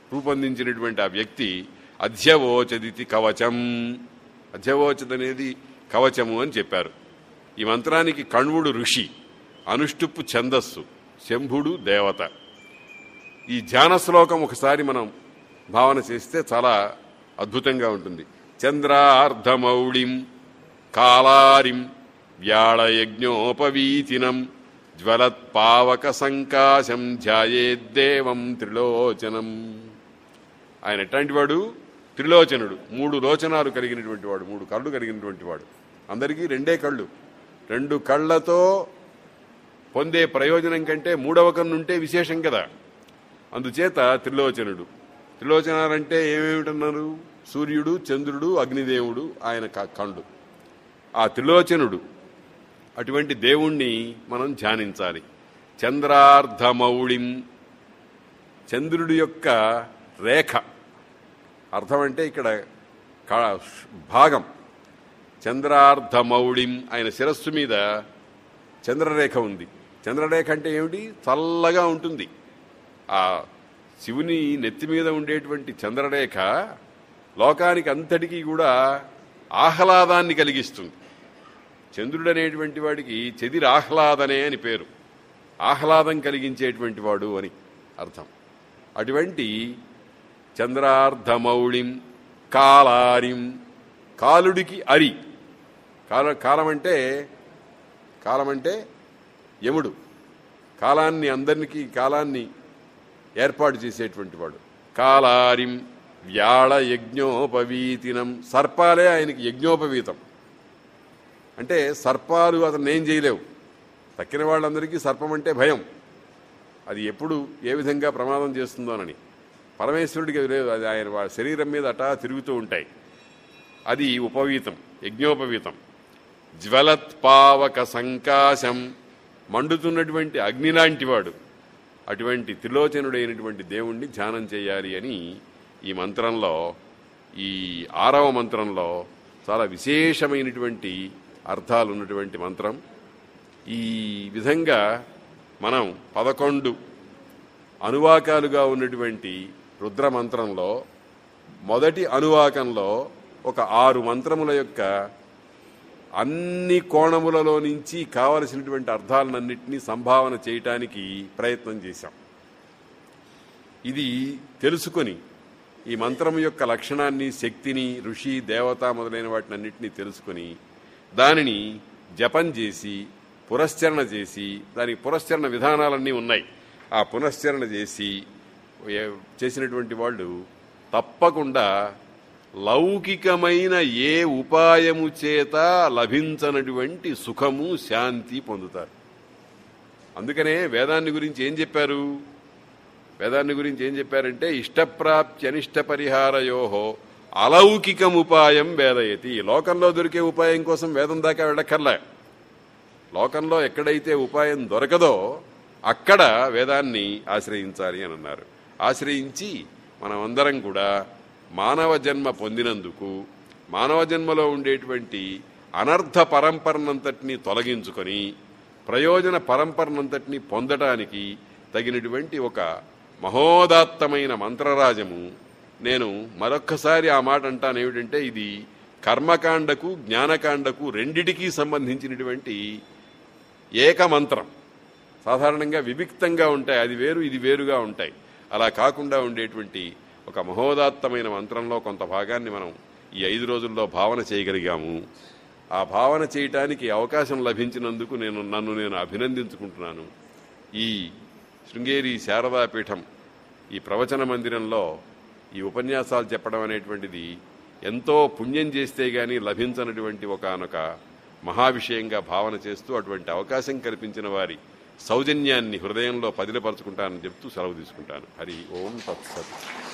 రూపొందించినటువంటి ఆ వ్యక్తి అధ్యవోచదితి కవచం. అధ్యవోచదనేది కవచము అని చెప్పారు. ఈ మంత్రానికి కణ్వుడు ఋషి, అనుష్టుప్పు ఛందస్సు, శంభుడు దేవత. ఈ ధ్యాన శ్లోకం ఒకసారి మనం భావన చేస్తే చాలా అద్భుతంగా ఉంటుంది. చంద్రార్ధమౌళిం కాళారిం వ్యాళయజ్ఞోపవీతినం జ్వలత్పావక సంకాశం ధ్యాయేద్దేవం త్రిలోచనం. ఆయన ఎట్లాంటి వాడు? త్రిలోచనుడు. 3 లోచనాలు కలిగినటువంటి వాడు, 3 కళ్ళు కలిగినటువంటి వాడు. అందరికీ 2 కళ్ళు. 2 కళ్ళతో పొందే ప్రయోజనం కంటే 3వ కన్ను ఉంటే విశేషం కదా. అందుచేత త్రిలోచనుడు. త్రిలోచనాలంటే ఏమేమిటన్నారు? సూర్యుడు, చంద్రుడు, అగ్నిదేవుడు ఆయన కళ్ళు. ఆ త్రిలోచనుడు అటువంటి దేవుణ్ణి మనం ధ్యానించాలి. చంద్రార్ధమౌళిం, చంద్రుడి యొక్క రేఖ. అర్థం అంటే ఇక్కడ భాగం. చంద్రార్ధమౌళిం, ఆయన శిరస్సు మీద చంద్రరేఖ ఉంది. చంద్రరేఖ అంటే ఏమిటి? చల్లగా ఉంటుంది. ఆ శివుని నెత్తి మీద ఉండేటువంటి చంద్రరేఖ లోకానికి అంతటికీ కూడా ఆహ్లాదాన్ని కలిగిస్తుంది. చంద్రుడు అనేటువంటి వాడికి చెదిరాహ్లాదనే అని పేరు. ఆహ్లాదం కలిగించేటువంటి వాడు అని అర్థం. అటువంటి చంద్రార్ధమౌళిం కాళారిం, కాలుడికి అరి. కాలం అంటే యముడు. కాలాన్ని ఏర్పాటు చేసేటువంటి వాడు. కాళారిం వ్యాళ యజ్ఞోపవీతినం, సర్పాలే ఆయనకి యజ్ఞోపవీతం. అంటే సర్పాలు అతను ఏం చేయలేవు. తక్కిన వాళ్ళందరికీ సర్పం అంటే భయం, అది ఎప్పుడు ఏ విధంగా ప్రమాదం చేస్తుందోనని. పరమేశ్వరుడికి లేదు, అది ఆయన శరీరం మీద అటా తిరుగుతూ ఉంటాయి. అది ఉపవీతం, యజ్ఞోపవీతం. జ్వలత్పావక సంకాశం, మండుతున్నటువంటి అగ్ని లాంటివాడు. అటువంటి త్రిలోచనుడైనటువంటి దేవుణ్ణి ధ్యానం చేయాలి అని ఈ మంత్రంలో, ఈ 6వ మంత్రంలో చాలా విశేషమైనటువంటి అర్థాలు ఉన్నటువంటి మంత్రం. ఈ విధంగా మనం 11 అనువాకాలుగా ఉన్నటువంటి రుద్ర మంత్రంలో మొదటి అనువాకంలో ఒక 6 మంత్రముల యొక్క అన్ని కోణములలో నుంచి కావలసినటువంటి అర్థాలన్నింటినీ సంభావన చేయటానికి ప్రయత్నం చేశాం. ఇది తెలుసుకొని ఈ మంత్రం యొక్క లక్షణాన్ని, శక్తిని, ఋషి, దేవత మొదలైన వాటినన్నింటినీ తెలుసుకొని దానిని జపం చేసి పురస్చరణ చేసి, దానికి పురస్చరణ విధానాలన్నీ ఉన్నాయి. ఆ పునశ్చరణ చేసినటువంటి వాళ్ళు తప్పకుండా లౌకికమైన ఏ ఉపాయము చేత లభించనటువంటి సుఖము, శాంతి పొందుతారు. అందుకనే వేదాన్ని గురించి ఏం చెప్పారంటే ఇష్టప్రాప్తి అనిష్ట పరిహారయోహో అలౌకికముపాయం వేదయతి. లోకంలో దొరికే ఉపాయం కోసం వేదం దాకా వెళ్ళక్కర్లే. లోకంలో ఎక్కడైతే ఉపాయం దొరకదో అక్కడ వేదాన్ని ఆశ్రయించాలి అని అన్నారు. ఆశ్రయించి మనమందరం కూడా మానవ జన్మ పొందినందుకు మానవ జన్మలో ఉండేటువంటి అనర్థ పరంపరనంతటినీ తొలగించుకొని ప్రయోజన పరంపరనంతటినీ పొందటానికి తగినటువంటి ఒక మహోదాత్తమైన మంత్రరాజము. నేను మరొక్కసారి ఆ మాట అంటాను. ఏమిటంటే ఇది కర్మకాండకు జ్ఞానకాండకు రెండిటికీ సంబంధించినటువంటి ఏకమంత్రం. సాధారణంగా వివిక్తంగా ఉంటాయి, అది వేరు ఇది వేరుగా ఉంటాయి. అలా కాకుండా ఉండేటువంటి ఒక మహోదాత్తమైన మంత్రంలో కొంత భాగాన్ని మనం ఈ 5 రోజుల్లో భావన చేయగలిగాము. ఆ భావన చేయటానికి అవకాశం లభించినందుకు నన్ను నేను అభినందించుకుంటున్నాను. ఈ శృంగేరి శారదాపీఠం ఈ ప్రవచన మందిరంలో ఈ ఉపన్యాసాలు చెప్పడం అనేటువంటిది ఎంతో పుణ్యం చేస్తే గాని లభించనటువంటి ఒకానొక మహావిషయంగా భావన చేస్తూ అటువంటి అవకాశం కల్పించిన వారి సౌజన్యాన్ని హృదయంలో పదిలపరుచుకుంటానని చెప్తూ సెలవు తీసుకుంటాను. హరి ఓం తత్సత్.